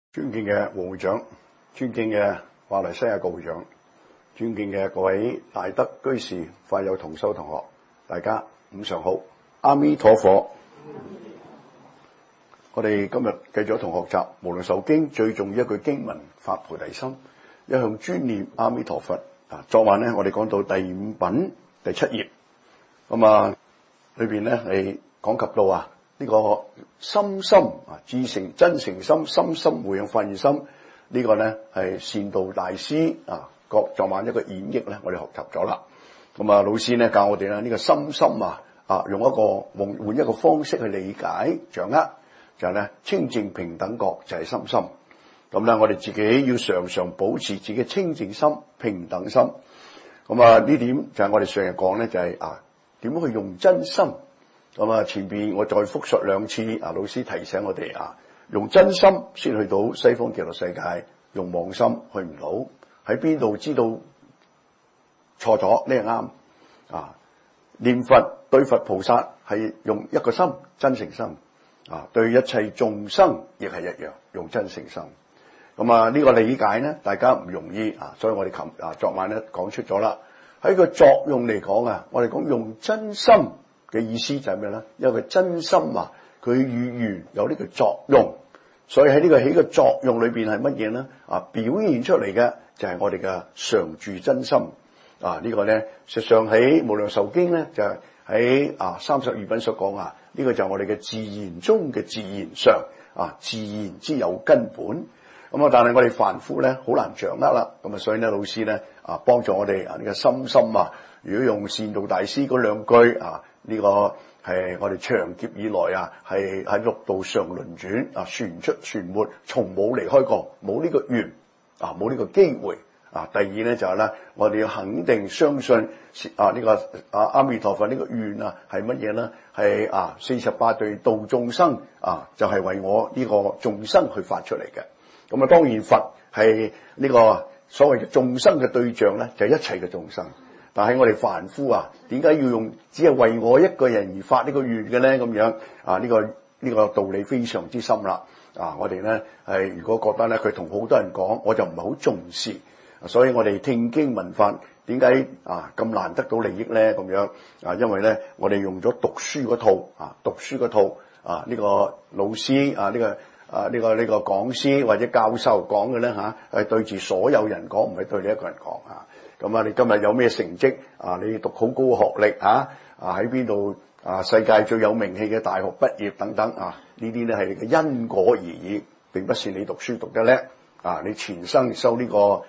尊敬嘅黃會長，尊敬嘅馬來西亞國會長，尊敬嘅各位大德居士、法友同修同學，大家午上好，阿彌陀佛。我哋今日繼續同學習《無量壽經》最重要一句經文：發菩提心，一向專念阿彌陀佛。昨晚咧，我哋講到第五品第7頁，裏邊咧係講及到呢個深心至誠真誠心，深深回向發願心，呢個咧係善導大師昨晚一個演繹咧，我哋學習咗啦。老師咧教我哋咧呢個深心用一個換一個方式去理解掌握，就係咧清淨平等覺就係深心。咁咧我哋自己要常常保持自己清淨心、平等心。呢點就係我哋上日講咧，就係點樣去用真心。前邊我再複述兩次，老師提醒我哋用真心先去到西方極樂世界，用妄心去唔到。喺邊度知道錯咗呢？係啱念佛對佛菩薩係用一個心，真誠心對一切眾生亦係一樣，用真誠心。呢個理解呢，大家唔容易所以我哋昨晚咧講出咗啦。喺個作用嚟講我哋講用真心嘅意思就係咩咧？因為真心佢與緣有呢個作用，所以喺呢個起個作用裏邊係乜嘢咧？表現出嚟嘅就係我哋嘅常住真心。呢個咧實際上喺無量壽經咧就係喺32品所講呢個就係我哋嘅自然中嘅自然上自然之有根本。但係我哋凡夫咧好難掌握啦。所以咧老師咧幫助我哋呢個深心如果用善導大師嗰兩句呢個係我哋長劫以來係喺六道上輪轉旋出旋沒，從冇離開過，冇呢個緣冇呢個機會。第二咧就係咧，我哋要肯定相信呢個阿彌陀佛呢個願係乜嘢咧？係48對度眾生就係為我呢個眾生去發出嚟嘅。當然佛係呢個所謂嘅眾生嘅對象咧，就係一切嘅眾生。但係我哋凡夫點解要用只係為我一個人而發呢個願嘅咧？咁樣呢個道理非常之深啦。我哋咧係如果覺得咧佢同好多人講，我就唔係好重視。所以我哋聽經聞法點解咁難得到利益咧？咁樣因為咧我哋用咗讀書嗰套呢個老師呢個講師或者教授講嘅咧係對住所有人講，唔係對你一個人講你今日有咩成績你讀好高嘅學歷喺邊度世界最有名氣嘅大學畢業等等呢啲咧係你嘅因果而已，並不是你讀書讀得叻你前生修呢個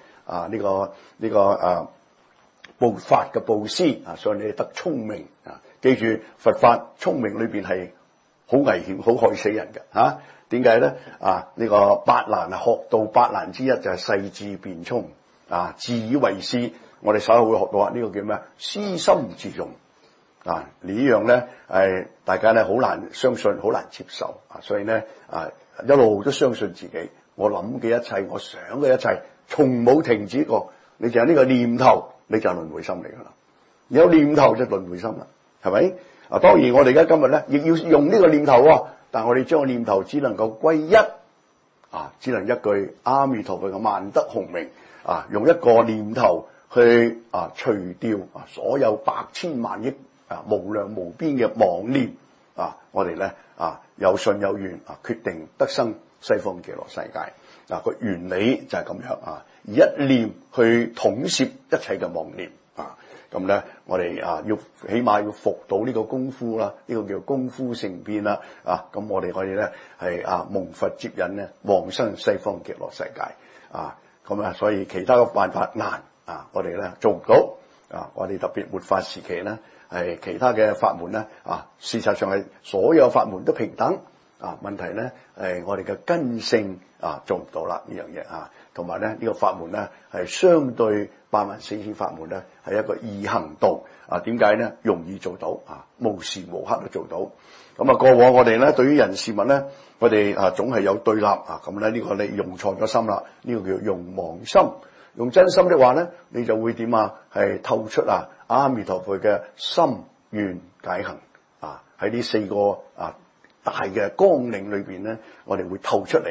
布法嘅布施所以你得聰明記住佛法聰明裏邊係好危險、好害死人嘅點解咧？呢個八難學道八難之一就係世智辯聰自以為是。我哋稍後會學到呢個叫咩？私心自用呢樣咧係大家咧好難相信、好難接受所以咧一路都相信自己，我諗嘅一切，我想嘅一切，從冇停止過。你就有呢個念頭，你就係輪迴心嚟噶啦。有念頭就輪迴心啦，係咪？當然我哋而家今日咧亦要用呢個念頭但我哋將個念頭只能夠歸一只能一句阿彌陀佛嘅萬德洪名用一個念頭去除掉所有百千萬億無量無邊嘅妄念我哋咧有信有願決定得生西方極樂世界個原理就係咁樣以一念去統攝一切嘅妄念咁咧我哋要起碼要服到呢個功夫啦，呢個叫功夫成變啦咁我哋可以咧係蒙佛接引咧往生西方極樂世界咁所以其他嘅辦法難我哋咧做唔到我哋特別末法時期咧係其他嘅法門咧事實上係所有法門都平等問題咧我哋嘅根性做唔到啦呢樣嘢同埋咧呢個法門咧係相對84000法門咧係一個易行道點解咧容易做到無時無刻都做到。過往我哋咧對於人事物咧我哋總係有對立咁咧呢個你用錯咗心啦，呢個叫用妄心。用真心的話咧你就會點係透出阿彌陀佛嘅心願解行喺呢4個大嘅綱領裏邊咧我哋會透出嚟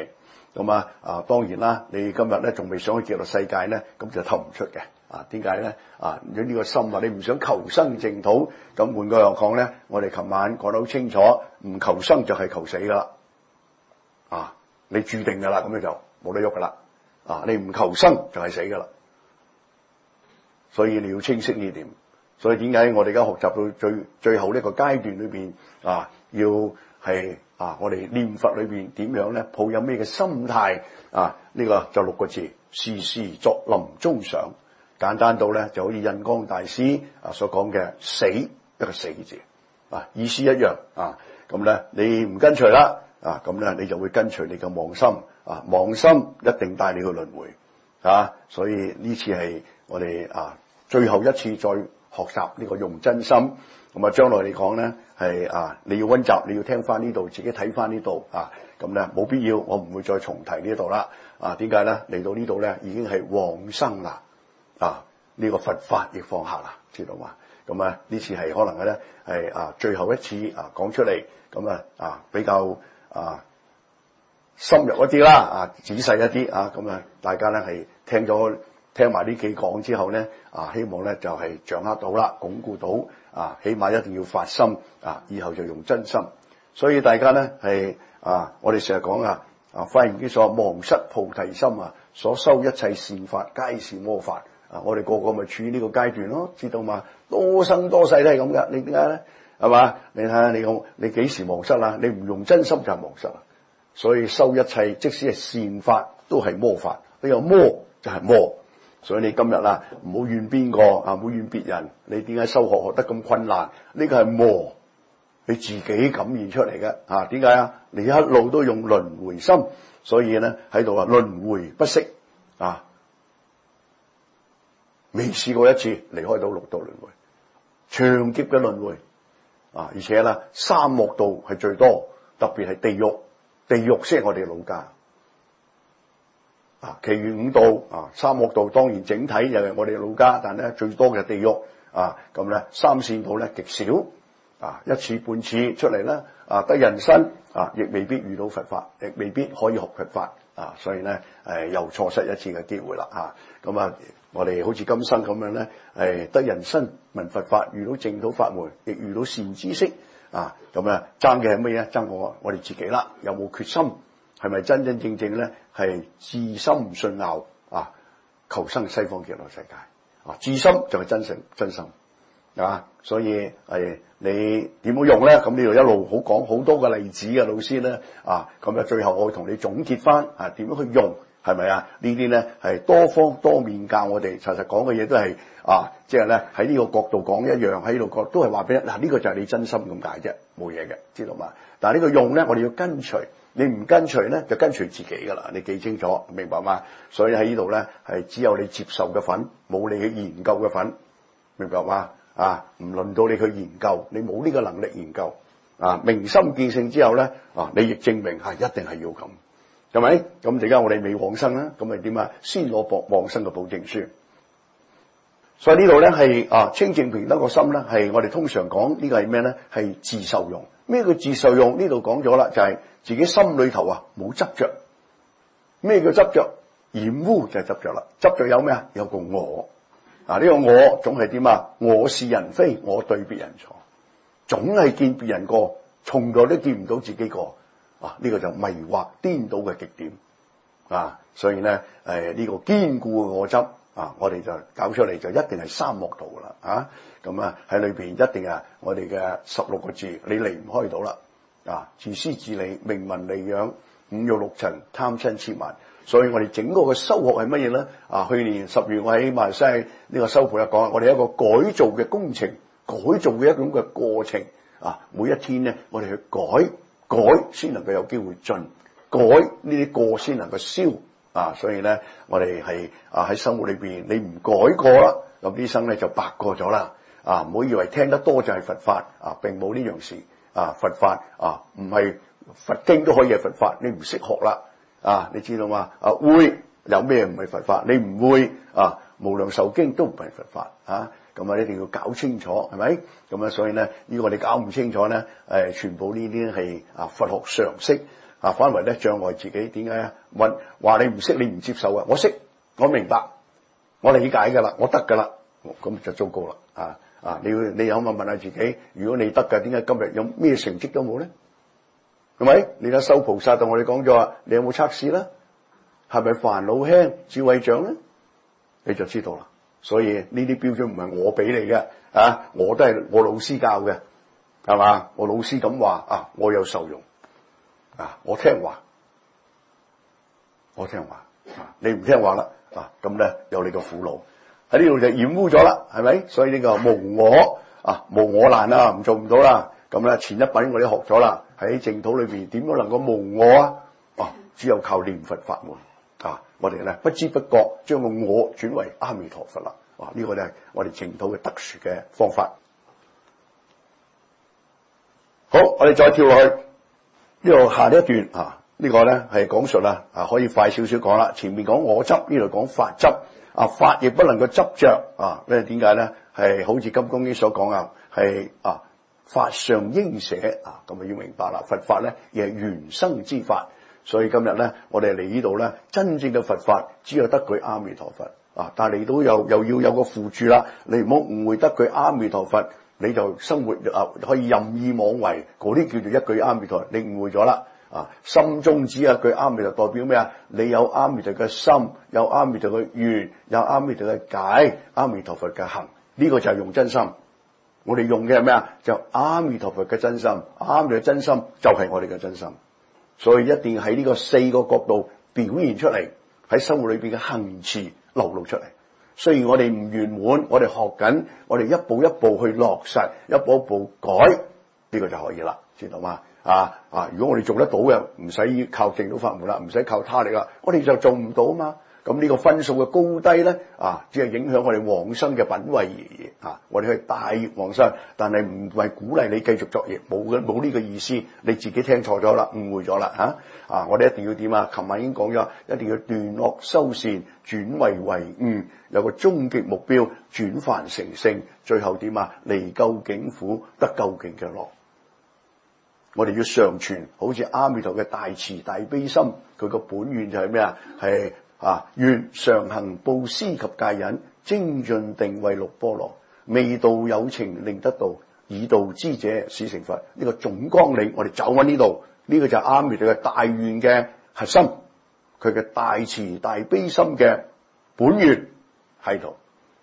咁當然啦，你今日咧仲未想去極樂世界咧，咁就透唔出嘅。點解咧？如果呢個心你唔想求生淨土，咁換句話講咧，我哋琴晚講得好清楚，唔求生就係求死噶啦。你注定噶啦，咁你就冇得喐噶啦。你唔求生就係死噶啦。所以你要清晰呢點。所以點解我哋而家學習到最後呢個階段裏邊要係我哋念佛裏邊點樣咧？抱有咩嘅心態？呢個就6個字：時時作臨終想。簡單到咧，就好似印光大師所講嘅死，一個死字意思一樣咁咧，你唔跟隨啦咁咧，你就會跟隨你嘅妄心妄心一定帶你去輪迴所以呢次係我哋最後一次再學習呢個用真心。咁將來嚟講咧係你要溫習，你要聽翻呢度，自己睇翻呢度咁咧冇必要，我唔會再重提呢度啦點解咧？嚟到呢度咧已經係往生啦呢個佛法亦放下啦，知道嘛？咁呢次係可能咧係最後一次講出嚟，咁比較深入一啲啦仔細一啲咁大家咧係聽埋呢幾講之後咧希望咧就係掌握到啦，鞏固到起碼一定要發心以後就用真心。所以大家咧係我哋成日講華嚴經所忘失菩提心所修一切善法皆是魔法。我哋個個咪處於呢個階段咯，知道嘛？多生多世都係咁噶，你點解咧？係嘛？你睇下你幾時忘失啦？你唔用真心就係忘失啦。所以修一切，即使係善法，都係魔法。你有魔就係魔。所以你今日唔好怨邊個唔好怨別人。你點解修學得咁困難？呢個係魔，你自己感染出嚟嘅點解你一路都用輪迴心，所以咧喺度輪迴不息未試過一次離開到六道輪迴，長劫嘅輪迴而且咧三惡道係最多，特別係地獄，地獄先係我哋老家其餘五道三惡道當然整體又係我哋老家，但咧最多嘅地獄咁咧三善道咧極少一次半次出嚟咧得人身亦未必遇到佛法，亦未必可以學佛法所以咧又錯失一次嘅機會啦咁我哋好似今生咁樣咧得人身聞佛法，遇到淨土法門，亦遇到善知識咁爭嘅係乜嘢？爭我哋自己啦，有冇決心？係咪真真正正咧係自心信拗求生西方極樂世界自心就係真心所以你點樣用咧？咁呢度一路好講好多嘅例子嘅老師咧咁最後我會同你總結翻點樣去用，係咪呢啲咧係多方多面教我哋，實講嘅嘢都係即係咧喺呢個角度講一樣，喺呢個角度都係話俾呢個就係你真心咁解啫，冇嘢嘅，知道嘛？但係呢個用咧，我哋要跟隨，你唔跟隨咧就跟隨自己噶啦，你記清楚，明白嗎？所以喺呢度咧係只有你接受嘅份，冇你去研究嘅份，明白嗎？唔輪到你去研究，你冇呢個能力研究明心見性之後咧你亦證明係一定係要咁，係咪？咁而家我哋未往生啦，咁咪點先攞往生嘅保證書。所以呢度咧係清淨平等個心咧，係我哋通常講呢個係咩咧？係自受用。咩叫自受用？呢度講咗啦，就係自己心裏頭冇執着。咩叫執着？染污就係執着啦。執着有咩有個我呢個我總係點我是人非，我對別人錯，總係見別人過，從來都見唔到自己過呢個就迷惑顛倒嘅極點所以咧呢個堅固嘅我執我哋就搞出嚟就一定係三惡道啦咁喺裏邊一定我哋嘅16個字你離唔開到啦自私自利、名聞利養、五欲六塵、貪嗔癡慢。所以我哋整個嘅修學係乜嘢咧？去年10月我喺馬來西亞呢個修培講，我哋一個改造嘅工程，改造嘅一種嘅過程每一天咧，我哋去改先能夠有機會進，改呢啲過先能夠消所以咧，我哋係喺生活裏邊，你唔改過啦，咁呢生咧就白過咗啦唔好以為聽得多就係佛法並冇呢樣事佛法唔係佛經都可以係佛法，你唔識學啦你知道嘛？會有咩唔係佛法？你唔會無量壽經都唔係佛法咁一定要搞清楚，係咪？咁所以咧，呢個你搞唔清楚咧，全部呢啲係佛學常識反為咧障礙自己。點解啊？話你唔識，你唔接受啊？我識，我明白，我理解噶啦，我得噶啦，咁就糟糕啦。你有冇問下自己，如果你得嘅，點解今日有咩成績都冇咧？係咪？你睇修菩薩同我哋講咗啊，你有冇測試啦？係咪煩惱輕智慧長咧？你就知道啦。所以呢啲標準唔係我俾你嘅，我都係我老師教嘅，係嘛？我老師咁話我有受用，我聽話，你唔聽話啦，咁咧有你個苦惱喺呢度就染污咗啦，係咪？所以呢個無我難啊，唔做唔到啦。咁咧前一品我哋學咗啦，喺淨土裏邊點樣能夠無我啊？只有靠念佛法門。我哋咧不知不覺將個我轉為阿彌陀佛啦。呢個咧係我哋淨土嘅特殊嘅方法。好，我哋再跳落去呢度下一段呢個咧係講述啦，可以快少少講啦。前面講我執，呢度講法執。法亦不能夠執着咧，點解咧？係好似金剛經所講係法上應捨咁要明白啦。佛法咧亦係緣生之法。所以今日咧，我哋嚟呢度咧，真正嘅佛法只有得佢阿彌陀佛但係嚟到又要有個附註啦，你唔好誤會得佢阿彌陀佛，你就生活可以任意妄為，嗰啲叫做一句阿彌陀，你誤會咗啦心中只有一句阿彌陀，代表咩啊？你有阿彌陀嘅心，有阿彌陀嘅願，有阿彌陀嘅解，阿彌陀佛嘅行，呢個就係用真心。我哋用嘅係咩啊？就阿彌陀佛嘅真心，阿彌陀嘅真心就係我哋嘅真心。所以一定要喺呢個四個角度表現出嚟，喺生活裏邊嘅行持流露出嚟。雖然我哋唔圓滿，我哋學緊，我哋一步一步去落實，一步一步改，呢個就可以啦，知道嗎？如果我哋做得到嘅，唔使靠淨土法門啦，唔使靠他力啦，我哋就做唔到嘛。咁呢個分數嘅高低咧，只係影響我哋往生嘅品位而已。我哋去大業往生，但係唔係鼓勵你繼續作業，冇呢個意思。你自己聽錯咗啦，誤會咗啦我哋一定要點啊？琴晚已經講咗，一定要斷惡修善，轉為悟，有個終極目標，轉凡成聖，最後點啊？離究竟苦，得究竟嘅樂。我哋要常存，好似阿彌陀嘅大慈大悲心，佢個本願就係咩啊？係願常行布施及戒忍，精進定慧六波羅，未度有情令得度，以度之者使成佛。呢個總綱領，我哋走喺呢度，呢個就係阿彌陀嘅大願嘅核心，佢嘅大慈大悲心嘅本願喺度。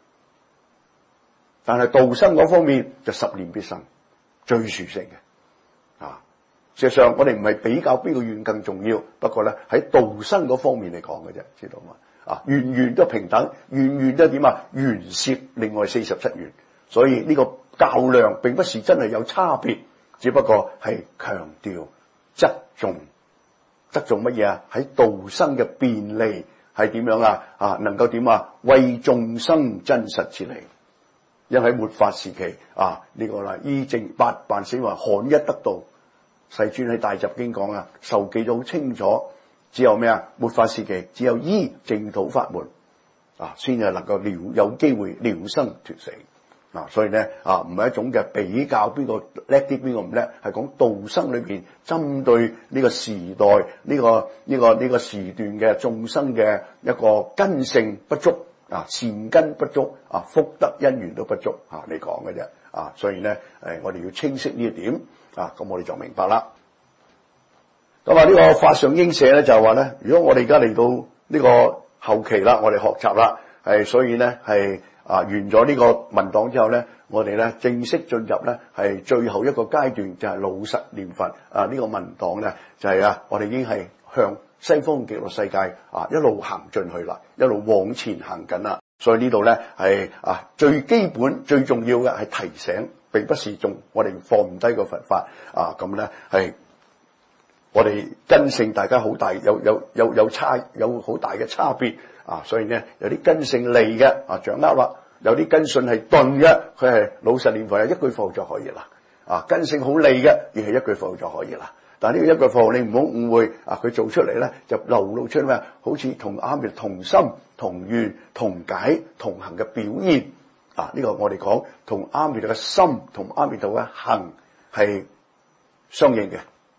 但係度生嗰方面就十念必生，最殊勝嘅。事實上，我哋唔係比較邊個願更重要，不過咧喺度生嗰方面嚟講嘅啫，知道嘛？願願都平等，願都點啊？願攝另外47願，所以呢個較量並不是真係有差別，只不過係強調側重乜嘢啊？喺度生嘅便利係點樣啊？能夠點啊？為眾生真實之利。因喺末法時期呢個啦，依正八辦死為罕一得道。世尊喺大集經講受記咗好清楚，只有咩啊？末法時期只有依淨土法門先係能夠有機會了生脫死所以咧唔係一種嘅比較邊個叻啲邊個唔叻，係講度生裏邊針對呢個時代呢個時段嘅眾生嘅一個根性不足善根不足福德因緣都不足嚟講嘅啫所以咧我哋要清晰呢一點咁我哋就明白啦。咁呢個法上應捨咧就係話咧，如果我哋而家嚟到呢個後期啦，我哋學習啦，所以咧係完咗呢個文檔之後咧，我哋咧正式進入咧係最後一個階段，就係老實念佛呢個文檔咧就係我哋已經係向西方極樂世界一路行進去啦，一路往前行緊啦。所以呢度咧係最基本最重要嘅係提醒，並不是我哋放唔低個佛法咁咧係我哋根性大家好大有好大嘅差別所以咧有啲根性利嘅掌握啦，有啲根性係鈍嘅，佢係老實念佛，一句佛就可以啦根性好利嘅，而係一句佛就可以啦。但係呢個一句佛你唔好誤會佢做出嚟咧就流露出咩？好似同阿彌陀同心同願同解同行嘅表現呢個我哋講同阿彌陀嘅心同阿彌陀嘅行係相應嘅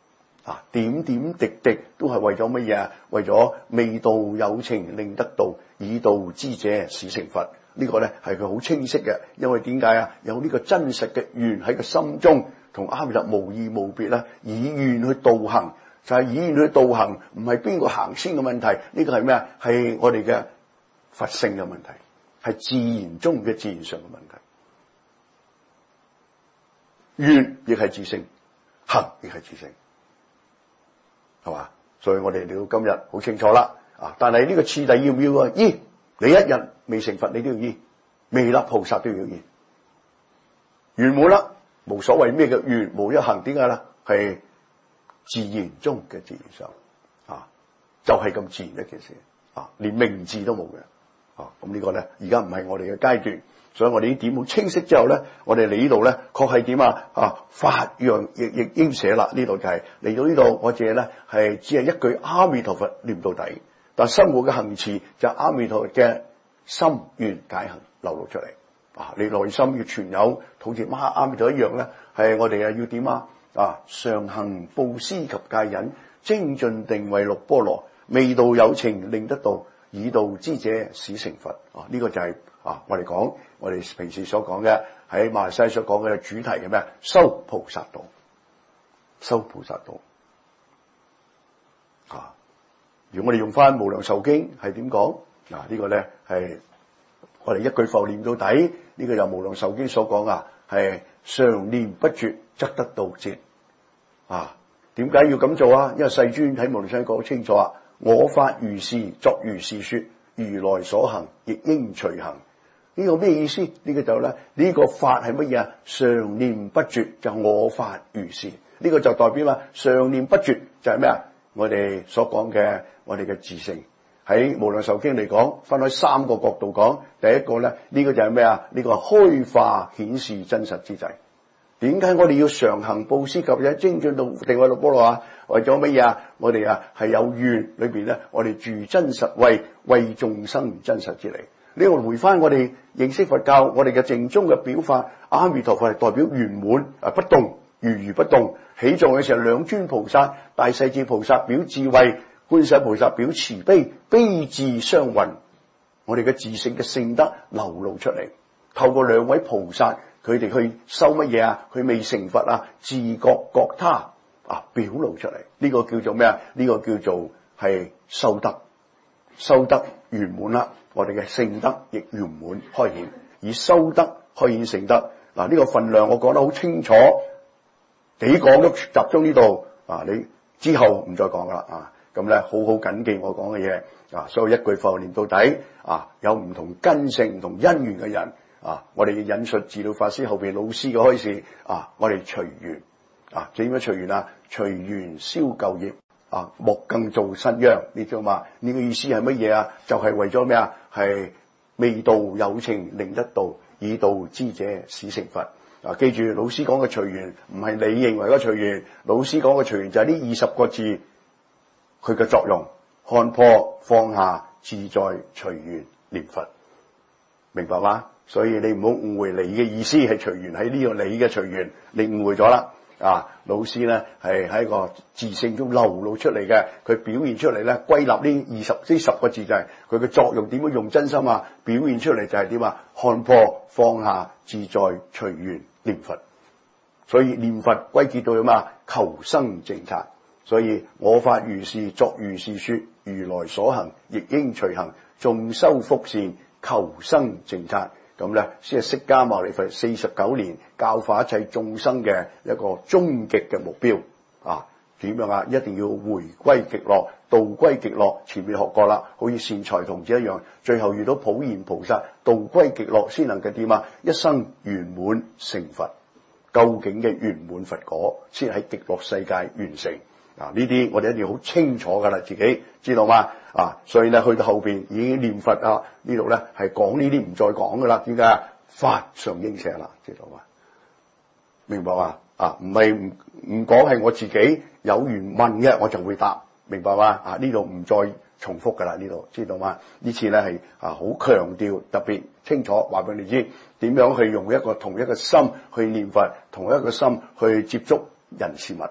點點滴滴都係為咗乜嘢？為咗未道有情令得道，已道之者使成佛。呢個咧係佢好清晰嘅，因為點解啊？有呢個真實嘅願喺個心中，同阿彌陀無異無別啦。以願去道行，就係以願去道行，唔係邊個行先嘅問題。呢個係咩啊？係我哋嘅佛性嘅問題，係自然中嘅自然上嘅問題。願亦係自性，行亦係自性，係嘛？所以我哋到今日好清楚啦。但係呢個次第要唔要啊？依，你一日未成佛，你都要依；未立菩薩都要依。圓滿啦，無所謂咩嘅願無一行，點解啦？係自然中嘅自然上，就係咁自然一件事，連名字都冇嘅。咁呢個咧，而家唔係我哋嘅階段。所以我哋呢點好清晰之後咧，我哋嚟呢度咧，確係點發揚亦應捨啦。呢度就係嚟到呢度，我哋咧係只係一句阿彌陀佛念到底，但生活嘅行持就阿彌陀佛嘅心願解行流露出嚟。你內心要存有，好似阿彌陀一樣咧，係我哋要點常行布施及戒忍，精進定慧六波羅，未道有情令得道，已道之者使成佛。呢個就係我哋平時所講嘅，喺馬來西亞所講嘅主題係咩？修菩薩道，修菩薩道。如果我哋用翻無量壽經係點講？呢個咧係我哋一句佛念到底。呢個由無量壽經所講係常念不絕，則得道節。點解要咁做啊？因為世尊喺無量壽經講清楚我法如是，作如是說，如來所行，亦應隨行。呢個咩意思？呢個就咧，呢個法係乜嘢？常念不絕，就我法如是。呢個就代表常念不絕就係咩啊？我哋所講嘅我哋嘅自性。喺無量壽經嚟講，分開三個角度講。第一個咧，呢個就係咩啊？呢個開化顯示真實之際。點解我哋要常行布施及者精進到定慧六波羅啊？為咗乜嘢？我哋係有願裏邊咧，我哋住真實慧，為眾生真實之理。呢個回翻我哋認識佛教，我哋嘅正宗嘅表法，阿彌陀佛係代表圓滿不動，如不動。起座嘅時候，兩尊菩薩，大勢至菩薩表智慧，觀世菩薩表慈悲，悲智相混。我哋嘅自性嘅聖德流露出嚟，透過兩位菩薩，佢哋去修乜嘢佢未成佛自覺覺他表露出嚟。呢個叫做咩啊？呢個叫做係修德，修德圓滿啦。我哋嘅聖德亦圓滿開顯，以修德開顯聖德。呢個分量我講得好清楚，幾講都集中呢度。你之後唔再講噶啦。咁咧好好謹記我講嘅嘢。所以一句佛念到底。有唔同根性、唔同因緣嘅人。我哋引述治療法師後邊老師嘅開示。我哋隨緣。點樣隨緣隨緣消舊業。莫更造新殃，你知道嘛？呢個意思係乜嘢就係為咗咩係未道有情令得道，已道之者使成佛。記住老師講嘅隨緣，唔係你認為嘅隨緣。老師講嘅隨緣就係呢20個字，佢嘅作用：看破放下自在隨緣念佛。明白嗎？所以你唔好誤會你嘅意思係隨緣，喺呢個你嘅隨緣，你誤會咗啦。老師咧係喺個自性中流露出嚟嘅，佢表現出嚟咧，歸納呢10個字就係佢嘅作用。點樣用真心表現出嚟就係點看破放下自在隨緣念佛。所以念佛歸結到求生淨剎。所以我法如是，作如是說，如來所行，亦應隨行，眾修福善，求生淨剎。咁咧，先係釋迦牟尼佛49年教化一切眾生嘅一個終極嘅目標。點樣一定要回歸極樂，道歸極樂。前面學過啦，好似善財童子一樣，最後遇到普賢菩薩，道歸極樂先能夠點一生圓滿成佛。究竟嘅圓滿佛果，先喺極樂世界完成。呢啲我哋一定要好清楚噶啦，自己知道嗎？所以咧去到後邊已經念佛呢度咧係講呢啲唔再講噶啦。點解？法上應捨啦，知道嗎？明白嗎？唔係唔講，係我自己有緣問嘅，我就會答。明白嗎？呢度唔再重複噶啦，呢度知道嗎？呢次咧係好強調，特別清楚話俾你知點樣去用同一個心去念佛，同一個心去接觸人事物。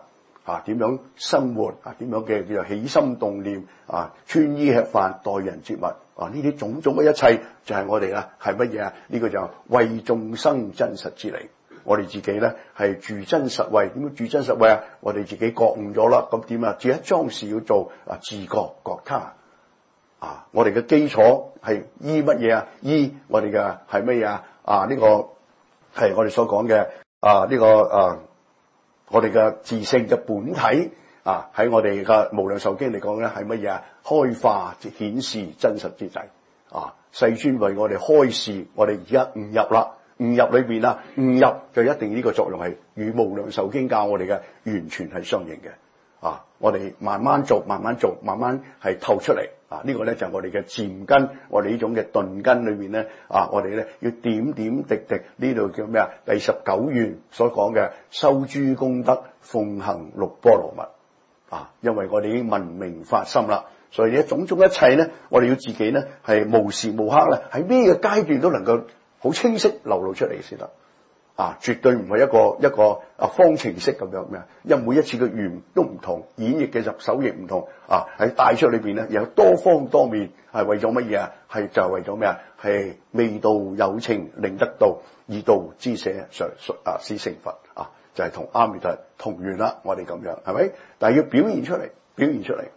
點樣生活點樣嘅叫做起心動念穿衣吃飯待人接物呢啲種種嘅一切就係我哋係乜嘢呢個就係為眾生真實之理。我哋自己咧係住真實位，點樣住真實位我哋自己覺悟咗啦，咁點自己裝事要做自覺覺他我哋嘅基礎係依乜嘢依我哋嘅係乜嘢呢個係我哋所講嘅呢個我哋嘅自性嘅本體喺我哋嘅無量壽經嚟講咧係乜嘢開化顯示真實之際世尊為我哋開示，我哋而家悟入啦。悟入裏邊悟入就一定呢個作用係與無量壽經教我哋嘅完全係相應嘅我哋慢慢做，慢慢做，慢慢係透出嚟呢個咧就係我哋嘅漸根，我哋呢種嘅頓根裏邊咧我哋咧要點點滴滴呢度叫咩第19願所講嘅修諸功德，奉行六波羅蜜因為我哋已經聞名發心啦，所以呢種種一切咧，我哋要自己咧係無時無刻咧喺咩嘅階段都能夠好清晰流露出嚟先得絕對唔係一個方程式咁樣咩？因為每一次嘅緣都唔同，演繹嘅手亦唔同喺帶出裏邊咧有多方多面，係為咗乜嘢係就係為咗咩係未道有情令得道，以道知捨使成佛就係同阿彌陀同源啦。我哋咁樣係咪？但係要表現出嚟，表現出嚟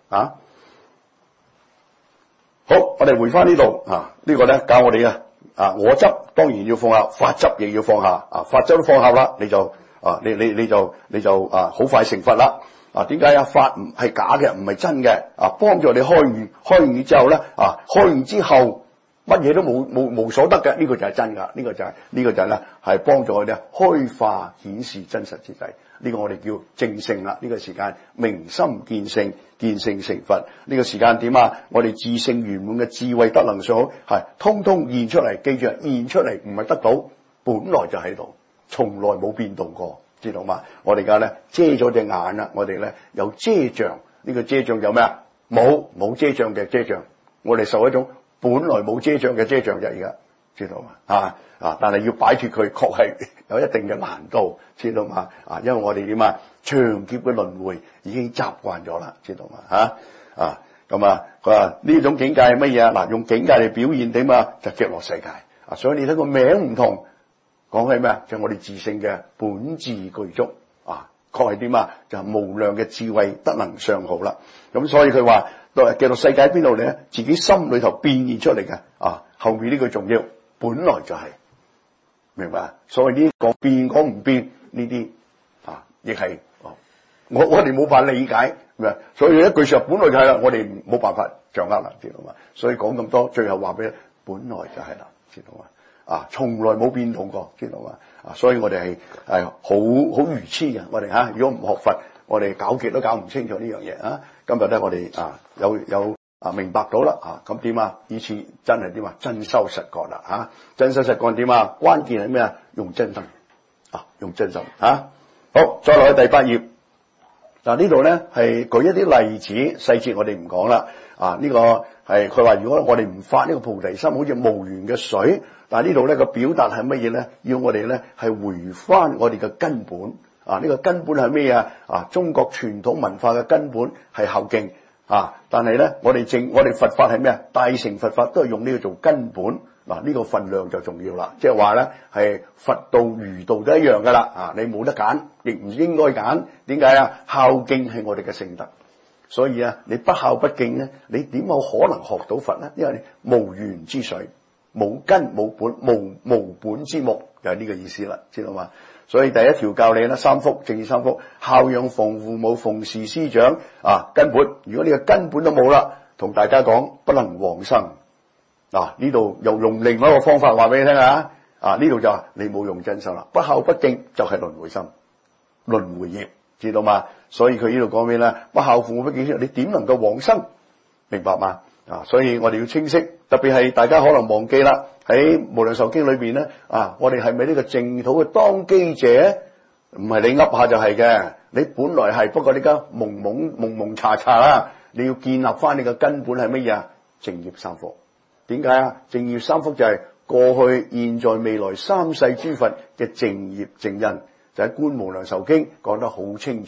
好，我哋回翻呢度呢個咧教我哋嘅。我執當然要放下，法執亦要放下法執都放下啦，你就你就好快成佛啦點解法唔係假嘅，唔係真嘅幫助你開悟之後咧開悟之後乜嘢都冇所得嘅，呢個就係真噶，呢個就係咧係幫助我哋開化顯示真實之際，呢個我哋叫正性啦。呢個時間明心見性，見性成佛。呢個時間點我哋自性圓滿嘅智慧德能所好係通通現出嚟，記住現出嚟唔係得到，本來就喺度，從來冇變動過，知道嘛？我哋而家咧遮咗隻眼啦，我哋咧有遮障，呢個遮障有咩冇遮障嘅遮障，我哋受一種本來冇遮障嘅遮障啫，而家知道嘛？但係要擺脫佢，確係有一定嘅難度，知道嘛？因為我哋點長劫嘅輪迴已經習慣咗啦，知道嘛？咁佢話呢種境界係乜嘢嗱，用境界嚟表現點就極樂世界所以你睇個名唔同，講係咩就係我哋自性嘅本自具足確係點就係無量嘅智慧德能相好啦。咁所以佢話極樂世界喺邊度嚟咧？自己心裏頭變現出嚟嘅後面呢句重要，本來就係明白。所以呢個變講唔變呢啲亦係我哋冇辦法理解，所以一句說話本來就係啦，我哋冇辦法掌握啦，知道嘛？所以講咁多，最後話俾你，本來就係啦，知道嘛？從來冇變動過，知道嘛？所以我哋係好愚痴嘅，我哋如果唔學佛，我哋搞極都搞唔清楚呢樣嘢今日咧我哋有明白到啦咁點以次真係點真修實幹啦真修實幹點關鍵係咩用真心用真心好，再落去第8頁呢度咧係舉一啲例子，細節我哋唔講啦呢個係佢話如果我哋唔發呢個菩提心，好似無源嘅水，但係呢度咧個表達係乜嘢咧？要我哋咧係回翻我哋嘅根本呢個根本係咩中國傳統文化嘅根本係孝敬但係咧我哋佛法係咩大乘佛法都係用呢個做根本呢個分量就重要啦，即係話咧係佛道儒道都一樣噶啦你冇得揀，亦唔應該揀。點解孝敬係我哋嘅聖德，所以你不孝不敬咧，你點有可能學到佛咧？因為你無源之水，冇根冇本，無本之木，就係呢個意思啦，知道嘛？所以第一條教你咧三福，正三福，孝養奉父母，奉事師長根本。如果你嘅根本都冇啦，同大家講不能往生呢度又用另外一個方法話俾你聽呢度就話你冇用真心啦，不孝不敬就係輪迴心，輪迴業，知道嘛？所以佢呢度講咩咧？不孝父母不敬，你點能夠往生？明白嗎？所以我哋要清晰，特別係大家可能忘記啦，喺無量壽經裏邊咧我哋係咪呢個淨土嘅當機者？唔係你噏下就係嘅，你本來係，不過你而家蒙查查啦，你要建立翻你嘅根本係乜嘢淨業三福。點解淨業三福就係過去、現在、未來三世諸佛嘅淨業淨因，就喺觀無量壽經講得好清楚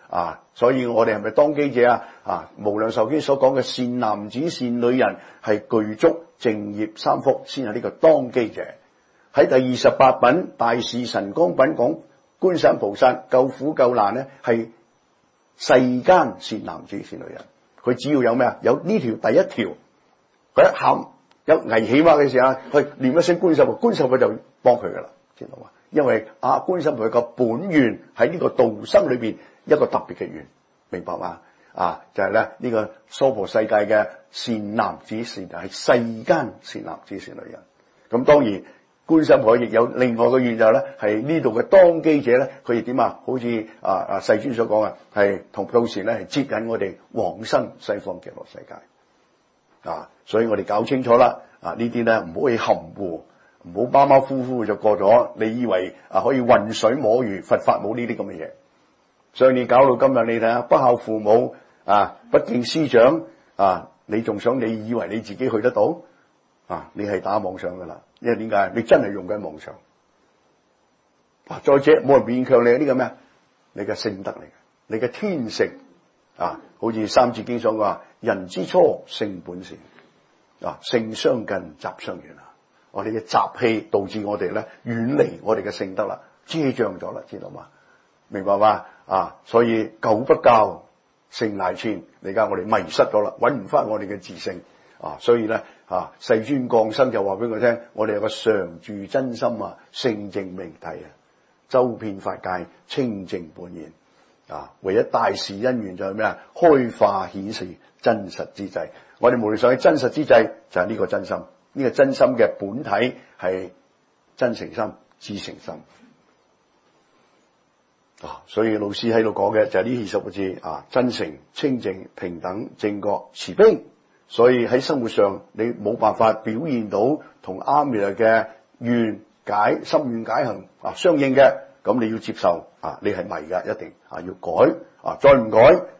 所以我哋係咪當機者無量壽經所講嘅善男子善女人係具足正業三福，先係呢個當機者。喺第28品大士神光品講觀世音菩薩救苦救難咧，係世間善男子善女人。佢只要有咩有呢條第一條，佢一喊有危險嘅時候，去念一聲觀世音，觀世音就幫佢噶啦，知道嘛？因為觀世音佢個本願喺呢個道生裏邊一個特別嘅願，明白嘛？就係咧呢個娑婆世界嘅善男子善女人，係世間善男子善女人。咁當然觀世音亦有另外嘅願就係咧，係呢度嘅當機者咧，佢亦點好似世尊所講係同到時咧係接引我哋往生西方極樂世界。所以我哋搞清楚啦，呢啲咧唔好去含糊，唔好馬馬虎虎就過咗。你以為可以渾水摸魚，佛法冇呢啲咁嘅嘢。所以你搞到今日你睇下，不孝父母不敬師長你仲想你以為你自己去得到你係打妄想噶啦。因為點解？你真係用緊妄想。再者，冇人勉強你呢個咩？你嘅性德嚟嘅，你嘅天性好似三字經所講人之初性本善性相近習相遠我哋嘅習氣導致我哋咧遠離我哋嘅性德啦，遮障咗啦，知道嘛？明白嘛？所以久不教性乃遷，而家我哋迷失咗啦，揾唔翻我哋嘅自性所以咧世尊降生就話俾佢聽，我哋有個常住真心性淨明諦周遍法界清淨本然唯一大事因緣就係咩開化顯示真實之際。我哋無論想喺真實之際就係呢個真心，呢個真心嘅本體係真誠心、至誠心所以老師喺度講嘅就係呢20個字真誠、清淨、平等、正覺、慈悲。所以喺生活上你冇辦法表現到同阿彌陀嘅願解心願解行相應嘅，咁你要接受你係迷嘅，一定要改再唔改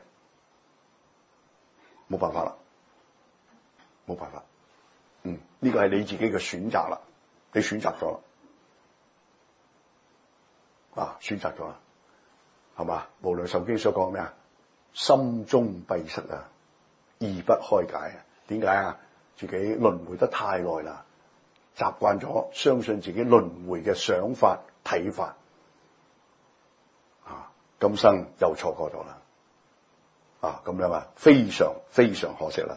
冇辦法啦，冇辦法。呢個係你自己嘅選擇啦，你選擇咗啦選擇咗啦，係嘛？無量壽經所講咩心中閉塞意不開解點解自己輪迴得太耐啦，習慣咗相信自己輪迴嘅想法睇法今生又錯過咗啦咁樣非常非常可惜啦。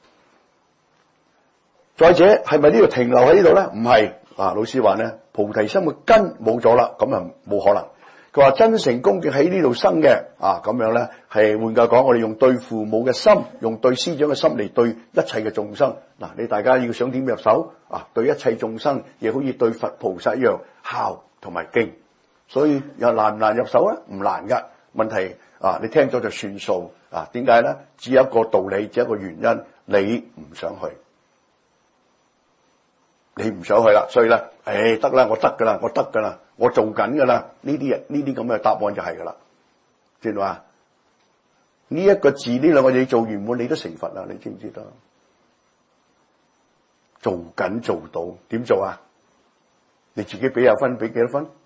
再者係咪呢度停留喺呢度咧？唔係老師話咧，菩提心嘅根冇咗啦，咁啊冇可能。佢話真誠恭敬喺呢度生嘅咁樣咧，係換句講，我哋用對父母嘅心，用對師長嘅心嚟對一切嘅眾生。你大家要想點入手對一切眾生，亦好似對佛菩薩一樣孝同埋敬。所以又難唔難入手咧？唔難噶。問題你聽咗就算數點解咧？只有一個道理，只有一個原因，你唔想去。你唔想去啦，所以咧，得啦，我得噶啦，我得噶啦，我做緊噶啦，呢啲咁嘅答案就係噶啦，知道嘛？呢一個字，呢兩個字做完滿，你都成佛啦，你知唔知道？做緊做到，點做啊？你自己俾下分，俾幾多分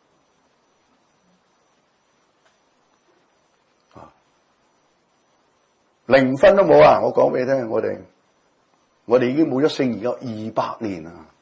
？0分都冇啊！我講俾你聽，我哋已經冇咗聖而家200年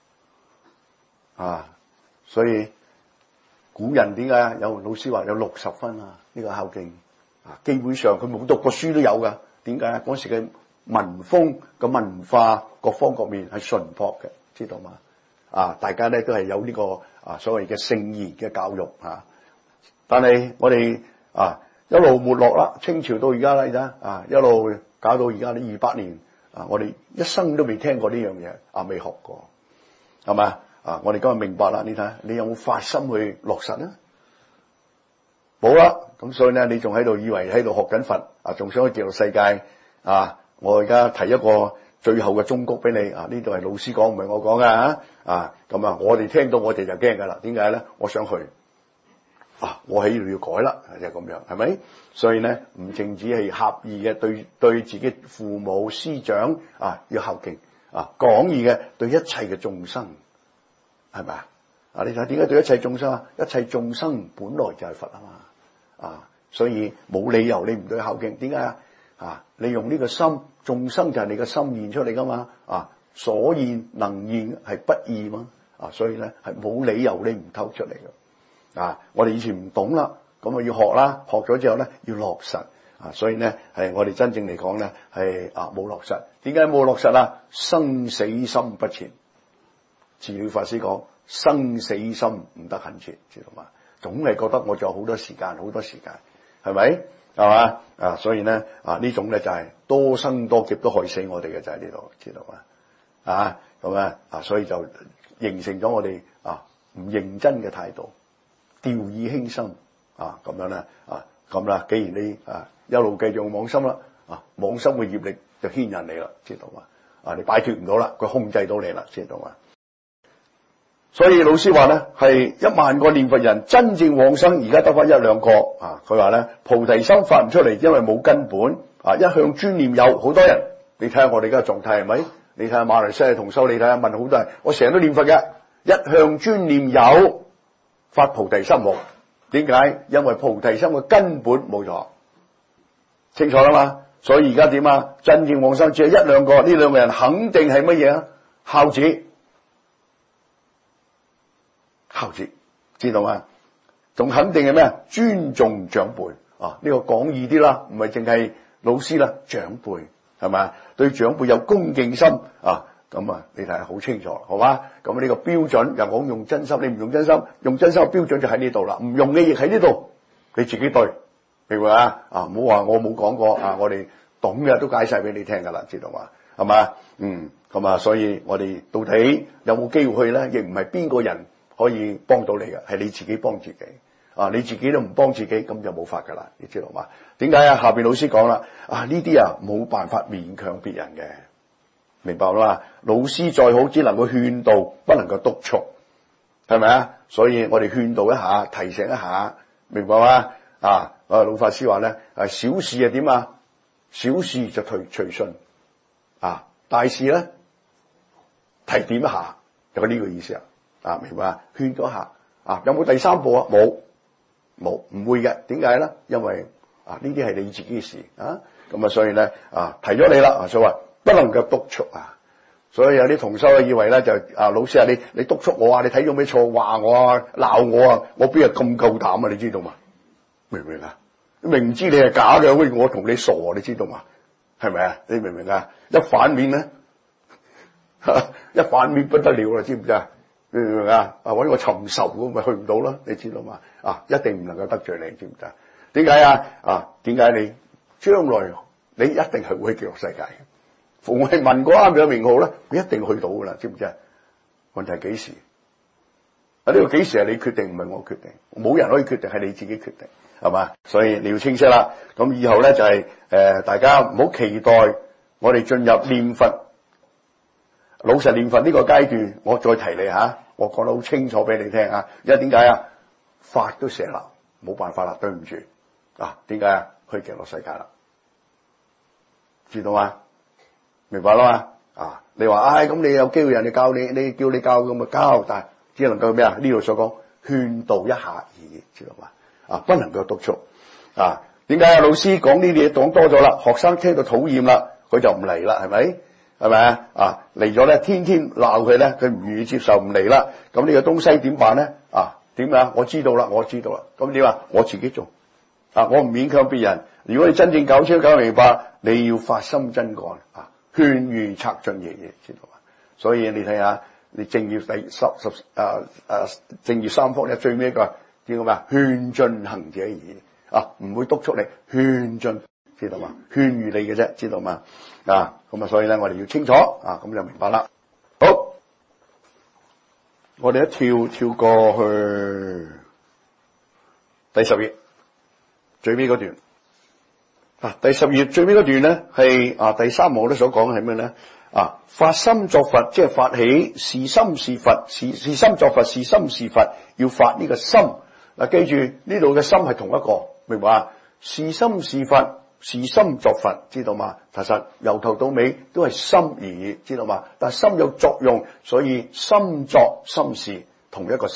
啦，所以古人點解有老師話有60分呢個孝敬基本上佢冇讀過書都有噶。點解嗰時嘅民風嘅文化各方各面係淳樸嘅，知道嘛？大家咧都係有呢個所謂嘅聖賢嘅教育但係我哋一路沒落啦，清朝到而家啦，一路搞到而家呢200年。我哋一生都未聽過呢樣嘢，未學過，係咪我哋今日明白啦，你睇，你有冇發心去落實呢？冇啦，咁所以咧，你仲喺度以為喺度學緊佛，仲想去極樂世界我而家提一個最後嘅忠告俾你，呢度係老師講，唔係我講噶咁我哋聽到我哋就驚噶啦，點解咧？我想去。我喺呢度要改啦，就係咁樣，係咪？所以咧，唔淨止係狹義嘅對自己父母師長要孝敬廣義嘅對一切嘅眾生，係咪你睇點解對一切眾生一切眾生本來就係佛啊嘛所以冇理由你唔對孝敬。點解啊？你用呢個心，眾生就係你個心現出嚟噶嘛。所現能現係不異嘛。所以咧係冇理由你唔偷出嚟嘅。我哋以前唔懂啦，咁要學啦，學咗之後咧要落實。所以咧係我哋真正嚟講咧係冇落實。點解冇落實啊？生死心不前。治療法師講生死心唔得懇切，知道嘛？總係覺得我仲有好多時間，係咪？係嘛？所以咧呢種咧就係多生多劫都害死我哋嘅，就喺呢度，知道嘛？咁所以就形成咗我哋唔認真嘅態度，掉以輕心咁樣咧咁啦。既然你一路繼續妄心啦，妄心嘅業力就牽引你啦，知道嘛？你擺脫唔到啦，佢控制到你啦，知道嘛？所以老師話咧，係1萬個念佛人真正往生，而家得翻1、2個。佢話咧，菩提心發唔出嚟，因為冇根本。一向專念有，好多人，你睇下我哋而家狀態係咪？你睇下馬來西亞同修，你睇下問好多人，我成日都念佛嘅，一向專念有，發菩提心冇。點解？因為菩提心嘅根本冇咗，清楚啦嘛。所以而家點啊？真正往生只係1、2個，呢2個人肯定係乜嘢啊？孝子。孝子，知道嗎？仲肯定係咩？尊重長輩。呢個講易啲啦，唔係淨係老師啦，長輩係咪？對長輩有恭敬心咁你睇下好清楚，好嘛？咁呢個標準又講用真心，你唔用真心，用真心嘅標準就喺呢度啦。唔用嘅亦喺呢度，你自己對，明白啊？唔好話我冇講過我哋懂嘅都解晒俾你聽噶啦，知道嘛？係嘛？咁所以我哋到底有冇機會去咧？亦唔係邊個人可以幫到你嘅，係你自己幫自己。你自己都唔幫自己，咁就冇法噶啦，你知道嘛？點解下邊老師講啦，呢啲冇辦法勉強別人嘅，明白啦嘛？老師再好，只能夠勸導，不能夠督促，係咪啊？所以我哋勸導一下，提醒一下，明白嘛？老法師話咧，小事係點啊？小事就隨順，大事咧提點一下，就呢個意思啊？明白？勸咗下，有冇第三步啊？冇，唔會嘅。點解咧？因為呢啲係你自己嘅事咁所以咧提咗你啦，所以話不能夠督促所以有啲同修以為咧就老師你督促我你睇咗咩錯，話我鬧我我邊有咁夠膽你知道嘛？明唔明啊？明知你係假嘅，喂，我同你傻，你知道嘛？係咪啊？你明唔明啊？一反面咧，一反面不得了啦，知唔知啊？明唔明啊？搵我尋仇咁咪去唔到啦，你知道嘛？一定唔能夠得罪你，知唔知啊？點解點解你將來你一定係會去極樂世界嘅？逢係問過啱嘅名號咧，你一定去到噶啦，知唔知啊？問題係幾時？呢個幾時係你決定，唔係我決定，冇人可以決定，係你自己決定，係嘛？所以你要清晰啦。咁以後咧就係大家唔好期待我哋進入念佛老實念佛呢個階段，我再提你我講得好清楚俾你聽因為點解法都寫啦，冇辦法啦，對唔住點解去極樂世界啦？知道嗎？明白啦嘛？你話咁你有機會人哋教你，你叫你教咁咪教，但係只能夠咩呢度所講勸導一下而已，知道嘛？不能夠督促點解老師講呢啲嘢講多咗啦？學生聽到討厭啦，佢就唔嚟啦，係咪？係咪嚟咗咧，天天鬧佢咧，佢唔願意接受，唔嚟啦。咁呢個東西點辦咧？點啊？我知道啦。咁點啊？我自己做我唔勉強別人。如果你真正搞清搞明白，你要發心真幹勸喻策進爺爺，知道嘛？所以你睇下，你正業正業3科咧，最尾一個叫咩勸進行者義唔會督促你，勸進，知道嘛？勸喻你嘅啫，知道嘛？咁所以咧，我哋要清楚咁就明白啦。好，我哋一跳過去第10頁最尾嗰段。第10頁最尾嗰段咧係第3幕咧所講嘅係咩咧？發心作佛，即係發起是心是佛，是心作佛，是心是佛，要發呢個心。記住呢度嘅心係同一個，明白啊？是心是佛，是心作佛，知道嘛？其實由頭到尾都係心而已，知道嘛？但係心有作用，所以心作心事同一個心。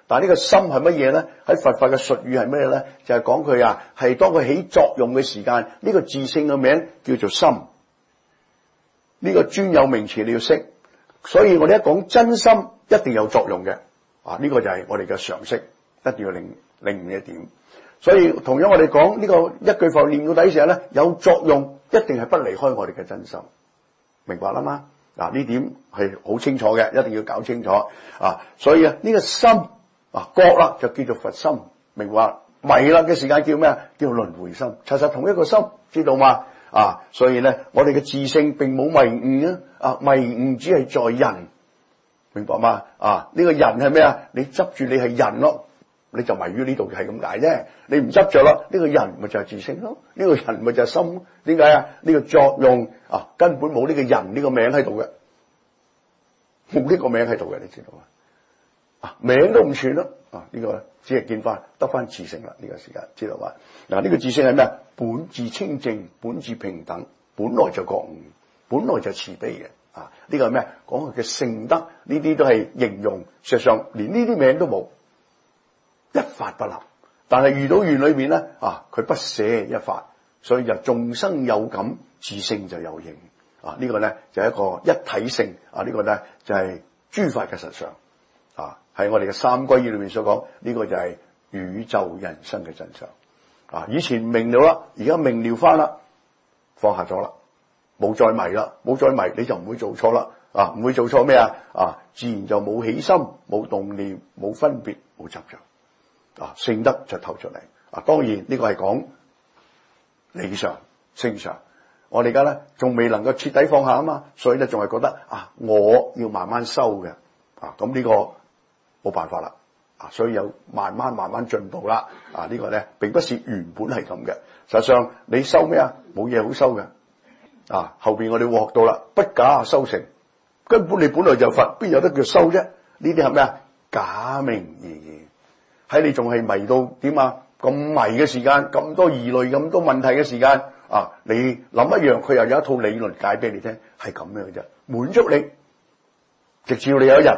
但係呢個心係乜嘢咧？喺佛法嘅術語係咩咧？就係講佢啊，係當佢起作用嘅時間，呢個自性嘅名叫做心。呢個專有名詞你要識，所以我哋一講真心一定有作用嘅。呢個就係我哋嘅常識，一定要領悟一點。所以同樣我哋講呢個一句佛念到底時候咧，有作用一定係不離開我哋嘅真心，明白啦嘛？呢點係好清楚嘅，一定要搞清楚所以呢個心覺啦就叫做佛心，明白？迷啦嘅時間叫咩啊？叫輪迴心，其實同一個心，知道嘛？所以咧，我哋嘅自性並冇迷誤迷誤只係在人，明白嘛？呢個人係咩啊？你執住你係人咯，你就迷於呢度係咁解啫。你唔執着咯，呢個人咪就係自性咯，呢個人咪就係心。點解啊？呢個作用根本冇呢個人呢個名喺度嘅，冇呢個名喺度嘅，你知道嘛？名都唔存咯。呢個只係見翻得翻自性啦。呢個時間知道嘛？呢個自性係咩啊？本自清淨，本自平等，本來就覺悟，本來就慈悲嘅。呢個係咩？講佢嘅聖德，呢啲都係形容，事實上連呢啲名都冇，一法不立。但係遇到願裏面咧，佢不捨一法，所以就眾生有感，自性就有應。呢個咧就係一個一體性。呢個咧就係諸法嘅實相。喺我哋嘅三歸依裏面所講，呢個就係宇宙人生嘅真相。以前明了啦，而家明了翻啦，放下咗啦，冇再迷啦，冇再迷你就唔會做錯啦。唔會做錯咩啊？自然就冇起心，冇動念，冇分別，冇執着。聖德就透出嚟。當然呢個係講理上、聖上。我哋而家咧仲未能夠徹底放下啊嘛，所以咧仲係覺得我要慢慢修嘅。咁呢個冇辦法啦。所以有慢慢進步啦。呢個咧並不是原本係咁嘅。實際上你修咩啊？冇嘢好修嘅。後邊我哋會學到啦，不假修成，根本你本來就佛，邊有得叫修啫？呢啲係咩啊？假名而已。喺你仲係迷到點啊？咁迷嘅時間，咁多疑慮，咁多問題嘅時間，你諗一樣，佢又有一套理論解俾你聽，係咁樣嘅啫，滿足你，直至你有一日，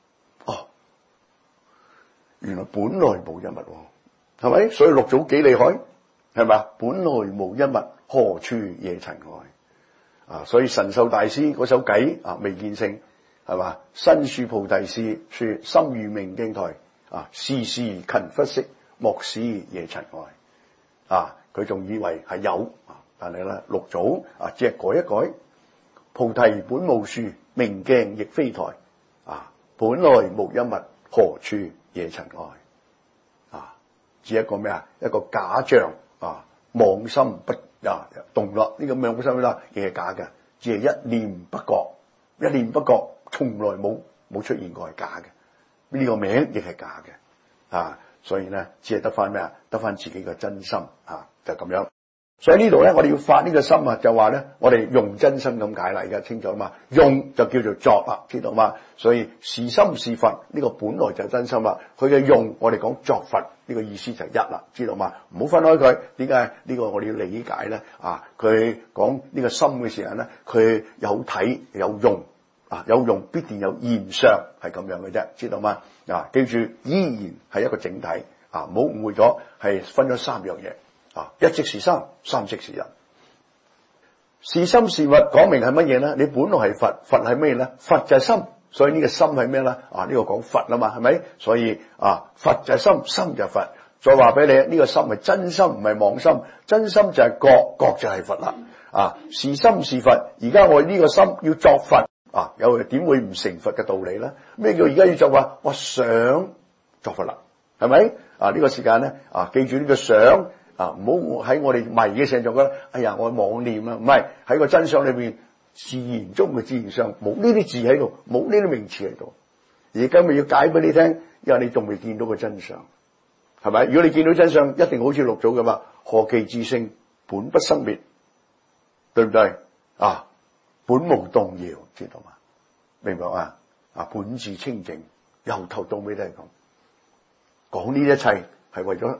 原來本來無一物，係咪？所以六祖幾厲害，係咪？本來無一物，何處惹塵埃？所以神秀大師嗰首偈未見性，係嘛？身處菩提樹，心如明鏡台，時時勤拂拭，莫使惹塵埃。佢仲以為係有，但係咧六祖只係改一改，菩提本無樹，明鏡亦非台。本來無一物，何處惹塵埃？只一個咩啊？一個假象妄心不動咯。呢個妄心啦，亦係假嘅，只係一念不覺，一念不覺，從來冇出現過係假嘅。呢個名亦係假嘅。所以咧，只係得翻咩啊？得翻自己嘅真心就咁樣。所以呢度咧，我哋要發呢個心就話咧，我哋用真心咁解啦，而家清楚嘛？用就叫做作啦，知道嘛？所以是心是佛，呢個本來就係真心啦。佢嘅用，我哋講作佛呢個意思就係一啦，知道嘛？唔好分開佢。點解呢個我哋要理解咧？佢講呢個心嘅時候咧，佢有體有用有用必定有現相，係咁樣嘅啫，知道嘛？記住依然係一個整體唔好誤會咗，係分咗三樣嘢。一即是心，三即是人。是心是佛，講明係乜嘢咧？你本來係佛，佛係咩咧？佛就係心，所以呢個心係咩咧？呢個講佛啦嘛，係咪？所以佛就係心，心就係佛。再話俾你，呢個心係真心，唔係妄心。真心就係覺，覺就係佛啦。是心是佛。而家我呢個心要作佛，又點會唔成佛嘅道理咧？咩叫而家要作佛？我想作佛啦，係咪？呢個時間咧，記住呢個想。唔好喺我哋迷嘅時候就覺得，哎呀，我妄念啦，唔係喺個真相裏邊，自然中嘅自然上冇呢啲字喺度，冇呢啲名詞喺度。而家咪要解俾你聽，因為你仲未見到個真相，係咪？如果你見到真相，一定好似六祖咁話，何其自性，本不生滅，對唔對？本無動搖，知道嘛？明白啊？本自清淨，由頭到尾都係咁講，呢一切係為咗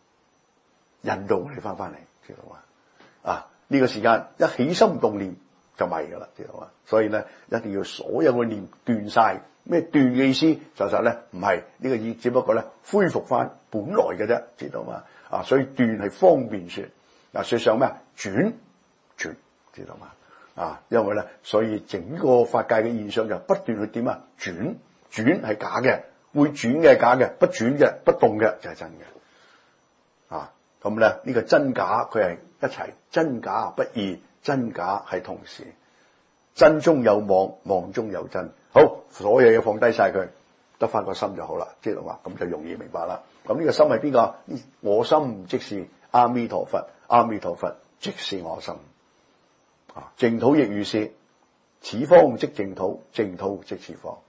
引導我哋翻嚟，知道嘛？呢個時間一起心動念， 就迷噶啦，知道嘛？所以咧一定要所有嘅念斷晒。咩斷嘅意思？就實咧唔係呢個意，只不過咧恢復翻本來嘅啫，知道嘛？所以斷係方便說。事實上咩轉，知道嘛？因為咧，所以整個法界嘅現象就不斷去點轉係假嘅，會轉嘅係假嘅，不轉嘅不動嘅就係真嘅。咁咧呢個真假佢係一齊，真假不二，真假係同時，真中有妄，妄中有真。好，所有嘢放低晒佢，得翻個心就好啦，知道嘛？咁就容易明白啦。咁呢個心係邊個？我心即是阿彌陀佛，阿彌陀佛即是我心。淨土亦如是，此方即淨土，淨土即此方。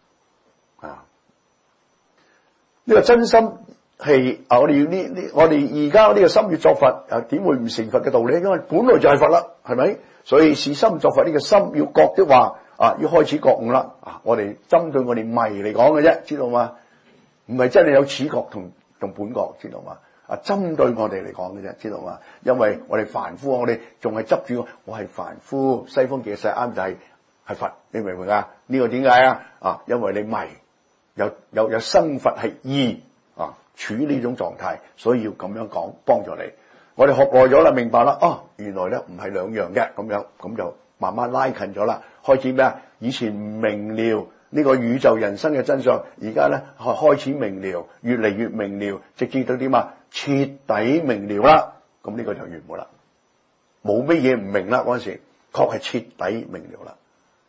呢個真心係我哋我哋而家呢個心要作佛，點會唔成佛嘅道理？因為本來就係佛啦，係咪？所以是心作佛，呢個心要覺的話，要開始覺悟啦。我哋針對我哋迷嚟講嘅啫，知道嘛？唔係真係有此覺同本覺，知道嘛？針對我哋嚟講嘅啫，知道嘛？因為我哋凡夫，我哋仲係執住我係凡夫，西方極世啱就係佛，你明唔明啊？呢個點解啊？因為你迷，有生佛係意處呢種狀態，所以要咁樣講幫助你。我哋學耐咗啦，明白啦。原來咧唔係兩樣嘅，咁就慢慢拉近咗啦。開始咩？以前唔明了呢個宇宙人生嘅真相，而家咧開始明了，越嚟越明了，直至到點徹底明了啦。咁呢個就圓滿啦，冇乜嘢唔明啦。嗰陣時確係徹底明了啦。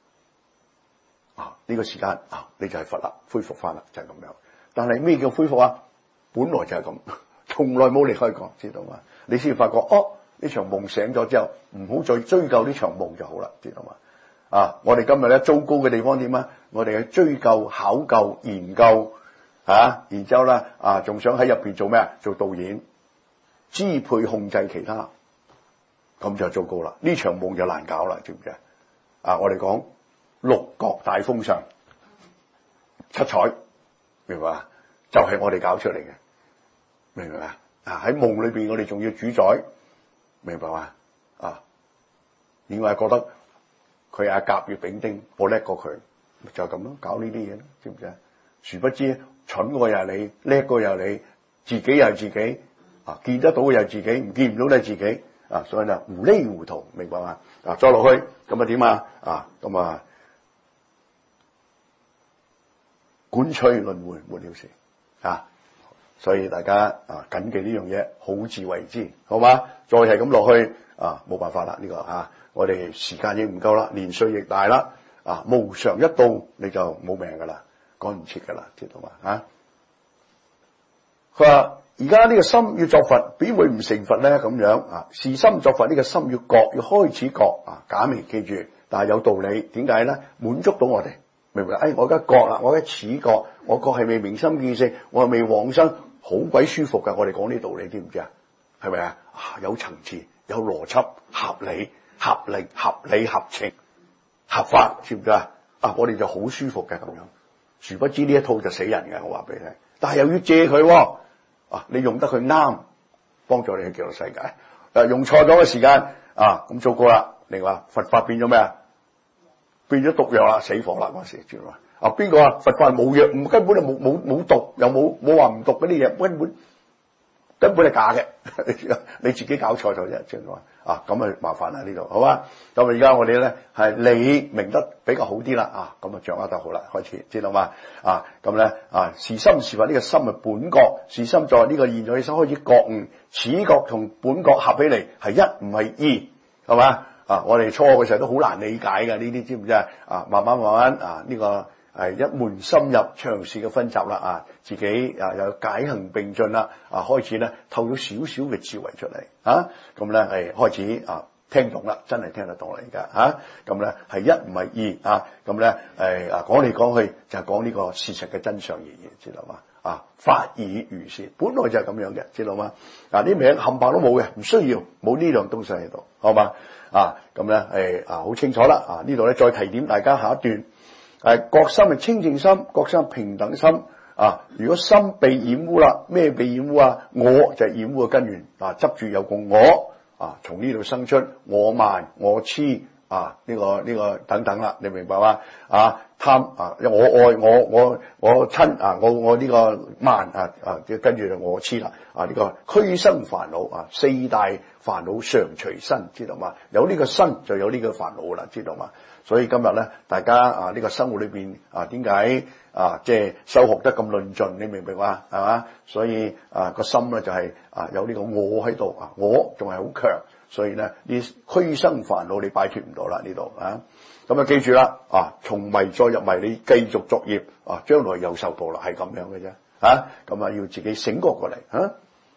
呢個時間你就係佛啦，恢復翻啦，就係咁樣。但係咩叫恢復啊？本來就係咁，從來冇離開過，知道嘛？你先發覺呢場夢醒咗之後，唔好再追究呢場夢就好啦，知道嘛？我哋今日咧糟糕嘅地方點啊？我哋去追究、考究、研究然之後咧仲想喺入邊做咩？做導演、支配、控制其他，咁就糟糕啦。呢場夢就難搞啦，知唔知我哋講六國大封相、七彩，明白嘛？就係我哋搞出嚟嘅，明唔明啊？喺夢裏邊我哋仲要主宰，明白嘛？點解覺得佢係甲乙丙丁，我叻過佢，就咁咯，搞呢啲嘢咯，知唔知啊？殊不知蠢過又係你，叻過又係你，自己又係自己，見得到嘅又係自己，唔見唔到都係自己，所以就糊裡糊塗，明白嘛？再落去咁點咁管吹輪迴沒了時所以大家謹記呢樣嘢，好自為之，好嘛？再係咁落去冇辦法啦，呢個我哋時間已經唔夠啦，年歲亦大啦，無常一到你就冇命噶啦，趕唔切噶啦，知道嘛？佢話而家呢個心要作佛，點會唔成佛咧？咁樣是心作佛，呢個心要覺，要開始覺假名記住，但係有道理，點解咧？滿足到我哋。明唔明？我而家覺啦，我而家似覺，我覺係未明心見性，我係未往生，好鬼舒服噶。我哋講呢道理，知唔知啊？係咪啊？有層次，有邏輯，合理、合理、合理、合情、合法，知唔知啊？我哋就好舒服嘅咁樣。殊不知呢一套就死人嘅，我話俾你聽。但係又要借佢，你用得佢啱，幫助你去極樂世界。用錯咗嘅時間，咁糟糕啦。你話佛法變咗咩啊？變咗毒藥啦，死火啦嗰時，知道嘛？邊個佛法冇藥，根本就冇毒，又冇話唔毒嗰啲嘢，根本係假嘅，你自己搞錯咗啫，知道嘛？咁麻煩啦呢度，好嘛？咁而家我哋咧係你明得比較好啲啦，咁掌握得好啦，開始知道嘛？咁咧是心是佛，呢個心係本覺，是心在呢個現在嘅心開始覺悟，此覺同本覺合起嚟係一，唔係二，係嘛？我哋初嘅時候都好難理解嘅呢啲，知唔知慢慢呢個係一門深入長時嘅分集啦，自己有解行並進啦，開始咧透咗少少嘅智慧出嚟，咁咧係開始聽懂啦，真係聽得懂啦而家，咁咧係一唔係二，咁咧講嚟講去就係講呢個事實嘅真相而已，知道嘛？法已如是，本來就係咁樣嘅，知道嘛？啲名冚唪唥都冇嘅，唔需要，冇呢樣東西喺度，好嘛？咁咧好清楚啦。呢度咧再提點大家下一段，覺心係清淨心，覺心係平等心。如果心被染污啦，咩被染污啊？我就係染污嘅根源。執住有個我，從呢度生出我慢、我痴、 呢個等等啦，你明白嗎？貪我愛我親我呢個慢跟住就我痴啦呢個俱生煩惱四大煩惱常隨身，知道嗎？有呢個身就有呢個煩惱啦，知道嗎？所以今日咧，大家呢個生活裏邊點解即係修學得咁論盡？你明唔明啊？係嘛？所以個心咧就係有呢個我喺度我仲係好強，所以咧呢俱生煩惱你擺脫唔到啦呢度咁記住啦從迷再入迷，你繼續作業將來又受報啦，係咁樣嘅啫咁要自己醒覺過嚟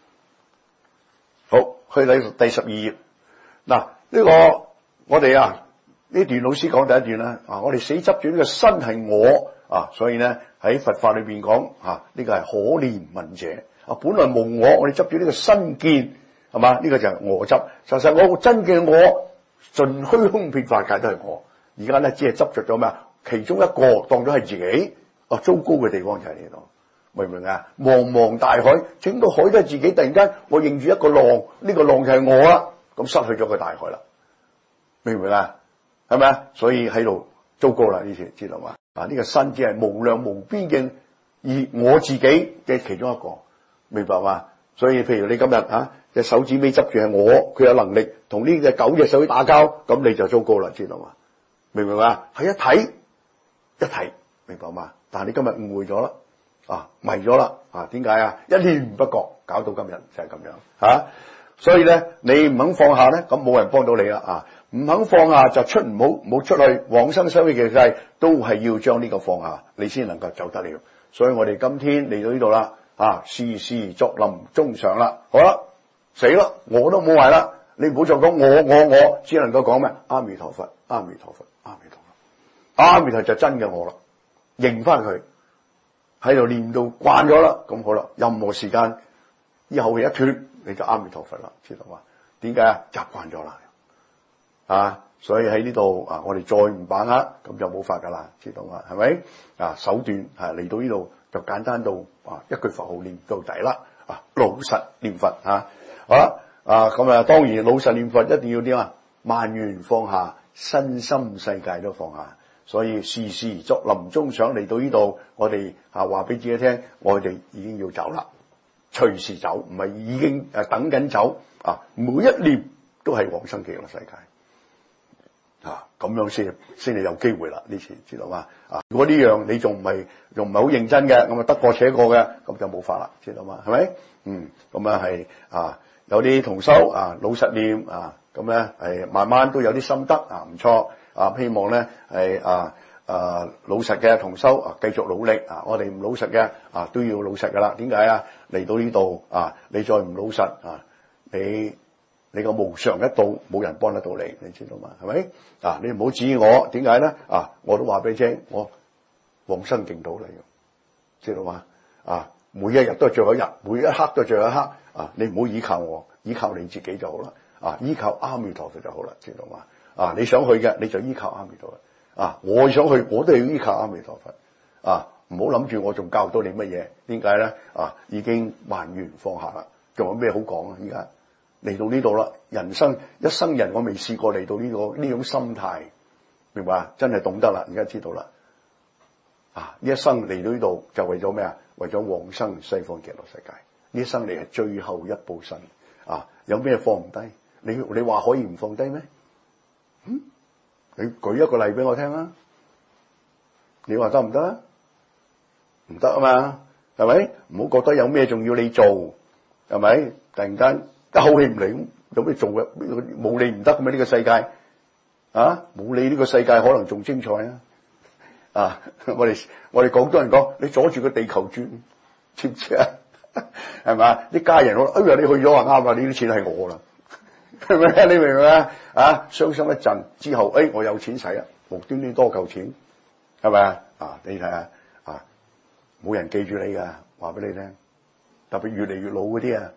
好，去第12頁呢個我哋呢段老師講第一段啦我哋死執住呢個身係我所以咧喺佛法裏邊講呢個係可憐憫者本來無我哋執住呢個身見係嘛？呢個就係我執，實際我真嘅我盡虛空遍法界都係我。而家咧只係執着咗咩其中一個當咗係自己糟糕嘅地方就係呢度，明唔明啊？茫茫大海，整個海都係自己，突然間我認住一個浪，呢個浪就係我啦，咁失去咗個大海啦，明唔明啊？係咪啊？所以喺度糟糕啦，呢次知道嘛？呢個身只係無量無邊嘅而我自己嘅其中一個，明白嘛？所以譬如你今日隻手指尾執住係我，佢有能力同呢隻狗隻手指打交，咁你就糟糕啦，知道嘛？明唔明啊？係一體，明白嘛？但係你今日誤會咗啦，迷咗啦，點解一念不覺搞到今日就係咁樣所以咧你唔肯放下咧，咁冇人幫到你啦唔肯放下就冇出去往生修嘅其實都係要將呢個放下，你先能夠走得了。所以我哋今天嚟到呢度啦時時作臨終想啦，好啦，死啦，我都冇埋啦，你唔好再講我，只能夠講咩？阿彌陀佛，阿彌陀佛，阿彌陀佛，阿彌陀就真嘅我啦，認翻佢喺度念到慣咗啦，咁好啦，任何時間以後氣一脫你就阿彌陀佛啦，知道嘛？點解習慣咗啦所以喺呢度我哋再唔把握咁就冇法噶啦，知道嘛？係咪手段嚟到呢度就簡單到一句佛號念到底啦老實念佛好啦咁當然老實念佛一定要點萬緣放下，身心世界都放下，所以時時作臨終想嚟到呢度，我哋話俾自己聽，我哋已經要走啦，隨時走，唔係已經等緊走每一念都係往生極樂世界咁樣先係有機會啦，呢次知道嘛？如果呢樣你仲唔係好認真嘅，咁得過且過嘅，咁就冇法啦，知道嘛？係咪？咁係有啲同修老實念咁咧係慢慢都有啲心得唔錯希望咧係老實嘅同修繼續努力我哋唔老實嘅都要老實噶啦。點解嚟到呢度你再唔老實你個無常一到，冇人幫得到你，你知道嘛？係咪你唔好指我，點解咧我都話俾你聽，我往生淨土嚟嘅，知道嘛？每一日都係最後一日，每一刻都係最後一刻你唔好依靠我，依靠你自己就好啦依靠阿彌陀佛就好啦，知道嘛？你想去嘅你就依靠阿彌陀佛我想去我都要依靠阿彌陀佛唔好諗住我仲教到你乜嘢？點解咧已經萬緣放下啦，仲有咩好講依家嚟到呢度啦，人生一生人我未試過嚟到呢種心態，明白真係懂得啦，而家知道啦呢一生嚟到呢度就為咗咩為咗往生西方極樂世界，呢一生嚟係最後一步身有咩放唔低？你話可以唔放低咩？你舉一個例俾我聽啊！你話得唔得啊？唔得啊嘛，係咪？唔好覺得有咩仲要你做，係咪？突然間一口氣唔嚟，咁有咩做嘅？冇你唔得嘅咩？呢個世界冇你呢個世界可能仲精彩我哋廣東人講，你阻住個地球轉，知唔知係咪？啲家人我你去咗啱啦，呢啲錢係我啦，係咪？你明唔明傷心一陣之後，我有錢使無端端多嚿錢，係咪你睇下冇人記住你噶，話俾你聽，特別越嚟越老嗰啲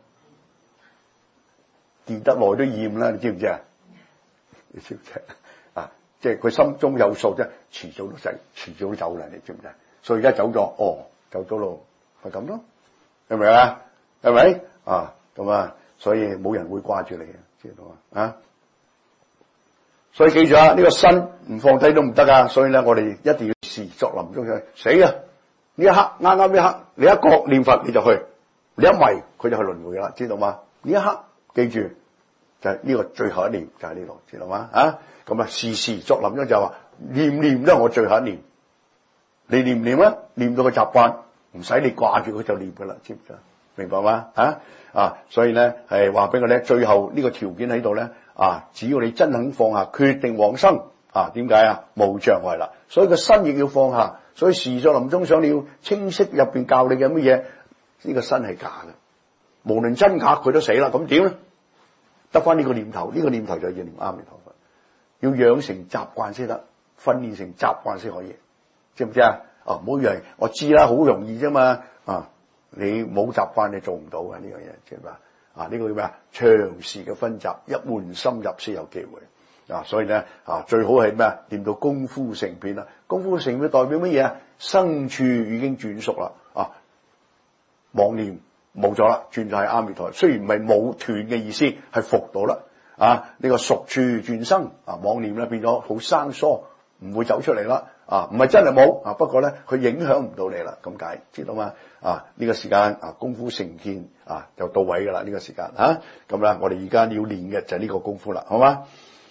見得耐都厭啦，你知唔知你知唔知即係佢心中有數啫，遲早都走啦，你知唔知？所以而家走咗，走咗路，係咁咯，係咪係咪咁所以冇人會掛住你嘅，知道所以記住啊，呢個身唔放低都唔得噶。所以咧，我哋一定要時作臨終想，死啊！呢一刻啱啱一刻，你一覺念佛你就去，你一迷佢就去輪迴啦，知道嗎？呢一刻記住就係呢個最後一念，就係呢度，知道嗎？啊，咁啊時時作臨終就話念念都係我最後一念，你念唔念啊？念到個習慣，唔使你掛住佢就念噶啦，知唔知啊？明白嗎？所以咧係話俾我咧，最後呢個條件喺度咧只要你真肯放下，決定往生點解啊？冇障礙啦，所以個身亦要放下。所以時作臨終想你要清晰入邊教你嘅乜嘢？呢個身係假嘅，無論真假佢都死啦，咁點咧？得翻呢個念頭，呢個念頭就要念阿彌陀佛，要養成習慣先得，訓練成習慣先可以，知唔知啊？唔好以為我知啦，好容易啫嘛你冇習慣你做唔到嘅呢樣嘢，知唔知啊？呢個叫咩啊？長時嘅分集，一門深入先有機會。所以咧最好係咩啊？念到功夫成片啦。功夫成片代表乜嘢啊？生處已經轉熟啦，妄念冇咗啦，轉就係阿彌陀。雖然唔係冇斷嘅意思，係復到啦。呢個熟處轉生妄念咧變咗好生疏，唔會走出嚟啦。唔係真係冇不過咧佢影響唔到你啦，咁解知道嗎？呢個時間功夫成片就到位噶啦，呢個時間咁啦，我哋而家要練嘅就係呢個功夫啦，好嗎？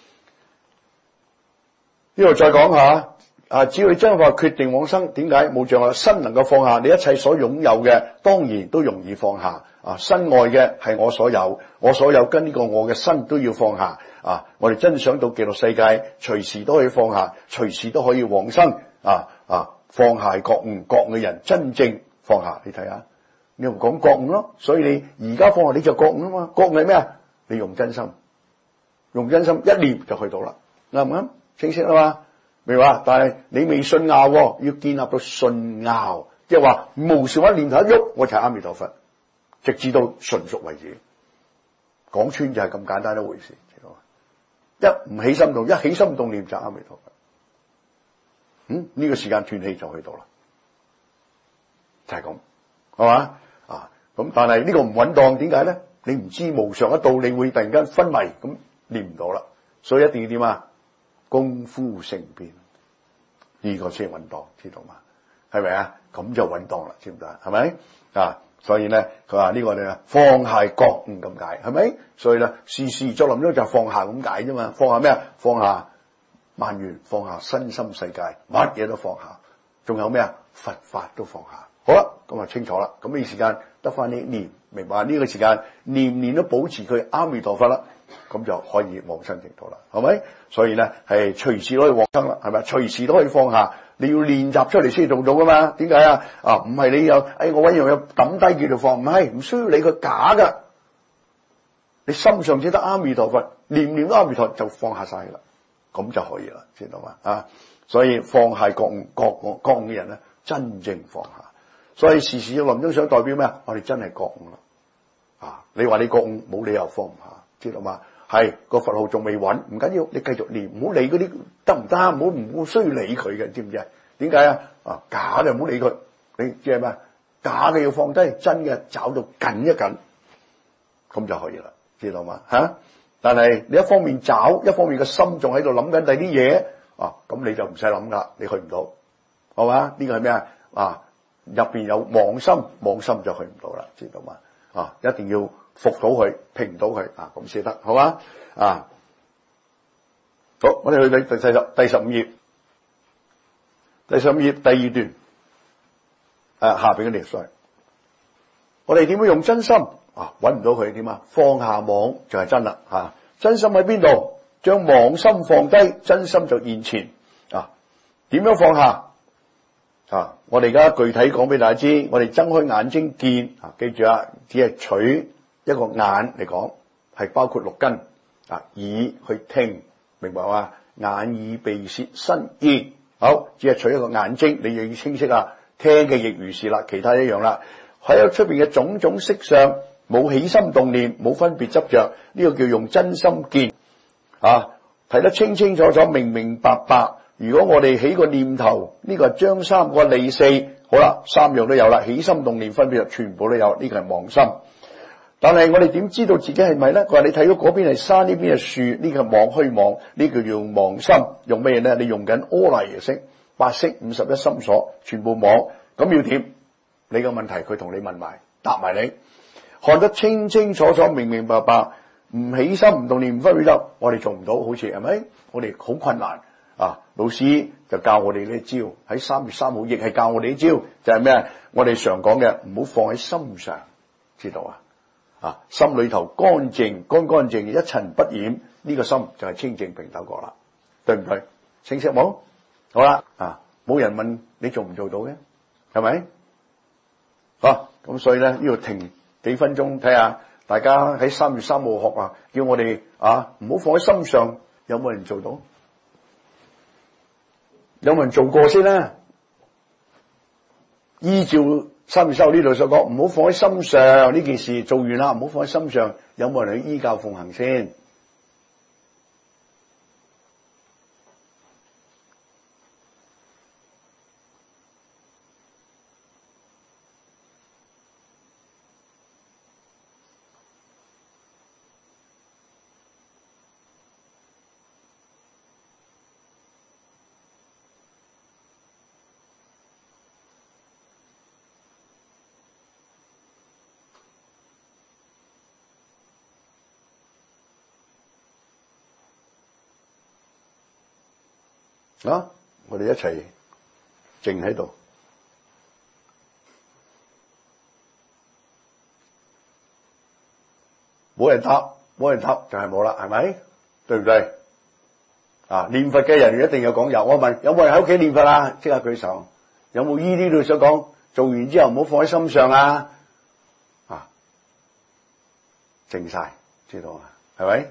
呢度再講下只要你真係話決定往生，點解冇障礙？身能夠放下，你一切所擁有嘅當然都容易放下。身外嘅係我所有，我所有跟呢個我嘅身都要放下。我哋真想到極樂世界，隨時都可以放下，隨時都可以往生。放下覺悟，覺悟嘅人真正放下。你睇下，你又講覺悟咯，所以你而家放下你就覺悟啊嘛。覺悟係咩啊？你用真心，用真心一念就去到啦，啱唔啱？清晰啦嘛，明白？但係你未信拗，要建立到信拗，即係話無時一念頭一喐，我就係阿彌陀佛，直至到純熟為止。講穿就係咁簡單一回事，知道嘛？一唔起心動，一起心動念就阿彌陀佛。呢個時間斷氣就去到啦，就係咁，係嘛？咁但係呢個唔穩當，點解咧？你唔知無常一到，你會突然間昏迷，咁念唔到啦。所以一定要點啊？功夫成片，呢個先穩當，知道嘛？係咪啊？咁就穩當啦，知唔知啊？係咪所以咧，佢話呢個咧放下覺悟咁解，係咪？所以咧，時時作臨終就放下咁解啫嘛。放下咩啊？放下萬緣，放下身心世界，乜嘢都放下。仲有咩啊？佛法都放下。好啦，咁啊清楚啦。咁呢時間得翻啲念，明白呢個時間念念都保持佢阿彌陀佛啦。咁就可以往生淨土啦，係咪？所以咧係隨時都可以往生啦，係咪？隨時都可以放下，你要練習出嚟先做到噶嘛？點解啊？唔係你有我搵樣嘢抌低叫做放，唔係，唔需要理佢假噶。你心上只得阿彌陀佛，念念都阿彌陀就放下晒啦，咁就可以啦，知道嘛？所以放下覺悟嘅人咧，真正放下。所以時時要臨終想代表咩啊？我哋真係覺悟啦。你話你覺悟冇理由放唔下。知道嘛？係個佛號仲未穩，唔緊要，你繼續念，唔好理嗰啲得唔得，唔好需要理佢嘅，知唔知啊？點解啊？假就唔好理佢，你知係咩？假嘅要放低，真嘅找到緊一緊，咁就可以啦，知道嘛？但係你一方面找，一方面個心仲喺度諗緊第啲嘢，咁你就唔使諗噶，你去唔到，係嘛？呢個係咩啊？入邊有妄心，妄心就去唔到啦，知道嘛？一定要服到佢，平到佢咁先得，好嘛？好，我哋去第15頁，第15頁第二段，下邊嘅列衰，我哋點樣用真心揾唔到佢點啊？放下妄就係真啦，真心喺邊度？將妄心放低，真心就現前。點樣放下？我哋而家具體講俾大家知，我哋睜開眼睛見，記住只係取一個眼嚟講，係包括六根，耳去聽，明白嘛？眼耳鼻舌身意，好，只係取一個眼睛，你又要清晰聽嘅亦如是啦，其他一樣啦。喺出邊嘅種種色相，冇起心動念，冇分別執着，呢個叫用真心見，睇得清清楚楚，明明白白。如果我哋起個念頭，呢個係張三，個利四，好啦，三樣都有啦，起心動念分別全部都有，呢個係妄心。 但係我哋點知道自己係咪咧？佢話你睇到嗰邊係山，呢邊係樹，呢個望虛妄，呢個叫望心。用咩咧？你用緊柯拿耶式8式51心所，全部望。咁要點？你個問題佢同你問埋，答埋你，看得清清楚楚、明明白白，唔起心唔動念唔分宇宙，我哋做唔到，好似係咪？我哋好困難啊！老師就教我哋呢招，喺3月3號亦係教我哋呢招，就係咩？我哋常講嘅，唔好放喺心上，知道啊？心裏頭乾淨、乾淨，一塵不染，呢個心就係清淨平等覺啦，對唔對？清晰冇？好啦，冇人問你做唔做到嘅，係咪？咁所以咧，呢度停幾分鐘睇下，大家喺3月3號學啊，叫我哋唔好放喺心上，有冇人做到？有冇人做過先咧？依照3月3號呢度所講，唔好放喺心上，呢件事做完啦，唔好放喺心上，有冇人去依教奉行先？我哋一齊靜喺度，冇人答就係冇啦，係咪？對唔對？念佛嘅人一定有講有。我問有冇人喺屋企念佛啊？即刻舉手。有冇依呢度所講？做完之後唔好放喺心上啊！靜晒，知道啊？係咪？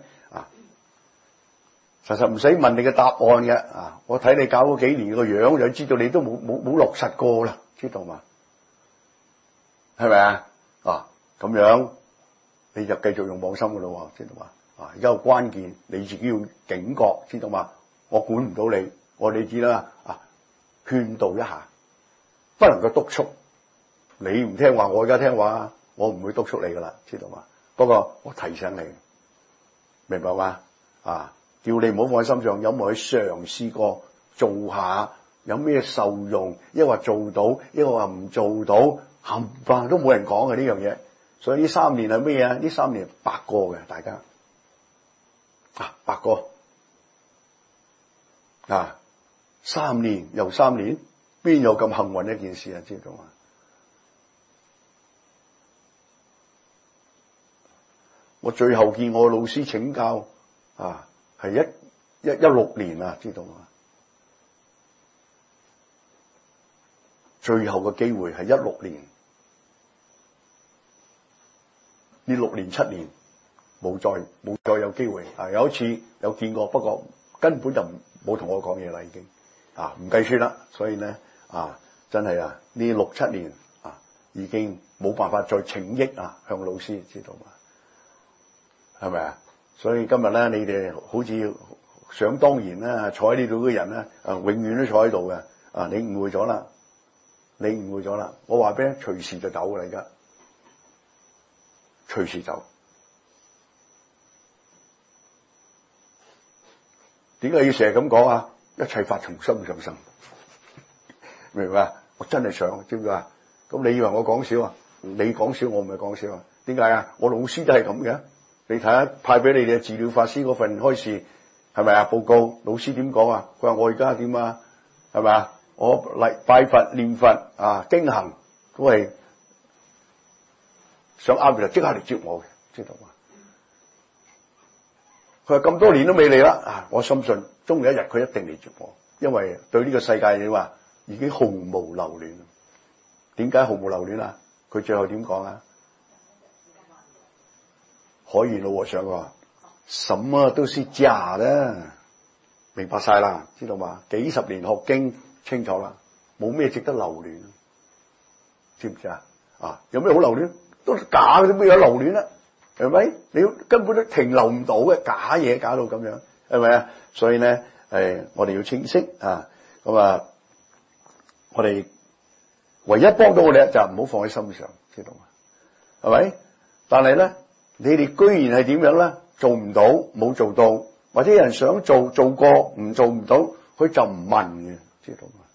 實唔使問你嘅答案嘅，我睇你搞咗幾年個樣，就知道你都冇落實過啦，知道嘛？係咪啊？咁樣你就繼續用妄心噶咯，知道嘛？而家個關鍵你自己要警覺，知道嘛？我管唔到你，你知啦，勸導一下，不能夠督促。你唔聽話，我而家聽話，我唔會督促你噶啦，知道嘛？不過我提醒你，明白嘛？叫你唔好放喺心上，有冇去嘗試過做下？有咩受用？一話做到，一話唔做到，冚唪唥都冇人講嘅呢樣嘢。所以呢3年係咩啊？呢3年白過嘅，大家白過3年又3年，邊有咁幸運一件事啊？知道嘛？我最後見我老師請教係16年啊，知道嘛？最後嘅機會係16年，呢6年7年冇再有機會。有一次有見過，不過根本就冇同我講嘢啦，已經唔計算啦。所以咧真係呢6、7年已經冇辦法再請益向老師，知道嘛？係咪啊？所以今日咧，你哋好似想當然啦，坐喺呢度嘅人咧，永遠都坐喺度嘅。你誤會咗啦，我話俾你，隨時就走啦，而家隨時走。點解要成日咁講啊？一切法從心上生，明唔明啊？我真係想，知唔知啊？咁你以為我講笑啊？你講笑，我唔係講笑啊？點解啊？我老師都係咁嘅。你睇下派俾你哋治療法師嗰份開示係咪報告？老師點講啊？佢話我而家點啊？係咪啊？我嚟拜佛念佛經行都係想啱佢就即刻嚟接我嘅，知道嘛？佢話咁多年都未嚟啦，我深信終有一日佢一定嚟接我，因為對呢個世界你話已經毫無留戀。點解毫無留戀啊？佢最後點講啊？可以老和尚話，什麼都是假的，明白晒啦，知道嘛？幾十年學經清楚啦，冇咩值得留戀，知唔知啊？有咩好留戀？都假嘅，咩有留戀啊？係咪？你根本都停留唔到嘅，假嘢假到咁樣，係咪啊？所以咧，我哋要清晰咁我哋唯一幫到我哋就唔好放喺心上，知道嘛？係咪？ 但係咧，你哋居然係點樣咧？做唔到，冇做到，或者有人想做，做過唔做唔到，佢就唔問嘅，知道嘛？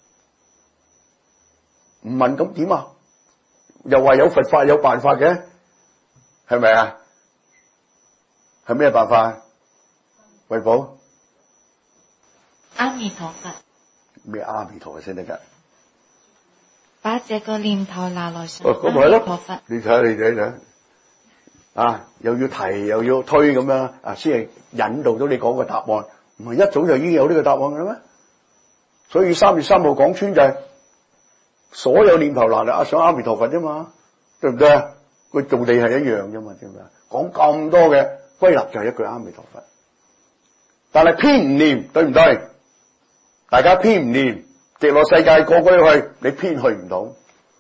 唔問咁點啊？又話有佛法有辦法嘅，係咪啊？係咩辦法？慧寶， 阿彌陀佛。 咩阿彌陀佛先得㗎？ 把這個念頭拿來想咁咪係咯。 阿彌陀佛。 你睇下你睇啊，又要提又要推咁樣啊，先係引導到你講個答案。唔係一早就已經有呢個答案嘅咩？所以3月3號講穿就係所有念頭拿嚟想阿彌陀佛啫嘛，對唔對啊？佢道理係一樣啫嘛，知唔知啊？講咁多嘅歸納就係一句阿彌陀佛，但係偏唔念，對唔對？大家偏唔念，極樂世界個個都去，你偏去唔到，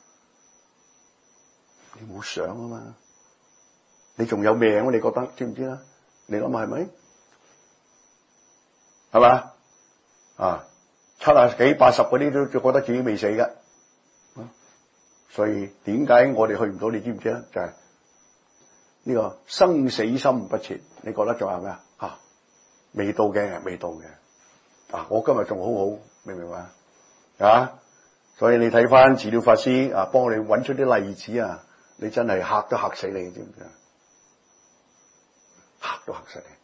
你冇想啊嘛，你仲有命啊？你覺得知唔知啦？你諗下係咪？係嘛？啊，70幾80嗰啲都覺得自己未死㗎，所以點解我哋去唔到？你知唔知咧？就係呢個生死心不切。你覺得仲有咩啊？未到嘅，未到嘅。我今日仲好好，明唔明白啊？所以你睇翻治療法師啊，幫我哋揾出啲例子啊，你真係嚇都嚇死你，知唔知啊？嚇都嚇死你。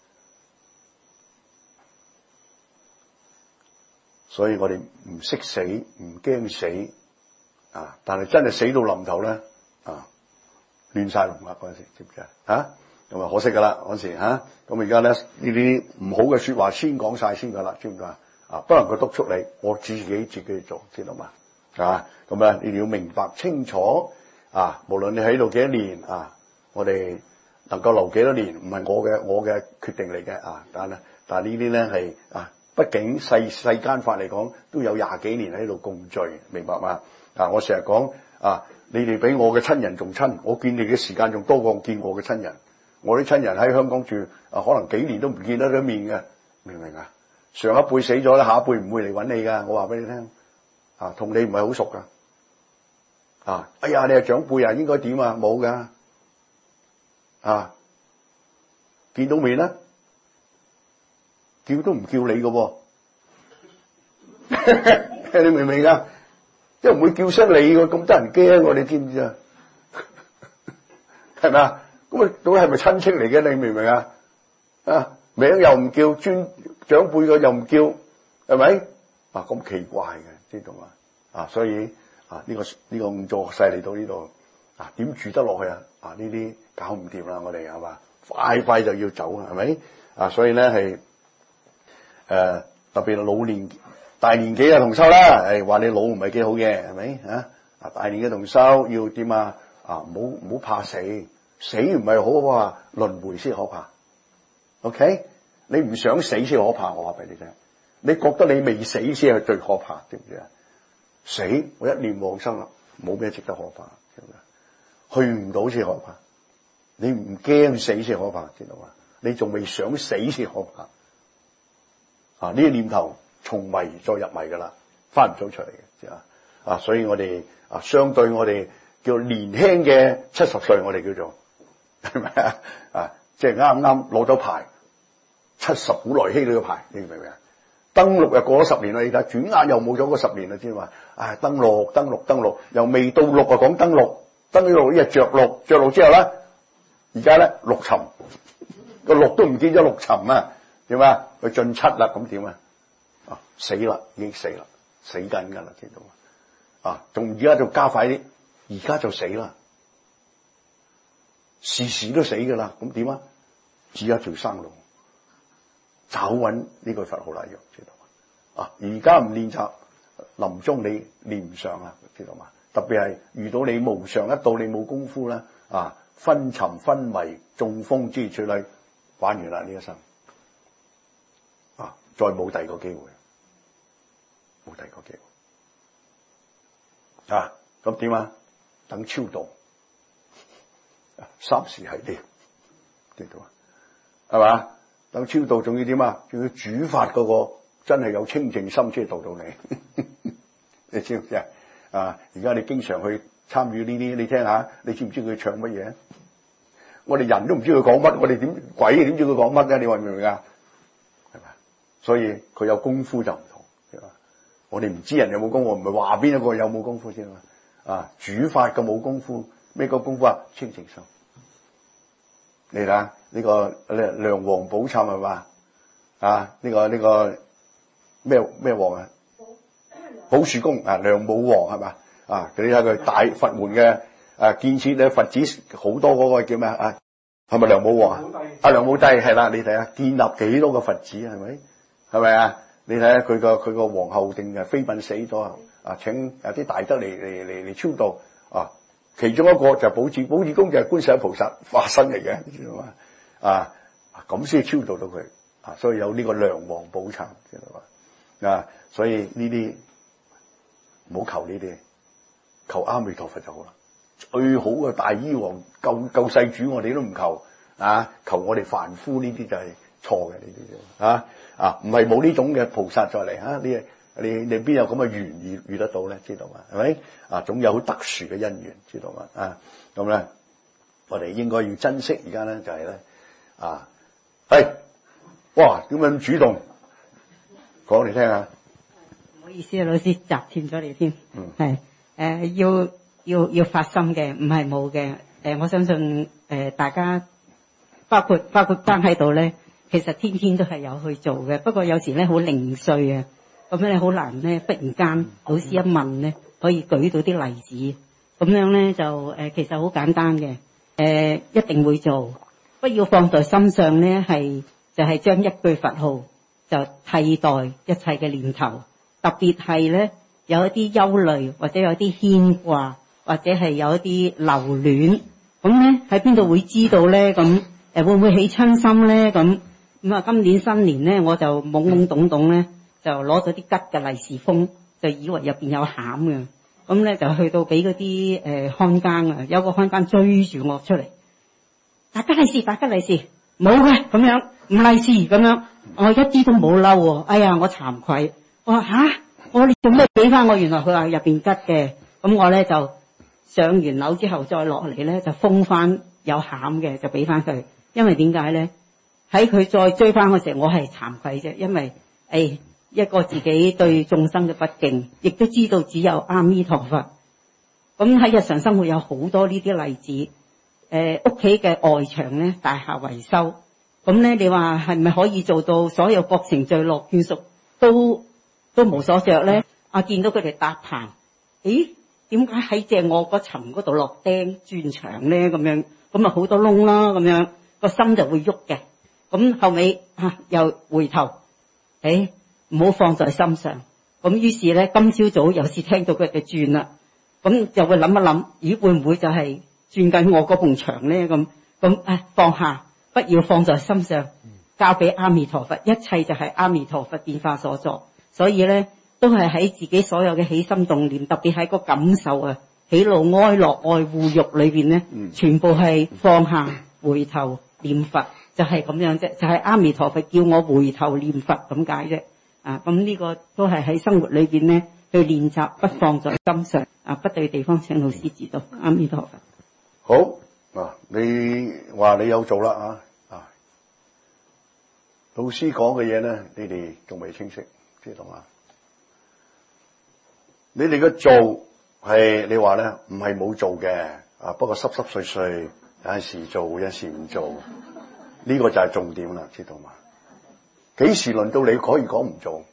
所以我哋唔識死，唔驚死啊！但係真係死到臨頭咧啊，亂晒龍啦嗰陣時，知唔知啊？咁啊可惜噶啦嗰陣時嚇。咁而家咧呢啲唔好嘅說話先講晒先噶啦，知唔知啊？不能夠督促你，我自己去做，知道嘛？咁咧你哋要明白清楚啊！無論你喺度幾多年啊，我哋能夠留幾多年，唔係我嘅決定嚟嘅啊！但係呢啲咧係啊。畢竟世間法嚟講，都有20幾年喺度共聚，明白嘛？我成日講你哋比我嘅親人仲親，我見你嘅時間仲多過我見我嘅親人。我啲親人喺香港住，可能幾年都唔見得咗面嘅，明唔明啊？上一輩死咗咧，下一輩唔會嚟揾你噶，我話俾你聽，同你唔係好熟噶，哎呀，你係長輩啊，應該點啊？冇噶，見到面啦。叫都唔叫你嘅喎，你明唔明啊？即係唔會叫聲你嘅，咁得人驚喎，你知唔知啊？係咪啊？咁到底係咪親戚嚟嘅？你明唔明啊？名又唔叫，尊長輩嘅又唔叫，係咪？咁奇怪嘅，知道嘛？所以呢個五座世嚟到呢度，點住得落去啊？呢啲搞唔掂啦，我哋係嘛？快就要走啊，係咪？所以咧係。特別係大年紀嘅同修啦，話你老唔係幾好嘅，係咪大年嘅同修要點啊？唔好怕死，死唔係可怕，輪迴先可怕。OK， 你唔想死先可怕，我話俾你聽。你覺得你未死先係最可怕，知唔知啊？死我一念往生啦，冇咩值得可怕，知唔知？去唔到先可怕，你唔驚死先可怕，知道嘛？你仲未想死先可怕。呢啲念頭從迷再入迷噶啦，翻唔到出嚟嘅，所以我哋相對我哋叫年輕嘅70歲，我哋叫做係咪即係啱啱攞咗牌，70古來稀呢個牌，你明唔明啊？登錄又過咗10年啦，而家轉眼又冇咗嗰10年啦，知嘛？登錄，又未到錄啊，講登錄呢日着陸之後咧，而家咧陸沉個陸都唔見咗陸沉啊！點啊？佢進7啦，咁點啊？死啦，已經死啦，死緊噶啦，知道嘛？仲而家就加快啲，而家就死啦，時都死噶啦，咁點啊？只有一條生路，找穩呢個佛號嚟用，知道嘛？而家唔練習，臨終你練唔上啊，知道嘛？特別係遇到你無常一到，你冇功夫啦，昏沉昏迷中風之處理，玩完啦呢一生。再冇第二個機會，咁點啊？等超度，3時係啲，知道嘛？係嘛？等超度仲要點啊？仲要主法嗰個真係有清淨心先度到你，你知唔知啊？而家你經常去參與呢啲，你聽下，你知唔知佢唱乜嘢？ 我哋人都唔知佢講乜，我哋鬼點知佢講乜嘅？你話明唔明啊？係咪？所以佢有功夫就唔同，係嘛？我哋唔知人有冇功夫，唔係話邊一個有冇功夫先嘛？啊，煮法嘅冇功夫，咩個功夫啊？清淨心。你睇下呢個梁王寶懺係嘛？啊，呢個咩王啊？寶樹公啊，梁武王係嘛？啊，你睇下佢大佛門嘅建設咧，佛寺好多嗰個叫咩啊？係咪梁武王啊？梁武帝係啦，你睇下建立幾多個佛寺係咪？係咪啊？你睇下佢個皇后定係妃嬪死咗啊？請有啲大德嚟超度啊！其中一個就係寶智公就係觀世音菩薩化身嚟嘅，知道嘛？啊，咁先超度到佢啊！所以有呢個梁王寶懺，知道嘛？啊，所以呢啲唔好求呢啲，求阿彌陀佛就好啦。最好嘅大醫王救世主，我哋都唔求啊！求我哋凡夫呢啲就係錯嘅呢啲唔係冇呢種嘅菩薩再嚟啊！你邊有咁嘅緣遇得到咧？知道嘛？係咪啊？總有好特殊嘅因緣，知道嘛？啊，咁咧，我哋應該要珍惜而家咧，就係咧哇！點解咁主動講嚟聽下？ 唔好意思啊，老師雜添咗你添。係要發心嘅，唔係冇嘅。我相信大家包括班喺度咧，其實天天都係有去做嘅。不過有時咧好零碎啊。咁樣你好難咧，忽然間老師一問咧，可以舉到啲例子，咁樣咧就其實好簡單嘅，一定會做，不要放在心上咧，就係將一句佛號就替代一切嘅念頭，特別係咧有一啲憂慮或者有啲牽掛或者係有一啲留戀，咁咧喺邊度會知道咧？咁會唔會起親心咧？咁啊，今年新年咧我就懵懵懂懂咧。就攞咗啲吉嘅利是封，就以為入邊有餡嘅，咁咧就去到俾嗰啲看更啊，有個看更追住我出嚟，大吉利是，冇嘅咁樣，唔利是咁樣，我一啲都冇嬲喎，哎呀我慚愧，我話我你做咩俾翻我？原來佢話入邊吉嘅，咁我咧就上完樓之後再落嚟咧就封翻有餡嘅，就俾翻佢，因為點解咧？喺佢再追翻嗰時候，我係慚愧啫，因為一個自己對眾生嘅不敬，亦都知道只有阿彌陀佛。咁喺日常生活有好多呢啲例子。屋企嘅外牆咧，大廈維修，咁咧你話係咪可以做到所有各程序樂眷屬都無所着咧？見到佢哋搭棚，點解喺正我嗰層嗰度落釘磚牆咧？咁樣咁啊好多窿啦，咁樣個心就會喐嘅。咁後尾又回頭，唔好放在心上，咁於是咧，今朝早又是聽到佢哋轉啦，咁就會諗一諗，咦會唔會就係轉緊我嗰埲牆咧？咁放下，不要放在心上，交俾阿彌陀佛，一切就係阿彌陀佛變化所作，所以咧都係喺自己所有嘅起心動念，特別喺個感受啊，喜怒哀樂愛護欲裏邊咧，全部係放下回頭念佛，就係咁樣啫，就係阿彌陀佛叫我回頭念佛咁解啫。咁呢個都係喺生活裏邊咧去練習，不放在心上，不對地方請老師指導。阿彌陀佛。 好你話你有做啦老師講嘅嘢咧，你哋仲未清晰，知道嘛？你哋嘅做係你話咧，唔係冇做嘅，不過濕濕碎碎，有陣時做，有陣時唔做，呢個就係重點啦，知道嘛？幾時輪到你可以講唔做？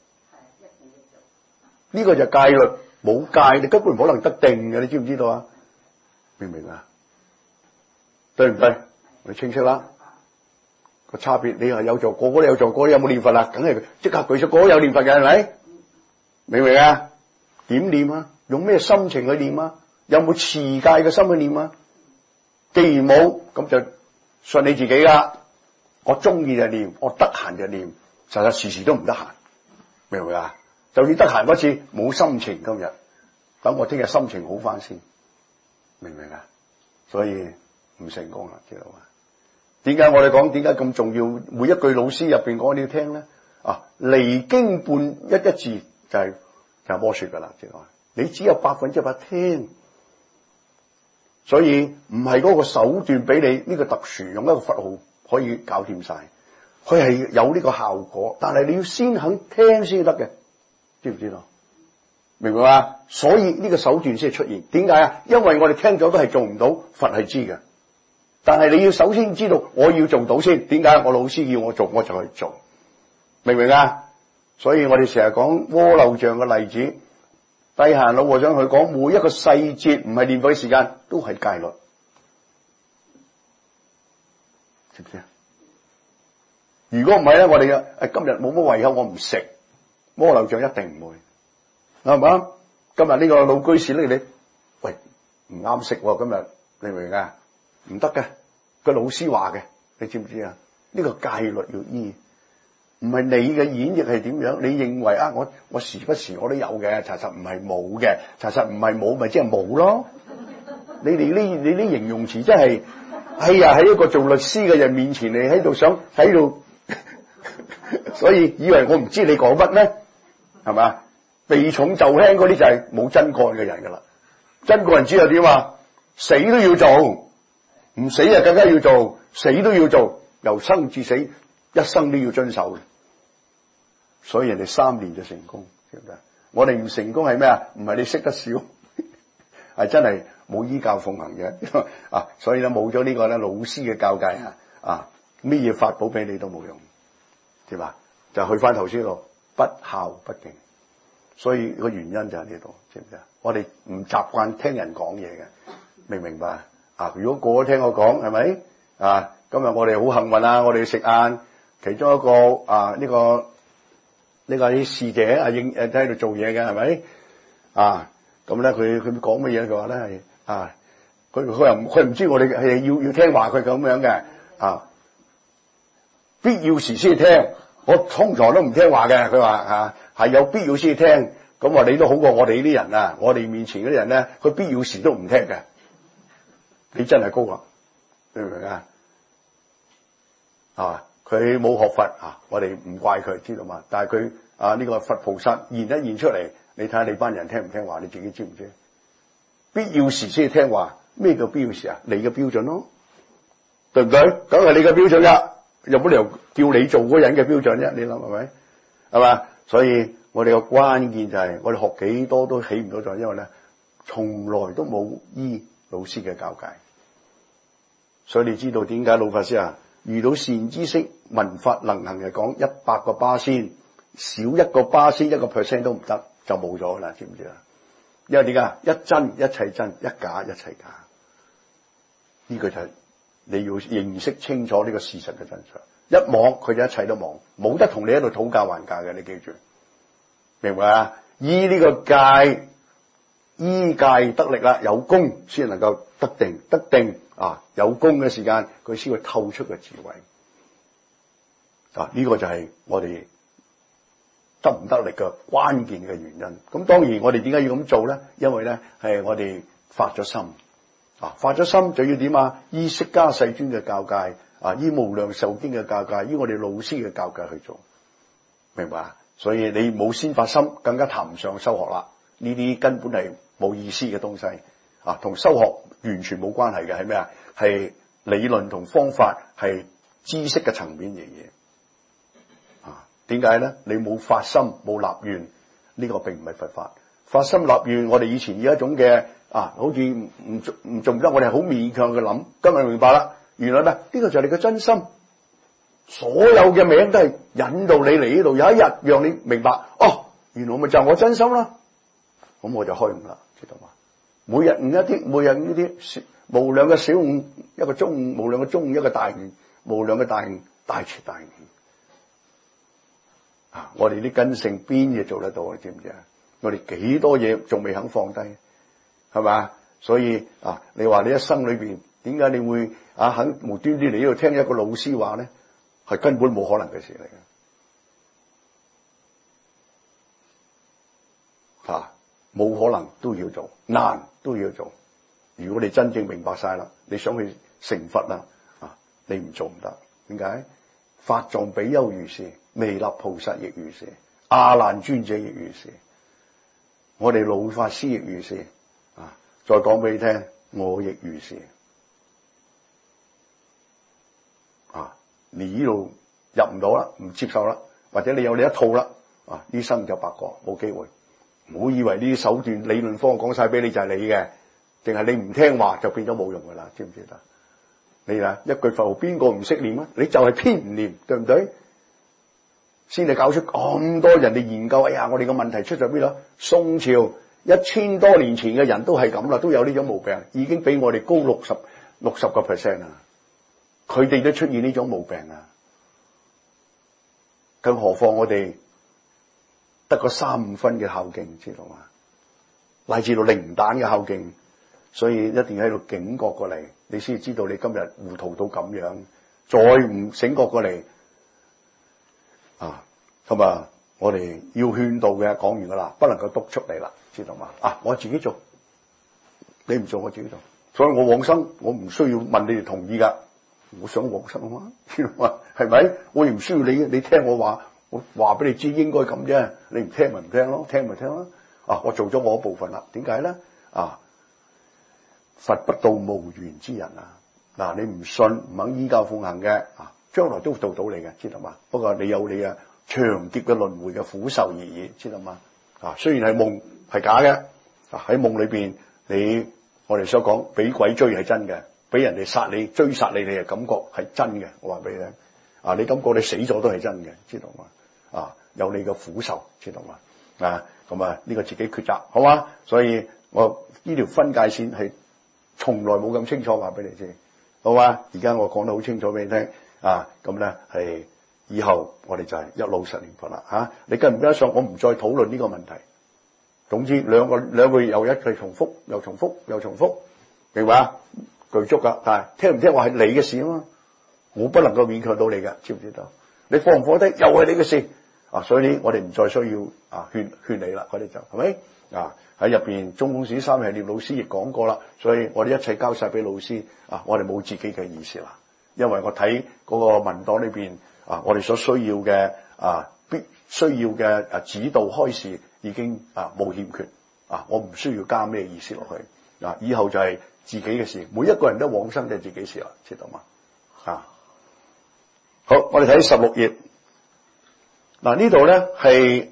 呢個就戒律，冇戒你根本唔可能得定嘅，你知唔知道啊？明唔明啊？對唔對？你清晰啦。個差別你係有做，個個都有做，個個都有冇念佛啦？梗係即刻舉出，個個有念佛嘅係咪？明唔明啊？點念啊？用咩心情去念啊？有冇持戒嘅心去念啊？既然冇，咁就信你自己啦。我中意就念，我得閒就念。實在時時都唔得閒，明唔明啊？就算得閒嗰次冇心情，今日等我聽日心情好翻先，明唔明啊？所以唔成功啦，知道嘛？點解我哋講點解咁重要？每一句老師入邊講你要聽咧，離經叛一字就係魔說噶啦，知道嘛？你只有100%聽， 所以唔係嗰個手段俾你呢個特殊用一個佛號可以搞掂晒，佢係有呢個效果，但係你要先肯聽先得嘅，知唔知道？明唔明啊？所以呢個手段先係出現。點解啊？因為我哋聽咗都係做唔到，佛係知嘅。但係你要首先知道我要做到先。點解？我老師要我做，我就去做。明唔明啊？所以我哋成日講鍋漏像嘅例子，低閒老和尚佢講每一個細節唔係念佛嘅時間都係戒律，知唔知啊？如果唔係咧，我哋嘅今日冇乜胃口，我唔食鍋漏像一定唔會。係嘛？今日呢個老居士咧，你喂唔啱食喎，今日你明唔明啊？唔得嘅，個老師話嘅，你知唔知啊？呢個戒律要依，唔係你嘅演繹係點樣？你認為啊，我時不時我都有嘅，查實唔係冇嘅，查實唔係冇咪即係冇咯。你啲形容詞真係，哎呀喺一個做律師嘅人面前，你喺度想喺度，所以以為我唔知你講乜咩？係嘛？避重就輕嗰啲就係冇真幹嘅人噶啦，真幹人知道點啊？死都要做，唔死啊更加要做，死都要做，由生至死一生都要遵守嘅。所以人哋3年就成功，知唔知？我哋唔成功係咩啊？唔係你識得少，係真係冇依教奉行嘅啊！所以咧冇咗呢個咧老師嘅教誡啊，咩嘢法寶俾你都冇用，知嘛？就去翻頭先度，不孝不敬。所以個原因就喺呢度，知唔知啊？我哋唔習慣聽人講嘢嘅，明唔明白啊？如果個個聽我講，係咪啊？今日我哋好幸運啊！我哋食晏，其中一個呢個啲侍者喺度做嘢嘅，係咪啊？咁咧佢講乜嘢？佢話咧係啊，佢唔知我哋係要聽話，佢咁樣嘅啊，必要時先聽。我通常都唔聽話嘅，佢話係有必要先聽，咁話你都好過我哋呢啲人啊！我哋面前嗰啲人咧，佢必要時都唔聽嘅，你真係高啊！明唔明啊？佢冇學佛啊，我哋唔怪佢，知道嘛？但係佢呢個佛菩薩現一現出嚟，你睇下你班人聽唔聽話，你自己知唔知？必要時先聽話，咩叫必要時啊？你嘅標準咯，對唔對？梗係你嘅標準㗎。有冇理由叫你做嗰個人嘅標準啫？你諗係咪？係嘛？所以我哋個關鍵就係我哋學幾多都起唔到作用，因為咧從來都冇依老師嘅教誡。所以你知道點解老法師啊遇到善知識聞法能行係講100個巴仙，少1個巴仙1% 都唔得，就冇咗啦，知唔知啊？因為點解？一真一切真，一假一切假。呢個就係你要認識清楚呢個事實嘅真相，一妄佢就一切都妄，冇得同你喺度討價還價嘅，你記住，明白啊？依呢個戒，依戒得力啦，有功先能夠得定，得定有功嘅時間，佢先會透出嘅智慧。呢個就係我哋得唔得力嘅關鍵嘅原因。咁當然我哋點解要咁做咧？因為咧係我哋發咗心。發咗心就要點啊？依釋迦世尊嘅教誡依無量壽經嘅教誡，依我哋老師嘅教誡去做，明白啊？所以你冇先發心，更加談唔上修學啦。呢啲根本係冇意思嘅東西同修學完全冇關係嘅，係咩啊？係理論同方法，係知識嘅層面嘅嘢點解咧？你冇發心，冇立願，呢個並唔係佛法。發心立願，我哋以前有一種嘅好似唔做唔得，我哋係好勉強嘅諗。今日明白啦，原來呢個就係你嘅真心。所有嘅名都係引導你嚟呢度，有一日讓你明白，原來咪就係我真心啦。咁我就開悟啦，知道嘛？每日悟一啲，每日呢啲無量嘅小悟，一個中悟，無量嘅中悟，一個大悟，無量嘅大悟，大徹大悟。我哋啲根性邊嘢做得到啊？知唔知啊？我哋幾多嘢仲未肯放低，係嘛？所以你話你一生裏邊點解你會肯無端端嚟呢度聽一個老師話咧？係根本冇可能嘅事嚟嘅，冇可能都要做，難都要做。如果你真正明白晒啦，你想去成佛啦，你唔做唔得。點解？法藏比丘如是，彌勒菩薩亦如是，阿難尊者亦如是。我哋老法師亦如是再講俾你聽， 我亦如是。你呢度入唔到啦，唔接受啦，或者你有你一套啦，呢生就白過，冇機會。唔好以為呢啲手段理論科學講晒俾你就係你嘅，淨係你唔聽話就變咗冇用噶啦，知唔知得？你一句佛號邊個唔識念啊？你就係偏唔念，對唔對？先至搞出咁多人哋研究，哎呀，我哋個問題出咗邊度？宋朝1000多年前嘅人都係咁啦，都有呢種毛病，已經比我哋高60%啦。佢哋都出現呢種毛病啊，更何況我哋得個3-5分嘅孝敬，知道嘛？乃至到零蛋嘅孝敬，所以一定喺度警覺過嚟，你先知道你今日糊塗到咁樣，再唔醒覺過嚟咁我哋要勸導嘅講完噶啦，不能夠督促你啦，知道嘛？我自己做，你唔做我自己做，所以我往生我唔需要問你哋同意噶。我想往生啊嘛，知道嘛？係咪？我亦唔需要你聽我話，我話俾你知應該咁啫。你唔聽咪唔聽咯，聽咪聽咯。我做咗我一部分啦。點解咧？佛不度無緣之人啊！你唔信唔肯依教奉行嘅將來都度到你嘅，知道嘛？不過你有你嘅長劫嘅輪迴嘅苦受而已，知道嘛？雖然係夢係假嘅，喺夢裏邊我哋所講俾鬼追係真嘅。俾人哋殺你追殺你，你嘅感覺係真嘅。我話俾你聽，你感覺你死咗都係真嘅，知道嘛？有你嘅苦受，知道嘛？咁呢個自己抉擇，好嘛？所以我呢條分界線係從來冇咁清楚話俾你知，好嘛？而家我講得好清楚俾你聽，咁咧係以後我哋就係一路實念佛啦，你跟唔跟得上？我唔再討論呢個問題。總之兩個月又一句重複，又重複，又重複，明白啊？具足噶，但係聽唔聽話係你嘅事啊嘛，我不能夠勉強到你嘅，知唔知道？你放唔放低又係你嘅事所以我哋唔再需要勸你啦，嗰啲就係咪喺入邊中共史3系列老師亦講過啦，所以我哋一切交晒俾老師我哋冇自己嘅意思啦，因為我睇嗰個文檔裏邊我哋所需要嘅必須要嘅指導開示已經冇欠缺我唔需要加咩意思落去以後就係自己嘅事，每一個人都往生就係自己事啦，知道嘛？好，我哋睇16頁。呢度咧係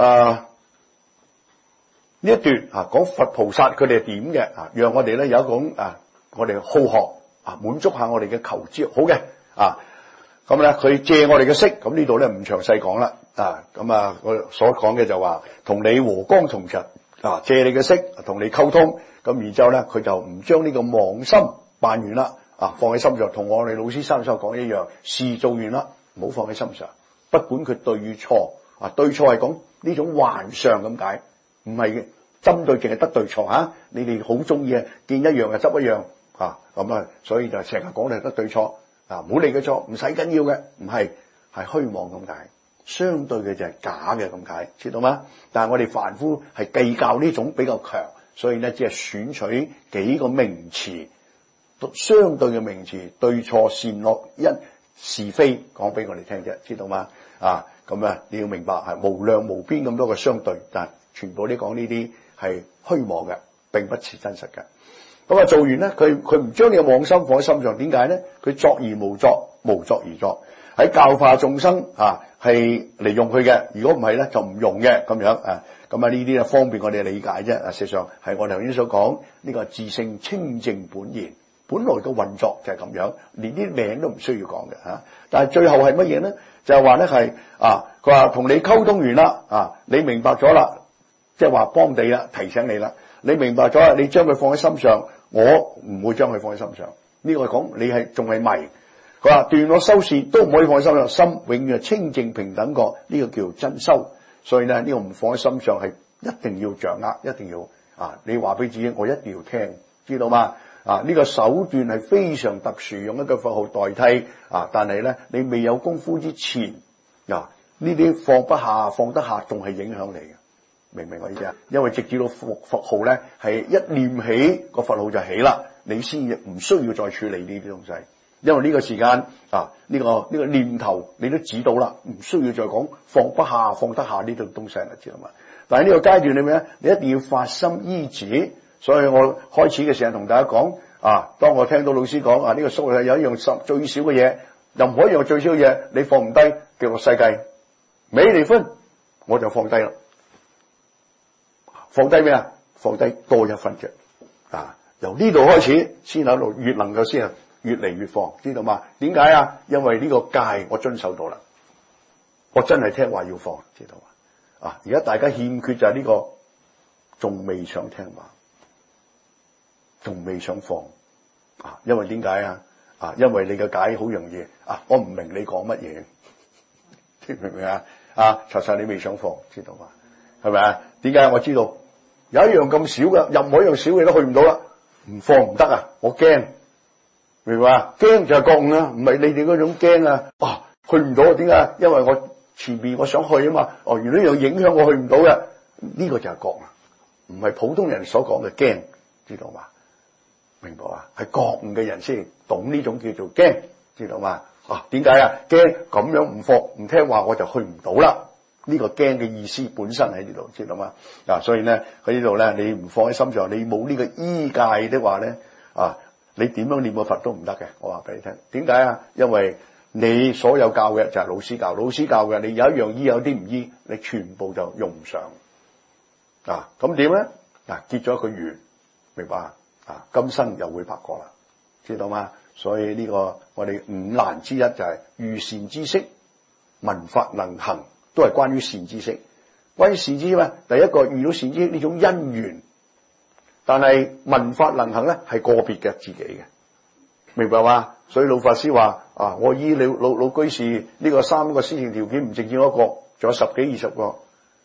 呢一段講佛菩薩佢哋係點嘅讓我哋咧有一種我哋好學滿足下我哋嘅求知，好嘅咁咧佢借我哋嘅色，咁呢度咧唔詳細講啦我所講嘅就話同你和光同塵借你嘅色同你溝通，咁然之後咧佢就唔將呢個妄心辦完啦放喺心上，同我哋老師三首講一樣，事做完啦，唔好放喺心上，不管佢對與錯對錯係講呢種幻象咁解，唔係針對淨係得對錯你哋好中意見一樣就執一樣咁所以就成日講你係得對錯唔好理佢錯，唔使緊要嘅，唔係虛妄咁解，相對嘅就係假嘅咁解，知道嗎？但係我哋凡夫係計較呢種比較強，所以咧只係選取幾個名詞，相對嘅名詞，對錯善惡因是非講俾我哋聽啫，知道嗎？咁你要明白係無量無邊咁多個相對，但係全部都講呢啲係虛妄嘅，並不是真實嘅。咁做完咧，佢唔將你嘅妄心放喺心上，點解咧？佢作而無作，無作而作，喺教化眾生係嚟用佢嘅，如果唔係咧就唔用嘅咁樣咁呢啲方便我哋理解啫。事實上係我哋頭先所講呢個自性清淨本然，本來嘅運作就係咁樣，連啲名都唔需要講嘅但係最後係乜嘢咧？就係話咧係佢話同你溝通完啦你明白咗啦，即係話幫你啦，提醒你啦，你明白咗啦，你將佢放喺心上，我唔會將佢放喺心上。呢個講你係仲係迷。佢話斷我修事都唔可以放喺心上，心永遠係清淨平等覺，呢個叫真修。所以咧呢個唔放喺心上係一定要掌握，一定要你話俾自己，我一定要聽，知道嗎？呢個手段係非常特殊，用一個佛號代替但係咧你未有功夫之前呢啲放不下放得下，仲係影響你嘅，明唔明我意思啊？因為直至到佛號咧係一念起個佛號就起啦，你先唔需要再處理呢啲東西。因為呢個時間呢個念頭你都指到啦，唔需要再講放不下放得下呢種東西啦，知道嘛？但係呢個階段裏面咧，你一定要發心依止， 所以我開始嘅時候同大家講當我聽到老師講呢個數學有一樣最少嘅嘢，任何一樣最少嘅嘢你放唔低嘅個世界美離婚，我就放低啦。放低咩啊？放低多一分啫。由呢度開始先喺度越能夠先越嚟越放，知道嗎？點解啊？因為呢個戒我遵守到啦，我真係聽話要放，知道嗎？而家大家欠缺就係呢個，仲未想聽話，仲未想放因為點解啊？因為你嘅解好容易我唔明你講乜嘢，聽明唔明啊？查實你未想放，知道嗎？係咪啊？點解？我知道有一樣咁少嘅，任何一樣小嘅都去唔到啦，唔放唔得啊！我驚，明白嘛？驚就係覺悟啦，唔係你哋嗰種驚去唔到，點解？因為我前面我想去啊嘛，原來呢樣影響我去唔到嘅，呢個就係覺悟，唔係普通人所講嘅驚，知道嘛？明白啊？係覺悟嘅人先懂呢種叫做驚，知道嘛？點解啊？驚咁樣唔放唔聽話我就去唔到啦。呢個驚嘅意思本身喺呢度，知道嗎？所以咧喺呢度咧，你唔放喺心上，你冇呢個依戒的話咧，你點樣念個佛都唔得嘅。我話俾你聽，點解啊？因為你所有教嘅就係老師教，老師教嘅你有一樣醫，有啲唔醫，你全部就用唔上。咁點咧？結咗一個緣，明白今生又會白過啦，知道嗎？所以呢個我哋五難之一就係遇善知識，聞法能行。都係關於善知識，關於善知識咩？第一個遇到善知識呢種因緣，但係聞法能行咧係個別嘅自己嘅，明白嘛？所以老法師話我依老居士呢個3個先決條件唔淨止一個，仲有10幾20個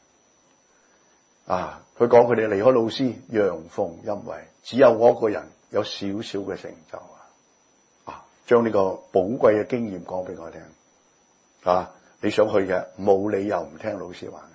佢講佢哋離開老師陽奉陰違，只有我一個人有少少嘅成就將呢個寶貴嘅經驗講俾我聽你想去嘅，冇理由唔聽老師話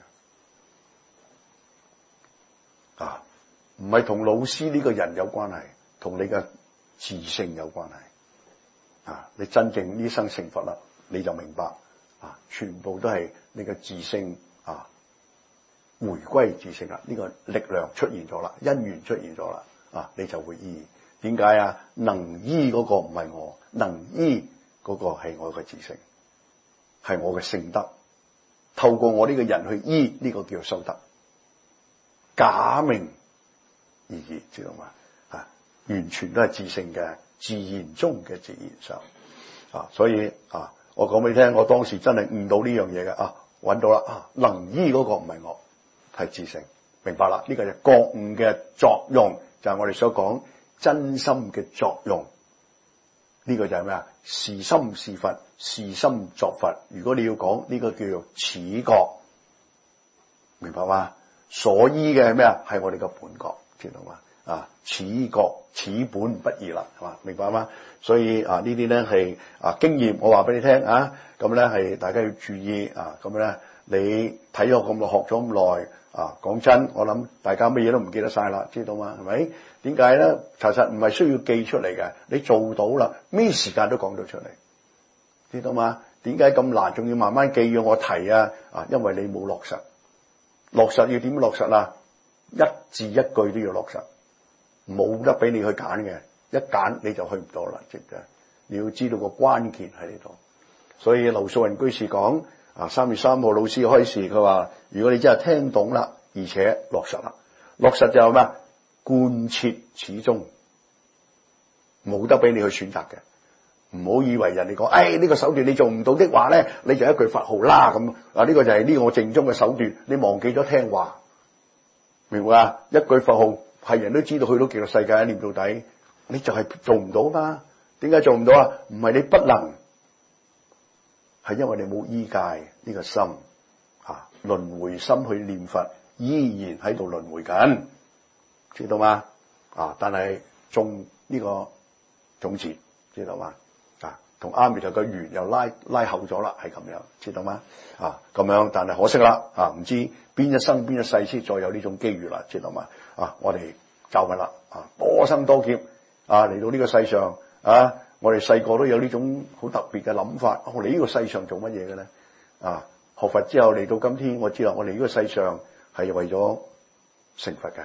嘅，唔係同老師呢個人有關係，同你嘅自性有關係，你真正呢生成佛啦，你就明白，全部都係你嘅自性，回歸自性啦，呢個力量出現咗啦，因緣出現咗啦，你就會醫。點解啊？能醫嗰個唔係我，能醫嗰個係我嘅自性。係我嘅聖德，透過我呢個人去醫，呢個叫修德，假名而已，知道嘛？完全都係自性嘅自然中嘅自然修所以我講俾你聽，我當時真係悟到呢樣嘢嘅揾到啦能醫嗰個唔係我，係自性，明白啦？呢個就覺悟嘅作用，就係我哋所講真心嘅作用。呢個就係咩啊？是心是佛，是心作佛。如果你要講呢個叫做此覺，明白嗎？所依嘅係咩啊？係我哋嘅本覺，知道嘛？此覺此本不異啦，係嘛？明白嗎？所以呢啲咧係經驗，我話俾你聽咁咧係大家要注意咁咧你睇咗咁耐，學咗咁耐講真，我諗大家乜嘢都唔記得晒啦，知道嗎？係咪？點解咧？其實唔係需要記出嚟嘅，你做到啦，咩時間都講到出嚟，知道嗎？點解咁難？仲要慢慢記要我提因為你冇落實，落實要點落實啊？一字一句都要落實，冇得俾你去揀嘅，一揀你就去唔到啦，即係你要知道個關鍵喺呢度。所以劉素雲居士講3月3號老師開示，佢話如果你真係聽懂啦，而且落實啦，落實就係咩？貫徹始終，冇得俾你去選擇嘅。唔好以為人哋講呢個手段你做唔到的話咧，你就一句佛號啦咁呢個就係呢個我正宗嘅手段，你忘記咗聽話，明白啊？一句佛號係人都知道去到極樂世界念到底，你就係做唔到嘛？點解做唔到啊？唔係你不能，係因為你冇依戒呢個心輪迴心去念佛，依然喺度輪迴緊，知道嗎？但係種呢個種子，知道嗎？同阿彌陀嘅緣又拉後咗啦，係咁樣，知道嗎？咁樣，但係可惜啦，唔知邊一生邊一世先再有呢種機遇啦，知道嗎？我哋就係啦，多生多劫嚟到呢個世上我哋細個都有呢種好特別嘅諗法，我哋呢個世上做乜嘢嘅咧？學佛之後嚟到今天，我知道我哋呢個世上係為咗成佛嘅，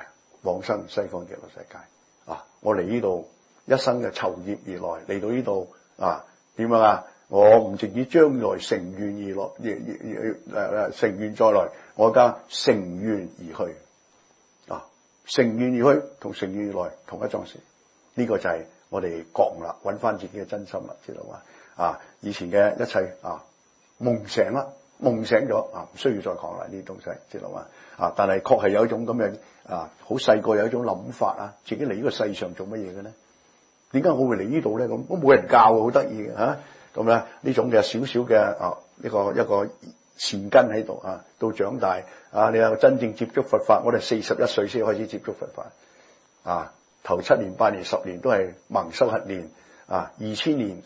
往生西方極樂世界。我嚟呢度一生嘅酬業而來，嚟到呢度點樣啊？我唔淨止將來乘願而來，乘願再來，我而家乘願而去。乘願而去同乘願而來同一樁事，呢個就係我哋覺悟啦，揾翻自己嘅真心啦，知道嘛？以前嘅一切夢醒啦，夢醒咗唔需要再講啦，呢啲東西知道嘛？但係確係有一種咁樣好細個有一種諗法自己嚟呢個世上做乜嘢嘅咧？點解我會嚟呢度咧？咁都冇人教，好得意嘅嚇。咁咧呢種嘅少少嘅一個善根喺度到長大你有真正接觸佛法，我哋41歲先開始接觸佛法頭7年8年10年都係盲修核練2000年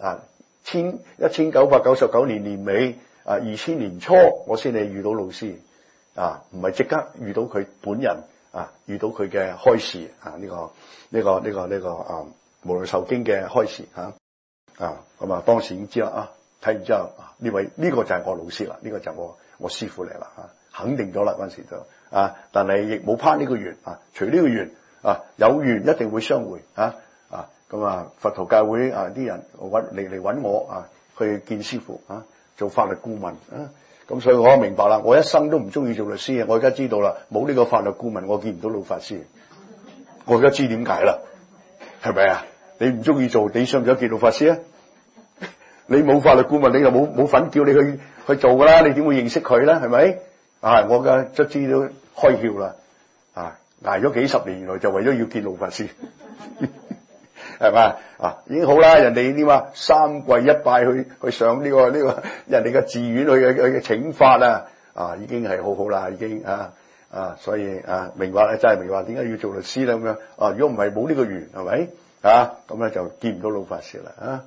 1999年年尾2000年初我先係遇到老師唔係即刻遇到佢本人遇到佢嘅開示呢個無量壽經嘅開示咁當時已經知啦睇完之後呢個就係我老師啦，呢個就係我師父嚟啦肯定咗啦嗰陣時就但係亦冇攀呢個緣除呢個緣有緣一定會相會咁佛陀教會啲人嚟揾我去見師父做法律顧問咁所以我明白啦，我一生都唔中意做律師，我而家知道啦，冇呢個法律顧問我見唔到老法師，我而家知點解啦，係咪啊？你唔中意做，你想唔想見老法師啊？你冇法律顧問，你就冇份叫你去做噶啦，你點會認識佢咧？係咪？我嘅卒之都開竅啦，捱咗幾十年，原來就為咗要見老法師，係咪已經好啦，人哋點啊3跪1拜去上呢個人哋嘅寺院去請法已經係好好啦，已經所以明白咧，真係明白點解要做律師咧咁樣如果唔係冇呢個緣係咪咁咧就見唔到老法師啦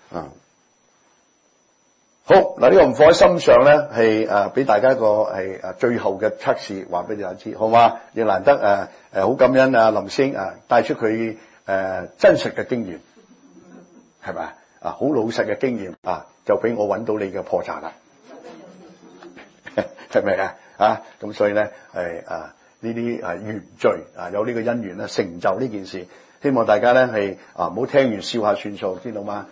好嗱，呢個唔放喺心上咧，係俾大家一個係最後嘅測試，話俾大家知，好嘛？亦難得好感恩林師兄帶出佢真實嘅經驗，係咪好老實嘅經驗就俾我揾到你嘅破綻啦，係咪咁所以咧係呢啲緣聚有呢個因緣咧成就呢件事，希望大家咧係唔好聽完笑下算數，知道嗎？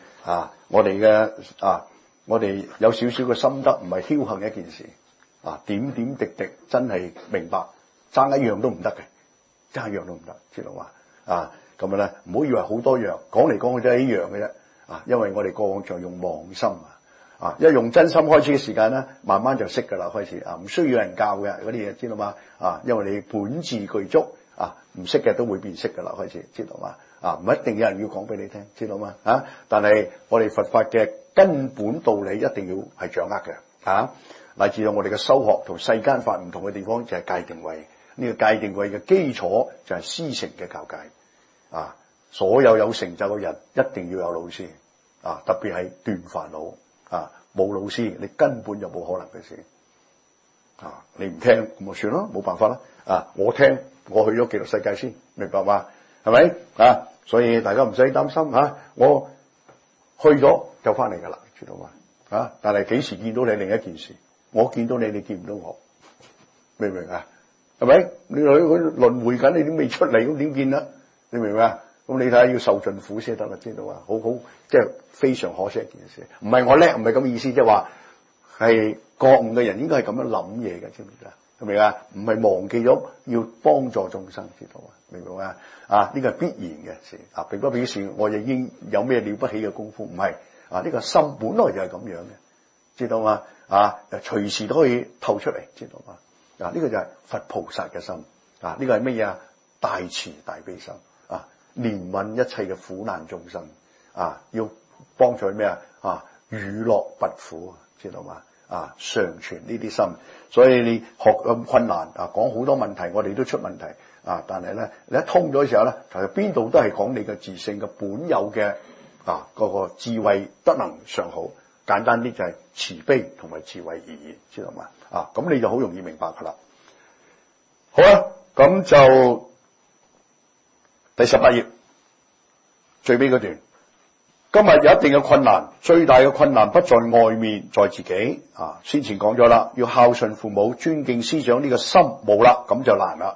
我哋有少少嘅心得，唔係僥倖一件事點點滴滴真係明白，爭一樣都唔得嘅，爭一樣都唔得，知道嘛？咁樣咧，唔好以為好多樣，講嚟講去都係一樣嘅啫因為我哋過往就用妄心一用真心開始嘅時間咧，慢慢就識噶啦，開始唔需要人教嘅嗰啲嘢，知道嘛？因為你本自具足唔識嘅都會變識噶啦，開始知道嘛？唔一定有人要講俾你聽，知道嘛？但係我哋佛法嘅根本道理一定要係掌握嘅乃至到我哋嘅修學同世間法唔同嘅地方就係戒定慧，呢個戒定慧嘅基礎就係師承嘅教誡所有成就嘅人一定要有老師特別係斷煩惱冇老師你根本就冇可能嘅事你唔聽咁就算咯，冇辦法啦我聽，我去咗極樂世界先，明白嘛？係咪所以大家唔使擔心我去咗就翻嚟噶啦，知道嘛？但係幾時見到你另一件事，我見到你，你見唔到我，明唔明係咪？你去輪迴緊，你都未出嚟，咁點見啊？你明唔明咁你睇下要受盡苦先得啦，知道嘛？好即係非常可惜一件事，唔係我叻，唔係咁意思，即係話係覺悟嘅人應該係咁樣諗嘢嘅，知唔知啊？係咪唔係忘記咗要幫助眾生，知道嘛？明唔明呢個係必然嘅事並不表示我已經有咩了不起嘅功夫，唔係呢個心本來就係咁樣嘅，知道嘛？隨時都可以透出嚟，知道嘛？呢個就係佛菩薩嘅心呢個係乜嘢大慈大悲心憐憫一切嘅苦難眾生要幫助咩與樂拔苦，知道嘛？常存呢啲心，所以你學咁困難講好多問題，我哋都出問題但係咧你一通咗嘅時候咧，其實邊度都係講你嘅自性嘅本有嘅嗰個智慧德能上好，簡單啲就係慈悲同埋智慧而已，知道嘛？咁你就好容易明白噶啦。好啦，咁就第18頁最尾嗰段。今日有一定嘅困難，最大嘅困難不在外面，在自己先前講咗啦，要孝順父母、尊敬師長呢個心冇啦，咁就難啦。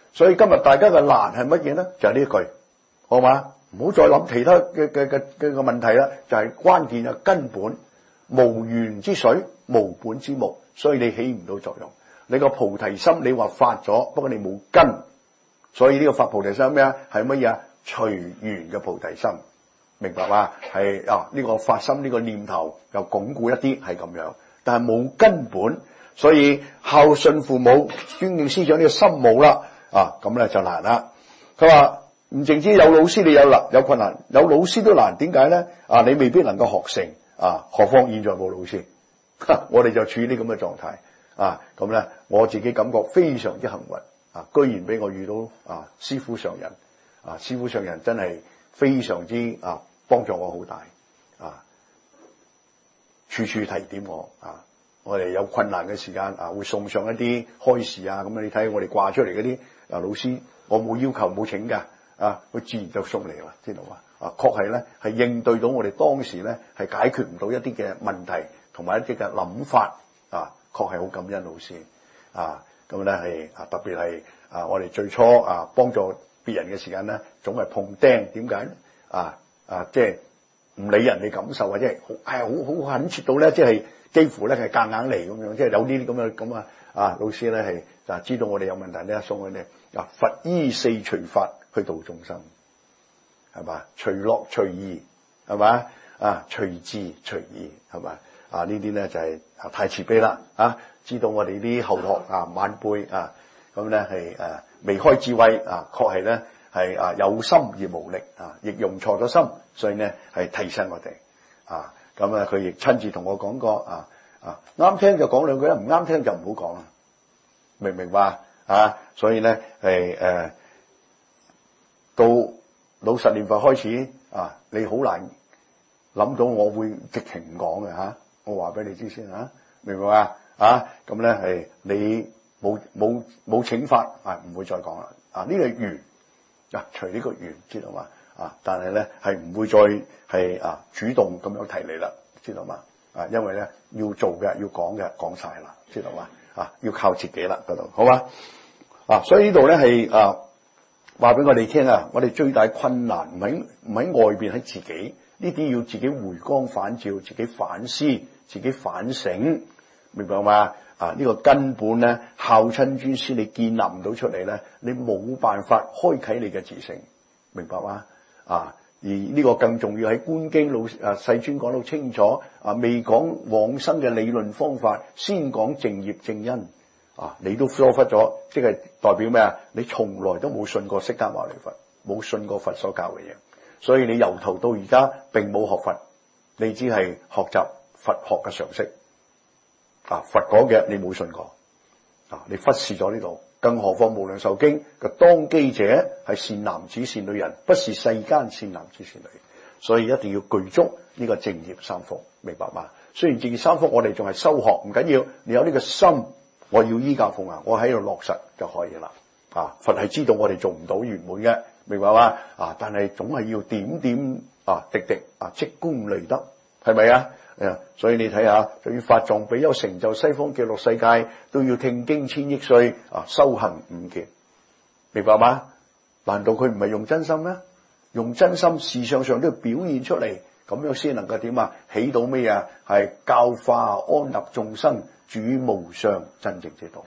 所以今日大家嘅難係乜嘢咧？就係呢一句，好嘛？唔好再諗其他嘅問題啦，就係關鍵啊，根本無源之水，無本之木，所以你起唔到作用。你個菩提心你話發咗，不過你冇根，所以呢個發菩提心咩啊？係乜嘢啊？隨緣嘅菩提心，明白嘛？係呢個發心呢個念頭又鞏固一啲，係咁樣，但係冇根本，所以孝順父母、尊敬師長呢個心冇啦，咁咧就難啦。佢話唔淨止有老師你有困難，有老師都難，點解咧？你未必能夠學成，何況現在冇老師，我哋就處於呢咁嘅狀態。咁咧，我自己感覺非常之幸運，居然俾我遇到師父上人，師父上人真係非常之幫助我好大，處處提點我，我哋有困難嘅時間會送上一啲開示咁樣，你睇我哋掛出嚟嗰啲老師，我冇要求冇請㗎，佢自然就送嚟啦，知道嘛？確係咧係應對到我哋當時咧係解決唔到一啲嘅問題同埋一啲嘅諗法，確係好感恩老師，咁咧係特別係我哋最初幫助別人嘅時間咧，總係碰釘，點解咧？即係唔理人哋感受，或者係好懇切到咧，即係幾乎咧係夾硬嚟咁樣，即係有呢啲咁老師咧係知道我哋有問題咧，送佢哋佛依四隨法去度眾生，係嘛？隨樂隨意，係嘛？隨智隨意，係嘛？呢啲咧就係太慈悲啦，知道我哋啲後學晚輩咁咧係未開智慧確係咧係有心而無力亦用錯咗心，所以咧係提醒我哋咁佢亦親自同我講過啱聽就講兩句，唔啱聽就唔好講啦，明唔明白所以咧係到老實念佛開始你好難諗到我會直情唔講嘅我話俾你知先明唔明白咁咧係你冇請法唔會再講啦呢個緣隨呢個緣知道嘛但係咧係唔會再係主動咁樣提你啦，知道嘛因為咧要做嘅要講嘅講晒啦，知道嘛要靠自己啦嗰度，好嘛所以呢度咧係話俾我哋聽我哋最大困難唔喺外邊，喺自己呢啲要自己回光返照，自己反思，自己反省，明白嘛呢個根本咧孝親尊師你建立唔到出嚟咧，你冇辦法開啟你嘅自性，明白嘛而呢個更重要喺觀經世尊講到清楚未講往生嘅理論方法，先講正業正因你都疏忽咗，即係代表咩你從來都冇信過釋迦牟尼佛，冇信過佛所教嘅嘢，所以你由頭到而家並冇學佛，你只係學習佛學嘅常識佛講嘅你冇信過你忽視咗呢度，更何況無量壽經嘅當機者係善男子善女人，不是世間善男子善女人，所以一定要具足呢個正業三福，明白嗎？雖然正業三福我哋仲係修學，唔緊要，你有呢個心，我要依教奉行，我喺度落實就可以啦佛係知道我哋做唔到圓滿嘅，明白嗎但係總係要點點滴滴積功累德，係咪所以你睇下，就要法藏比丘成就西方極樂世界，都要聽經千億歲修行五劫，明白嗎？難道佢唔係用真心咩？用真心，事實上都要表現出嚟，咁樣先能夠點起到咩係教化安立眾生，主無上真正之道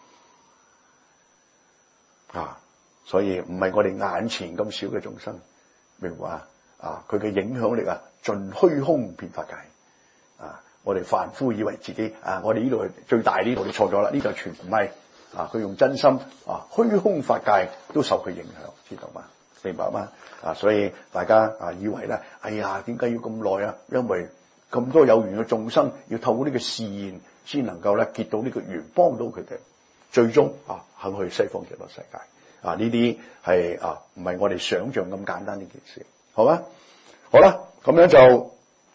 所以唔係我哋眼前咁少嘅眾生，明白嘛佢嘅影響力盡虛空遍法界我哋凡夫以為自己我哋呢度係最大，呢度你錯咗啦，呢度全唔係佢用真心虛空法界都受佢影響，知道嘛？明白嗎所以大家以為咧，哎呀點解要咁耐因為咁多有緣嘅眾生要透過呢個示現先能夠咧結到呢個緣，幫到佢哋最終肯去西方極樂世界呢啲係唔係我哋想象咁簡單呢件事，好嗎？好啦，咁樣就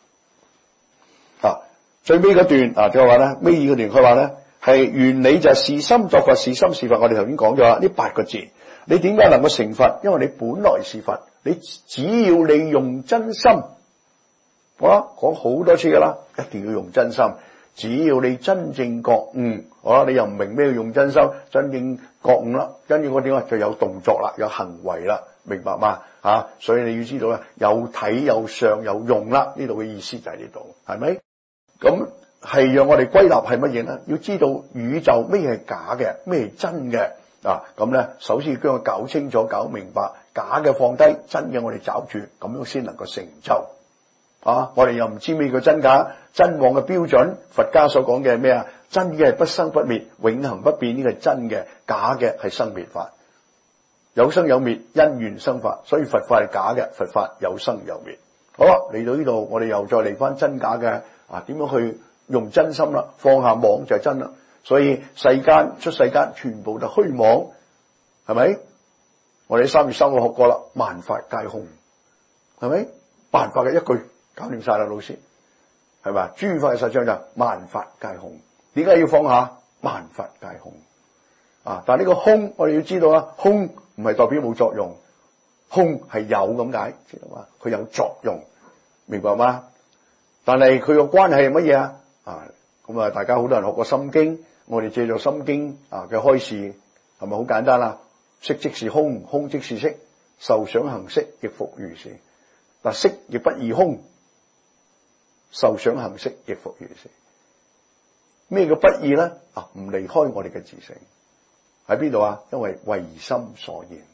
最尾嗰段就話咧，尾二嗰段佢話咧係原理就係是心作佛，是心是佛。我哋頭先講咗啦，呢8個字，你點解能夠成佛？因為你本來是佛，你只要你用真心，好啦，講好多次噶啦，一定要用真心。 只要你真正覺悟，好啦，你又唔明咩用真心，真正覺悟啦，跟住我點啊就有動作啦，有行為啦，明白嘛？所以你要知道咧，有體有相有用啦，呢度嘅意思就喺呢度，係咪？咁係讓我哋歸納係乜嘢咧？要知道宇宙咩係假嘅，咩係真嘅咁咧，首先要將佢搞清楚、搞明白，假嘅放低，真嘅我哋找住，咁樣先能夠成就。我哋又唔知咩叫真假，真妄嘅標準，佛家所講嘅係咩啊？真嘅係不生不滅，永恆不變，呢個係真嘅；假嘅係生滅法，有生有滅，因緣生法。所以佛法係假嘅，佛法有生有滅。好啦，嚟到呢度，我哋又再嚟翻真假嘅點樣去用真心啦？放下妄就係真啦。所以世間出世間全部都虛妄，係咪？我哋3月3號學過啦，萬法皆空，係咪？萬法嘅一句搞掂晒啦，老師係咪？諸法嘅實相就萬法皆空。點解要放下？萬法皆空但係呢個空，我哋要知道啦，空唔係代表冇作用，空係有咁解，知道嘛？佢有作用，明白嗎？但係佢個關係係乜嘢啊？咁大家好多人學過心經，我哋借助心經嘅開示，係咪好簡單啦？色即是空，空即是色，受想行識亦復如是。但色亦不異空，受想行識亦復如是。咩叫不異咧？唔離開我哋嘅自性，喺邊度啊？因為唯心所現。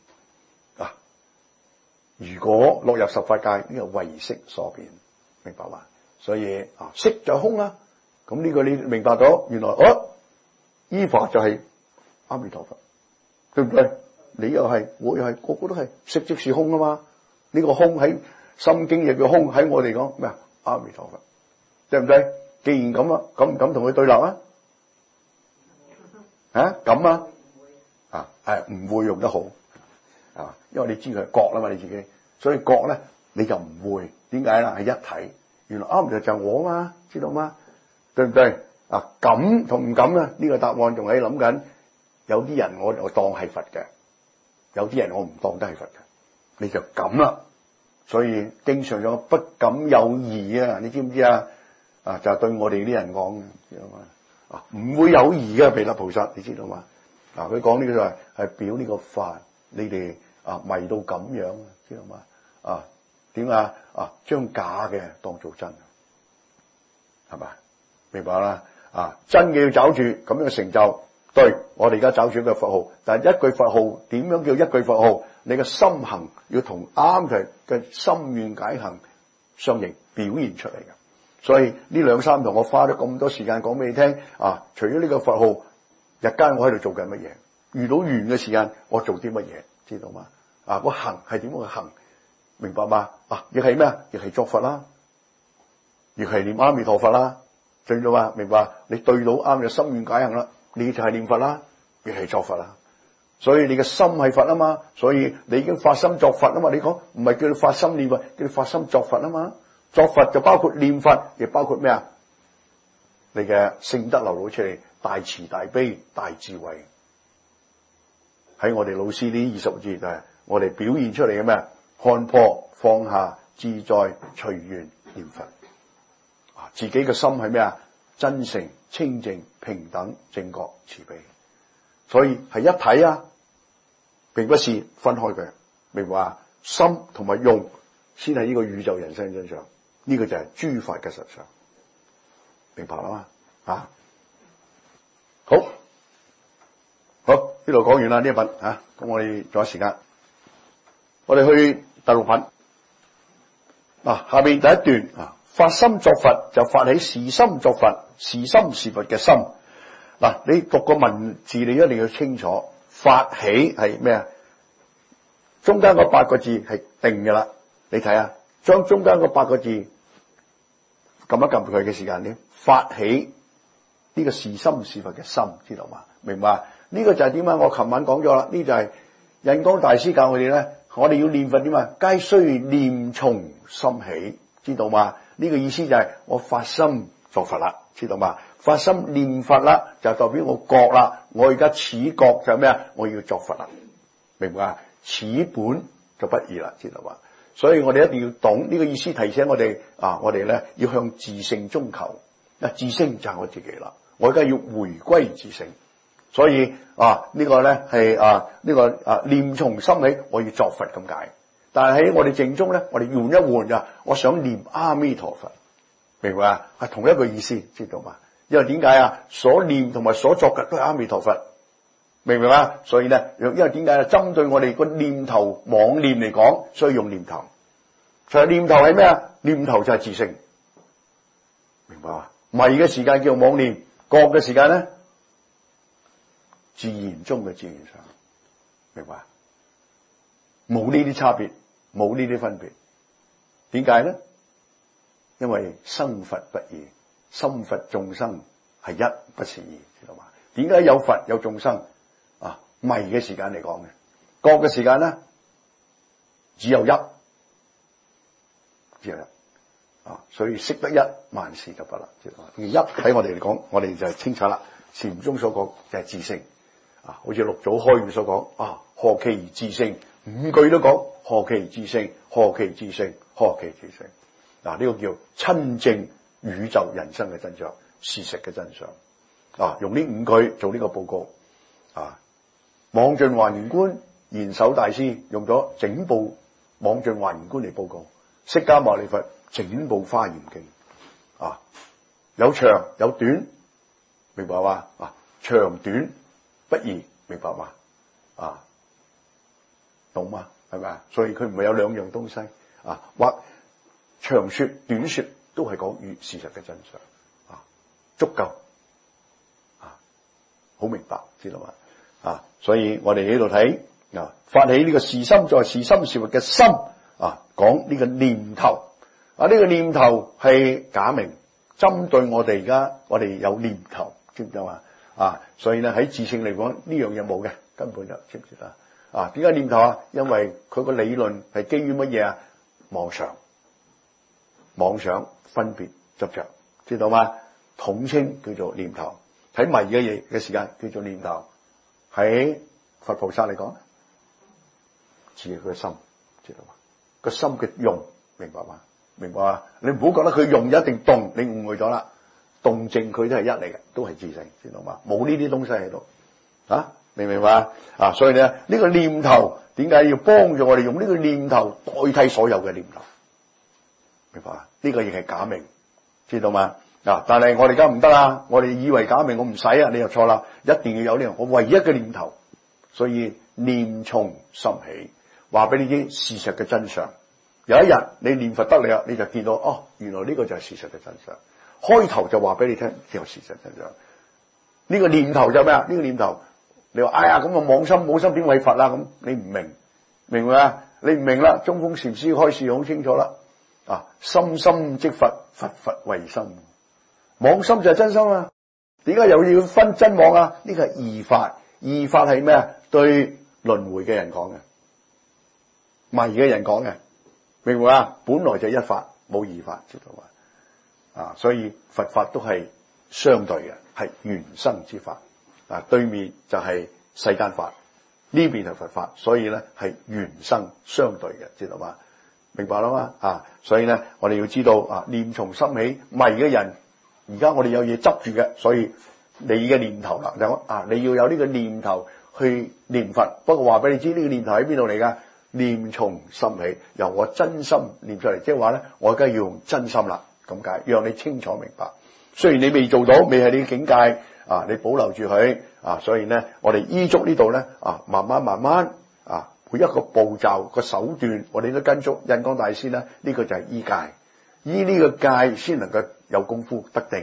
如果落入十法界，呢個唯色所變，明白嘛？所以色就空啦。咁呢個你明白到，原來依法就係阿彌陀佛，對唔對？你又係，我又係，個個都係色即是空啊嘛。呢個空喺心經亦叫空，喺我哋講咩啊？阿彌陀佛，對唔對？既然咁啊，敢唔敢同佢對立啊？咁唔會用得好因為你知佢係覺啦嘛，你自己，所以覺咧你就唔會。點解啦？係一體，原來阿彌陀就係我嘛，知道嗎？對唔對？敢同唔敢啊？呢個答案仲喺諗緊。有啲人我當係佛嘅，有啲人我唔當得係佛嘅，你就敢啦。所以經常有不敢有疑啊，你知唔知啊？就係對我哋啲人講嘅，知道嘛？唔會有疑嘅彌勒菩薩，你知道嘛？佢講呢個就係表呢個法，你哋迷到咁樣，知道嘛？點啊？將假嘅當做真，係咪？明白啦？真嘅要找住，咁樣嘅成就。對，我哋而家找住一個佛號，但係一句佛號點樣叫一句佛號？你嘅心行要同啱嘅心願解行相應表現出嚟嘅。所以呢2、3堂我花咗咁多時間講俾你聽除咗呢個佛號，日間我喺度做緊乜嘢？遇到緣嘅時間我做啲乜嘢？知道嗎？個行係點樣去行？明白嗎？亦係咩啊？亦係作佛啦，亦係念阿彌陀佛啦，知道嗎？明白？你對到啱嘅心願解行啦。你就係念佛啦，亦係作佛啦，所以你嘅心係佛啊嘛，所以你已經發心作佛啊嘛。你講唔係叫你發心念佛，叫你發心作佛啊嘛。作佛就包括念佛，亦包括咩啊？你嘅聖德流露出嚟，大慈大悲大智慧。喺我哋老師呢20個字就係我哋表現出嚟嘅咩？看破放下自在隨緣念佛。自己嘅心係咩啊？真誠、清淨、平等、正覺、慈悲，所以係一體啊，並不是分開嘅。明白啊？心同埋用先係呢個宇宙人生真相，呢個就係諸法嘅實相，明白啦嘛？好，呢度講完啦呢一品咁我哋仲有時間，我哋去第6品下面第一段發心作佛就發起是心作佛，是心是佛嘅心。你讀個文字你一定要清楚，發起係咩啊？中間嗰8個字係定㗎啦，你睇下，將中間嗰8個字撳一撳佢嘅時間點，發起呢個是心是佛嘅心，知道嘛？明白？呢個就係點啊？我琴晚講咗啦，呢就係印光大師教我哋咧，我哋要念佛點啊？皆須念從心起，知道嘛？呢個意思就係我發心作佛啦，知道嘛？發心念佛啦，就代表我覺啦。我而家此覺就係咩啊？我要作佛啦，明白啊？此本就不異啦，知道嘛？所以我哋一定要懂呢個意思，提醒我哋我哋咧要向自性中求。 自性就係我自己啦，我而家要回歸自性。所以呢個咧係念從心起，我要作佛咁解。但係喺我哋正中咧，我哋換一換就，我想念阿彌陀佛，明白啊？係同一個意思，知道嘛？因為點解啊？所念同埋所作嘅都係阿彌陀佛，明唔明啊？所以咧，因為點解啊？針對我哋個念頭妄念嚟講，所以用念頭。就係念頭係咩啊？念頭就係自性，明白啊？迷嘅時間叫妄念，覺嘅時間咧，自然中嘅自然上，明白？冇呢啲差別，冇呢啲分別。點解咧？因為生佛不異，心佛眾生係一，不是二，知道嘛？點解有佛有眾生啊？迷嘅時間嚟講嘅，覺嘅時間咧只有一，只有一啊！所以識得一，萬事就不能，知道嘛？而一喺我哋嚟講，我哋就係清楚啦。禪宗所講就係自性啊，好似六祖開悟所講啊，何其而自性，五句都講何其而自性，何其自性，何其自性。嗱，呢個叫親證宇宙人生嘅真相，事實嘅真相啊！用呢五句做呢個報告啊！妄盡還原觀，賢首大師用咗整部妄盡還原觀嚟報告，釋迦牟尼佛整部華嚴經啊，有長有短，明白嘛？啊，長短不異，明白嘛？啊，懂嗎？係咪啊？所以佢唔係有兩樣東西啊，或長說短說都係講與事實嘅真相啊，足夠啊，好明白，知道嘛？啊，所以我哋喺度睇啊，發起呢個事心在事心事物嘅心啊，講呢個念頭啊，呢個念頭係假名，針對我哋而家我哋有念頭，知唔知嘛？啊，所以咧喺自性嚟講呢樣嘢冇嘅，根本就知唔知啊？啊，點解念頭啊？因為佢個理論係基於乜嘢啊？妄想、分別、執着，知道嗎？統稱叫做念頭。睇迷嘅嘢嘅時間叫做念頭。喺佛菩薩嚟講，只係佢嘅心，知道嗎？個心嘅用，明白嗎？明白啊？你唔好覺得佢用一定動，你誤會咗啦。動靜佢都係一嚟嘅，都係自性，知道嗎？冇呢啲東西喺度啊？明唔明白啊？所以咧，呢個念頭點解要幫助我哋用呢個念頭代替所有嘅念頭？明白啊？呢個亦係假名，知道嗎？啊！但係我哋而家唔得啊！我哋以為假名我唔使啊，你又錯啦！一定要有呢樣我唯一嘅念頭，所以念從心起，話俾你知事實嘅真相。有一日你念佛得嚟啊，你就見到哦，原來呢個就係事實嘅真相。開頭就話俾你聽，就事實真相。呢個念頭就咩啊？呢個念頭，你話哎呀咁啊，妄心冇心點為佛啦？咁你唔明，明唔明啊？你唔明啦。中峰禪師開示好清楚啦。啊，心心即佛，佛佛為心。妄心就係真心啊！點解又要分真妄啊？呢個係異法，異法係咩啊？對輪迴嘅人講嘅，迷嘅人講嘅，明唔明啊？本來就一法，冇異法，知道嘛？啊，所以佛法都係相對嘅，係緣生之法。啊，對面就係世間法，呢邊係佛法，所以咧係緣生相對嘅，知道嘛？明白啦嘛？啊，所以咧我哋要知道啊，念從心起，迷嘅人。而家我哋有嘢執住嘅，所以你嘅念頭啦，就啊，你要有呢個念頭去念佛。不過話俾你知，呢個念頭喺邊度嚟噶？念從心起，由我真心念出嚟，即係話咧，我而家要用真心啦，咁解，讓你清楚明白。雖然你未做到，未係你嘅境界啊，你保留住佢啊。所以咧，我哋依足呢度咧啊，慢慢啊，每一個步驟個手段，我哋都跟足印光大師咧，呢個就係依戒，依呢個戒先能夠有功夫得定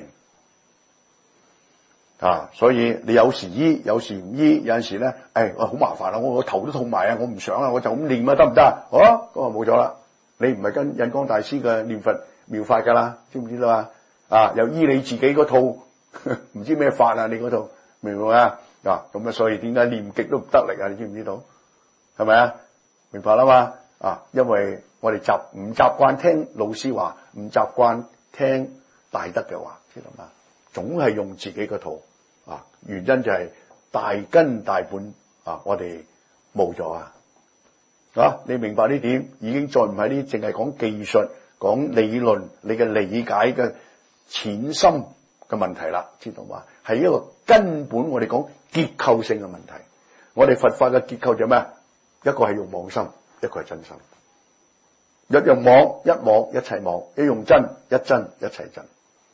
啊！所以你有時醫，有時唔醫，有陣時咧，好麻煩啦！我個頭都痛埋啊！我唔想啊，我就咁念啊，得唔得啊？好啊，咁啊冇咗啦！你唔係跟印光大師嘅念佛妙法噶啦，知唔知道啊？啊，又醫你自己嗰套唔知咩法啊？你嗰套明唔明啊？啊，咁啊，所以點解念極都唔得力啊？你知唔知道？係咪啊？明白啦嘛？啊，因為我哋唔習慣聽老師話，唔習慣聽大德嘅話，知道嘛？總係用自己個套啊，原因就係大根大本啊，我哋冇咗啊！你明白呢點？已經再唔係呢，淨係講技術、講理論，你嘅理解嘅淺深嘅問題啦，知道嘛？係一個根本我哋講結構性嘅問題。我哋佛法嘅結構就咩？一個係用妄心，一個係真心。一用妄，一妄一切妄；一用真，一真一切真。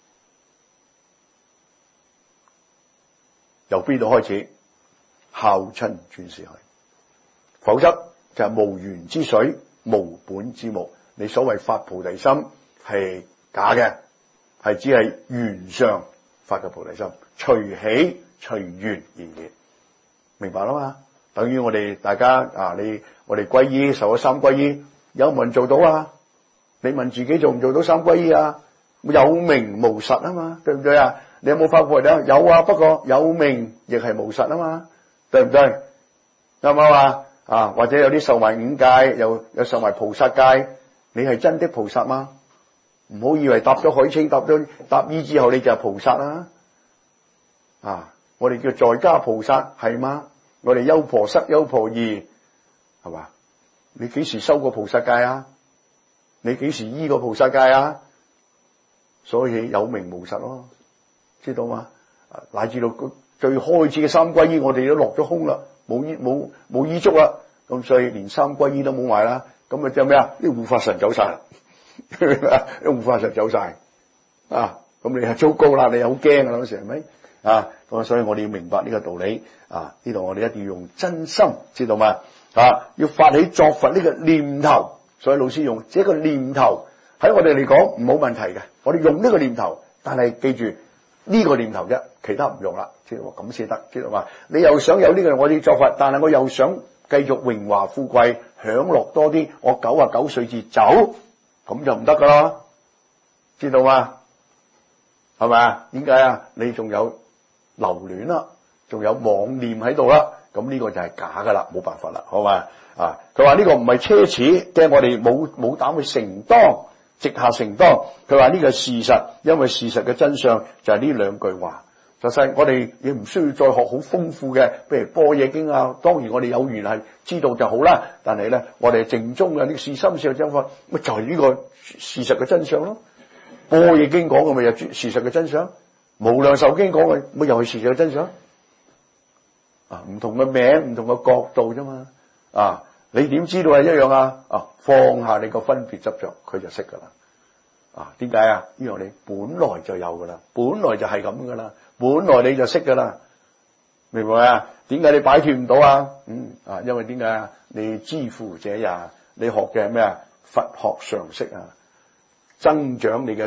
由邊度開始？孝親轉事去，否則就係無源之水，無本之木。你所謂發菩提心係假嘅，係只係緣上發嘅菩提心，隨喜隨緣而現，明白啦嘛？等於我哋大家我哋皈依受咗三皈依，有冇人做到啊？你問自己做唔做到三皈依啊？有名無實啊嘛，對唔對啊？你有冇發菩提心？有啊，不過有名亦係無實啊嘛，對唔對？啱唔啱啊？或者有啲受埋五戒，又受埋菩薩戒，你係真的菩薩嗎？唔好以為搭咗海清搭衣之後你就係菩薩啦。我哋叫在家菩薩係嗎？我哋優婆塞優婆夷係嘛？你幾時修過菩薩戒啊？你幾時依過菩薩戒啊？所以有名無實咯，知道嗎？乃至到最開始嘅三皈依，我哋都落咗空啦，冇依足啦，咁所以連三皈依都冇埋啦。咁就咩啊？啲護法神走晒啦，啲護法神走晒咁你係糟糕啦，你好驚啊！嗰時係咪咁所以我哋要明白呢個道理呢度我哋一定要用真心，知道嗎？要發起作佛呢個念頭。所以老師用這個念頭喺我哋嚟講唔冇問題嘅，我哋用呢個念頭，但係記住呢個念頭啫，其他唔用啦，知道咁先得，知道嘛？你又想有呢個我哋作佛，但係我又想繼續榮華富貴享樂多啲，我99歲至走，咁就唔得噶啦，知道嘛？係咪啊？點解啊？你仲有留戀啦，仲有妄念喺度啦，咁呢個就係假噶啦，冇辦法啦，好嘛？佢話呢個唔係奢侈，驚我哋冇膽去承當，直下承當。佢話呢個係事實，因為事實嘅真相就係呢兩句話。實際我哋亦唔需要再學好豐富嘅，譬如般若經啊。當然我哋有緣係知道就好啦，但係咧我哋正宗嘅呢個事心事嘅真法，咪就係呢個事實嘅真相咯。般若經講嘅咪又事實嘅真相，無量壽經講嘅咪又係事實嘅真相。唔同嘅名，唔同嘅角度啫嘛。你點知道係一樣啊？放下你個分別執着，佢就識噶啦。點解啊？呢樣你本來就有噶啦，本來就係咁噶啦，本來你就識噶啦，明白啊？點解你擺脫唔到啊？因為點解啊？你知乎者也，你學嘅係咩啊？佛學常識啊，增長你嘅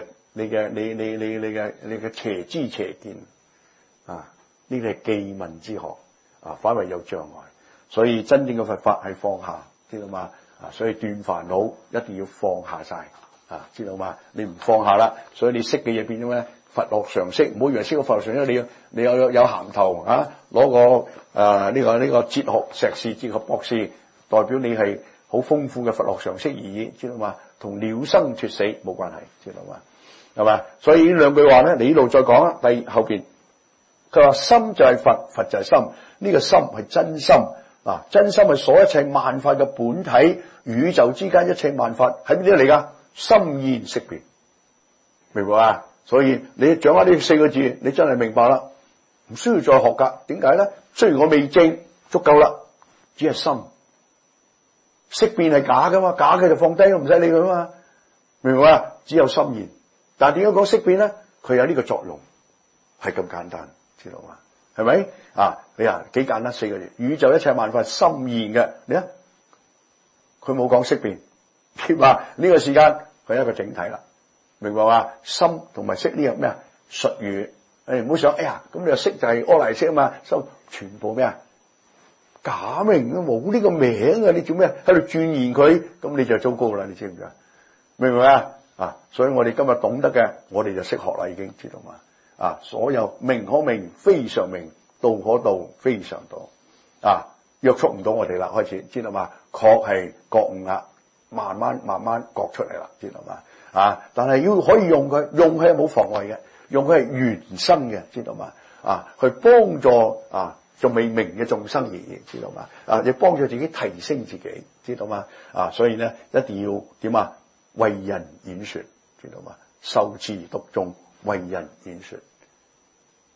邪知邪見呢啲係記問之學反為有障礙。所以真正嘅佛法係放下，知道嘛？所以斷煩惱一定要放下晒，知道嘛？你唔放下啦，所以你識嘅嘢變咗咩？佛學常識，唔好以為識個佛學常識，你有銜頭攞個呢個哲學碩士、哲學博士，代表你係好豐富嘅佛學常識而已，知道嘛？同了生脫死冇關係，知道嘛？係嘛？所以呢兩句話咧，你呢度再講啦。後邊佢話心就係佛，佛就係心，呢個心係真心。真心係所一切萬法嘅本體，宇宙之間一切萬法喺邊度嚟噶？心現識別，明白啊？所以你掌握呢4個字，你真係明白啦，唔需要再學噶。點解咧？雖然我未證，足夠啦，只係心識變係假噶嘛，假嘅就放低，唔使理佢嘛，明白啊？只有心現，但係點解講識變咧？佢有呢個作用，係咁簡單，知道嘛？係咪你幾簡單4個字，宇宙一切萬法心現嘅，你佢冇講識變，呢個時間佢係一個整體啦，明白嘛？心同埋識呢個咩啊？術語，唔好想咁你又識就係阿賴識啊嘛，收全部咩啊？假名都冇呢個名啊，你做咩喺度鑽研佢？咁你就糟糕啦，你知唔知啊？明唔明啊？所以我哋今日懂得嘅，我哋就識學啦，已經知道嘛？所有名可名，非常名；道可道，非常道。約束唔到我哋啦，開始知道嘛？確係覺悟啦，慢慢覺出嚟啦，知道嘛？但係要可以用佢係冇妨礙嘅，用佢係原生嘅，知道嘛？去幫助仲未明嘅眾生而已，知道嘛？亦幫助自己提升自己，知道嘛？所以咧一定要點啊？為人演說，知道嘛？受持讀誦，為人演說，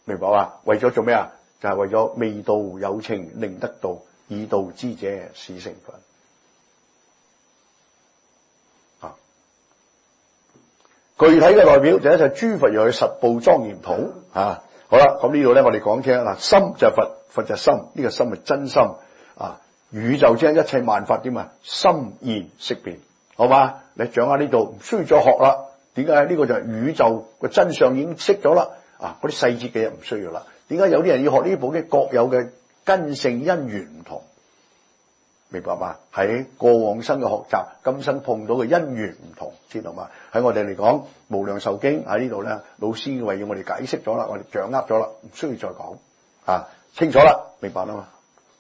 明白嘛？為咗做咩啊？就係為咗未道有情，令得道；已道之者，使成佛。具體嘅代表就一切諸佛如去實報莊嚴土啊！好啦，咁呢度咧我哋講聽嗱，心就係佛，佛就係心，呢個心係真心啊！宇宙之間一切萬法點啊？心現識變，好嘛？你掌握呢度，唔需要再學啦。點解？呢個就係宇宙個真相已經識咗啦。啊，嗰啲細節嘅嘢唔需要啦。點解有啲人要學呢部經？各有嘅根性因緣唔同。明白嘛？喺過往生嘅學習，今生碰到嘅因緣唔同，知道嘛？喺我哋嚟講，無量壽經喺呢度咧，老師為我哋解釋咗啦，我哋掌握咗啦，唔需要再講啊，清楚啦，明白啦嘛？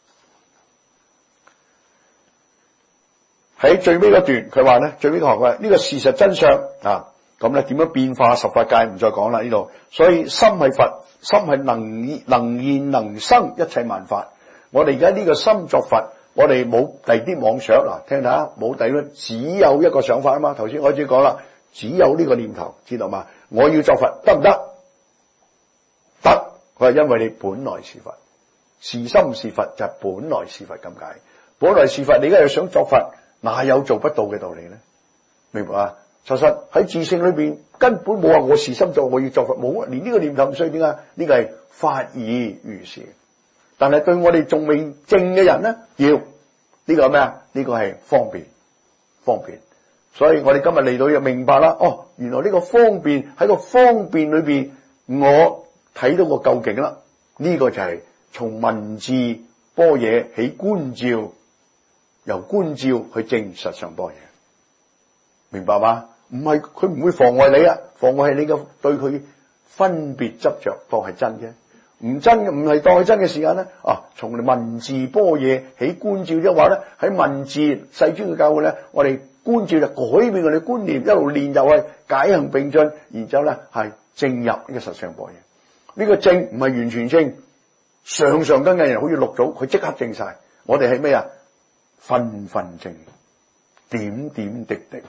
喺最尾嗰段，佢話咧，最尾個學呢個事實真相啊，咁咧點樣變化十法界唔再講啦呢度，所以心係佛，心係能現能生一切萬法。我哋而家呢個心作佛。我哋冇第啲妄想嗱，聽下冇第啲，只有一個想法啊嘛。頭先開始講啦，只有呢個念頭，知道嘛？我要作佛得唔得？得，佢係因為你本來是佛，是心是佛就係本來是佛咁解。本來是佛，你而家又想作佛，哪有做不到嘅道理咧？明白啊？其實喺自性裏邊根本冇話我是心作，我要作佛，冇啊，連呢個念頭唔需要。點解？呢個係法爾如是。但係對我哋仲未證嘅人咧，要呢個係咩啊？呢個係方便，方便。所以我哋今日嚟到就明白啦。哦，原來呢個方便喺個方便裏邊，我睇到個究竟啦。呢個就係從文字般若起觀照，由觀照去證實相般若，明白嗎？唔係佢唔會妨礙你啊，妨礙係你嘅對佢分別執着當係真嘅。唔真嘅，唔係當佢真嘅時間咧，啊，從文字般若起觀照，即係話咧，喺文字世尊嘅教會咧，我哋觀照就改變我哋觀念，一路練就係解行並進，然之後咧係證入呢個實相般若。呢個證唔係完全證，上上根嘅人好似六祖，佢即刻證晒。我哋係咩啊？分分證，點點滴滴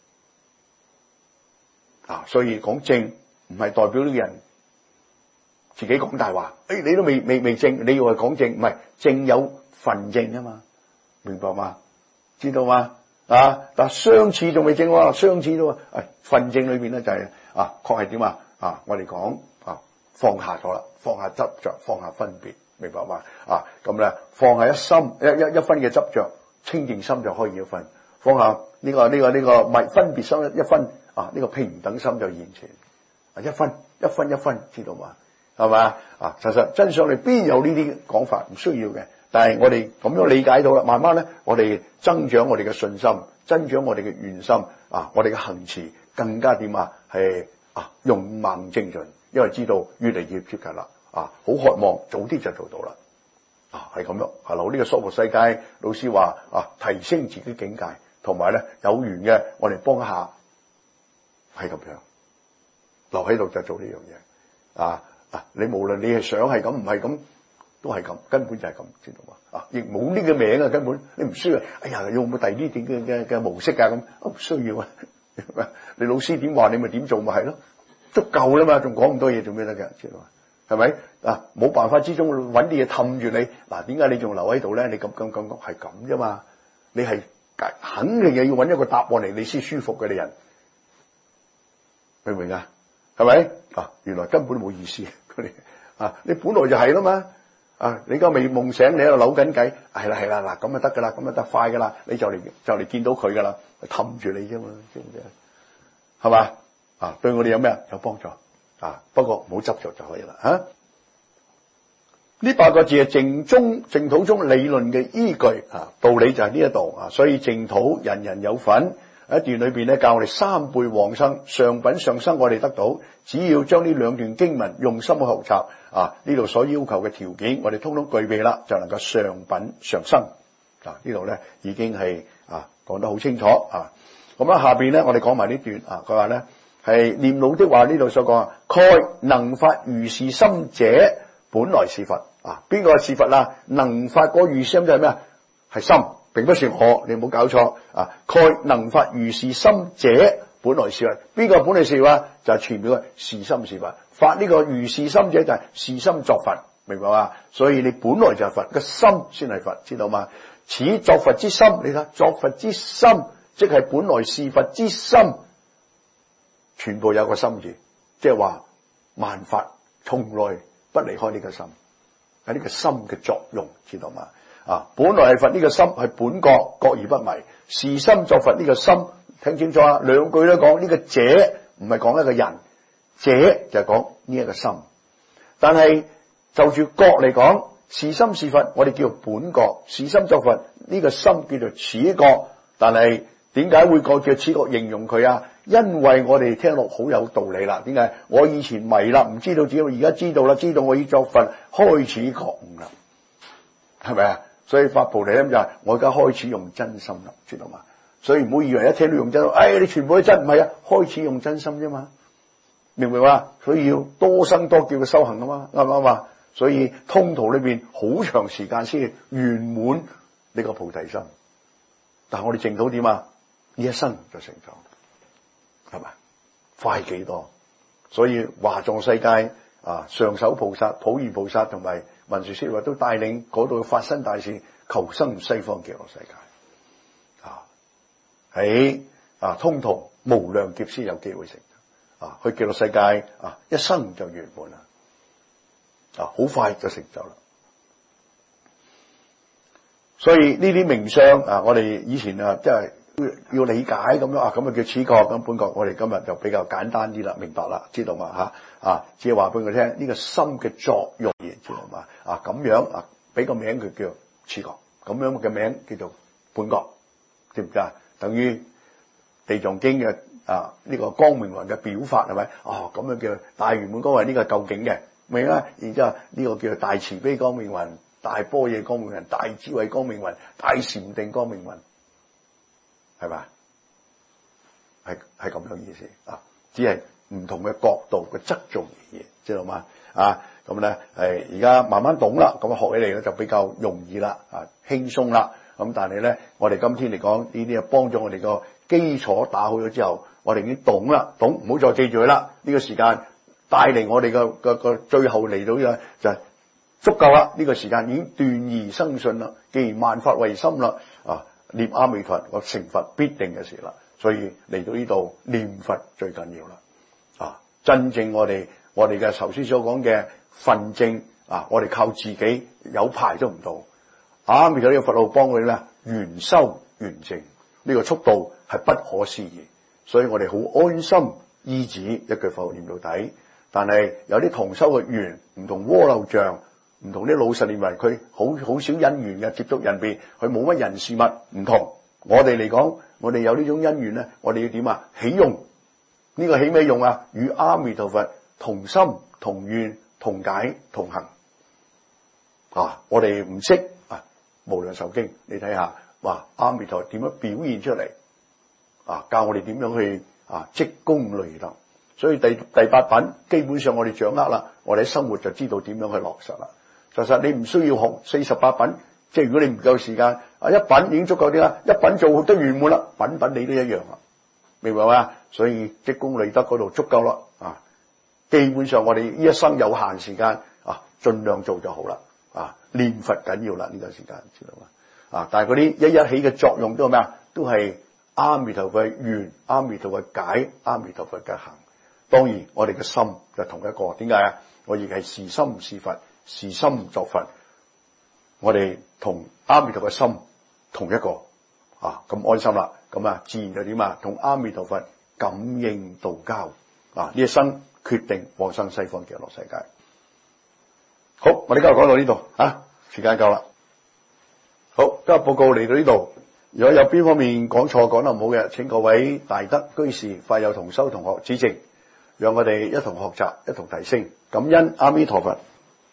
啊！所以講證唔係代表呢個人自己講大話，你都未證，你以為講證，唔係證有份證啊嘛，明白嗎？知道嗎？啊，但相似仲未證喎，相似啫喎，份證裏邊咧就係啊，確係點啊？啊，我哋講啊，放下咗啦，放下執着，放下分別，明白嗎？啊，咁咧放下一心一分嘅執着，清淨心就可以一分，放下呢個咪分別心一分啊，呢個平等心就現前，啊，一分，知道嘛？係嘛？啊，其實真相裏邊有呢啲講法，唔需要嘅。但係我哋咁樣理解到啦，慢慢咧，我哋增長我哋嘅信心，增長我哋嘅願心，啊，我哋嘅行持更加點啊？係啊，勇猛精進，因為知道越嚟越接近啦，啊，好渴望早啲就做到啦，啊，係咁樣。係咯，呢個娑婆世界，老師話啊，提升自己境界，同埋咧有緣嘅，我哋幫一下，係咁樣，留喺度就做呢樣嘢，啊。啊！你無論你係想係咁，唔係咁，都係咁，根本就係咁，知道嘛？啊，亦冇呢個名啊，根本你唔需要。哎呀，用冇第二啲嘅模式啊，咁唔需要啊。你老師點話，你咪點做咪係咯，足夠啦嘛，仲講咁多嘢做咩得嘅？知道嘛？係咪啊？冇辦法之中揾啲嘢氹住你。嗱，點解你仲留喺度咧？你咁係咁啫嘛？你係肯定係要揾一個答案嚟，你先舒服嘅，你人明唔明啊？係咪啊？原來根本冇意思。啊！你本來就係啦嘛，啊！你而家未夢醒，你喺度扭緊計，係啦，嗱咁就得噶啦，咁就得快噶啦，你就嚟見到佢噶啦，氹住你啫嘛，知唔知啊？係嘛？啊！對我哋有咩啊？有幫助啊！不過唔好執着就可以啦。吓，呢8個字係淨土中理論嘅依據啊，道理就係呢一度啊，所以淨土人人有份。一段裏邊咧教我哋3輩往生，上品上生我哋得到，只要將呢2段經文用心去學習啊，呢度所要求嘅條件我哋通通具備啦，就能夠上品上生啊。呢度咧已經係啊講得好清楚啊。咁咧下邊咧我哋講埋呢段啊，佢話咧係念老的話，呢度所講啊，蓋能發如是心者本來是佛啊。邊個是佛啦？能發嗰如是心就係咩啊？係心。並不是我，你唔好搞錯啊！蓋能發如是心者本來是佛。邊個本來是佛？就係前面嘅是心是佛。發呢個如是心者就係是心作佛，明白嘛？所以你本來就係佛，個心先係佛，知道嘛？此作佛之心，你睇作佛之心，即係本來是佛之心，全部有個心字，即係話萬法從來不離開呢個心，係呢個心嘅作用，知道嘛？本來係佛，呢個心係本覺，覺而不迷，是心作佛呢個心，聽清楚啊！兩句都講呢個者，唔係講一個人，者就係講呢一個心。但係就住覺嚟講，是心是佛，我哋叫做本覺，是心作佛呢個心叫做此覺。但係點解會叫此覺形容佢啊？因為我哋聽落好有道理啦。點解？我以前迷啦，唔知道自己，而家知道啦，知道我要作佛，開始覺悟啦，係咪啊？所以發菩提心就係我而家開始用真心啦，知道嘛？所以唔好以為一聽到用真心，你全部都真，唔係啊，開始用真心啫嘛，明唔明啊？所以要多生多叫嘅修行啊嘛，啱唔啱啊？所以通途裏邊好長時間先圓滿呢個菩提心，但係我哋淨土點啊？呢一生就成就，係咪？快幾多？所以華藏世界上首菩薩、普賢菩薩同埋文殊師利都帶領嗰度發生大事，求生西方極樂世界。喺通途無量劫先有機會成去極樂世界一生就圓滿啦，好快就成就啦。所以呢啲名相我哋以前即係要理解咁樣咁叫此覺，咁本覺我哋今日就比較簡單啲啦，明白啦，知道嘛只係話俾佢聽呢個心嘅作用，知道嘛咁樣俾個名佢叫此覺，咁樣嘅名叫做本覺，知唔知啊？等於地藏經嘅呢個光明雲嘅表法係咪？咁樣叫大圓滿光明雲，呢個係究竟嘅，明啦？然之後呢個叫做大慈悲光明雲、大般若光明雲、大智慧光明雲、大禪定光明雲，係咪？係咁樣意思只係唔同嘅角度嘅側重而已，知道嘛？咁咧而家慢慢懂啦，咁學起嚟咧就比較容易啦，輕鬆啦。咁但係咧，我哋今天嚟講呢啲幫咗我哋個基礎打好咗之後，我哋已經懂啦，懂唔好再記住佢啦。呢個時間帶嚟我哋個最後嚟到嘅就係足夠啦。呢個時間已經斷疑生信啦。既然萬法唯心啦，念阿彌陀佛，成佛必定嘅事啦。所以嚟到呢度念佛最緊要啦。真正我哋嘅頭先所講嘅分證我哋靠自己有排都唔到。阿彌陀呢個佛號幫佢咧圓修圓證，呢個速度係不可思議，所以我哋好安心依止一句佛號念到底。但係有啲同修嘅緣唔同鍋漏像，唔同啲老實念為佢好少因緣嘅接觸人別，佢冇乜人事物唔同。我哋嚟講，我哋有呢種因緣咧，我哋要點起用？呢個起咩用啊？與阿彌陀佛同心同願同解同行。我哋唔識無量壽經，你睇下，阿彌陀點樣表現出嚟？教我哋點樣去積功累德。所以第八品基本上我哋掌握啦，我哋喺生活就知道點樣去落實啦。其實你唔需要學48品，即係如果你唔夠時間，一品已經足夠啲啦，一品做得圓滿啦，品你都一樣啦，明白嘛？所以積功累德嗰度足夠啦。基本上我哋呢一生有限時間盡量做就好啦。念佛緊要啦，呢個時間知道嘛？但係嗰啲一起嘅作用都係咩啊？都係阿彌陀佛嘅願、阿彌陀佛嘅解、阿彌陀佛嘅行。當然我哋嘅心就同一個，點解啊？我亦係是心是佛，是心作佛。我哋同阿彌陀佛嘅心同一個咁安心啦。咁自然就點啊？同阿彌陀佛感應道交呢一生決定往生西方極樂世界。好，我哋今日講到呢度時間夠啦。好，今日報告嚟到呢度。如果有邊方面講錯講得唔好嘅，請各位大德居士、法友同修同學指正，讓我哋一同學習，一同提升。感恩阿彌陀佛。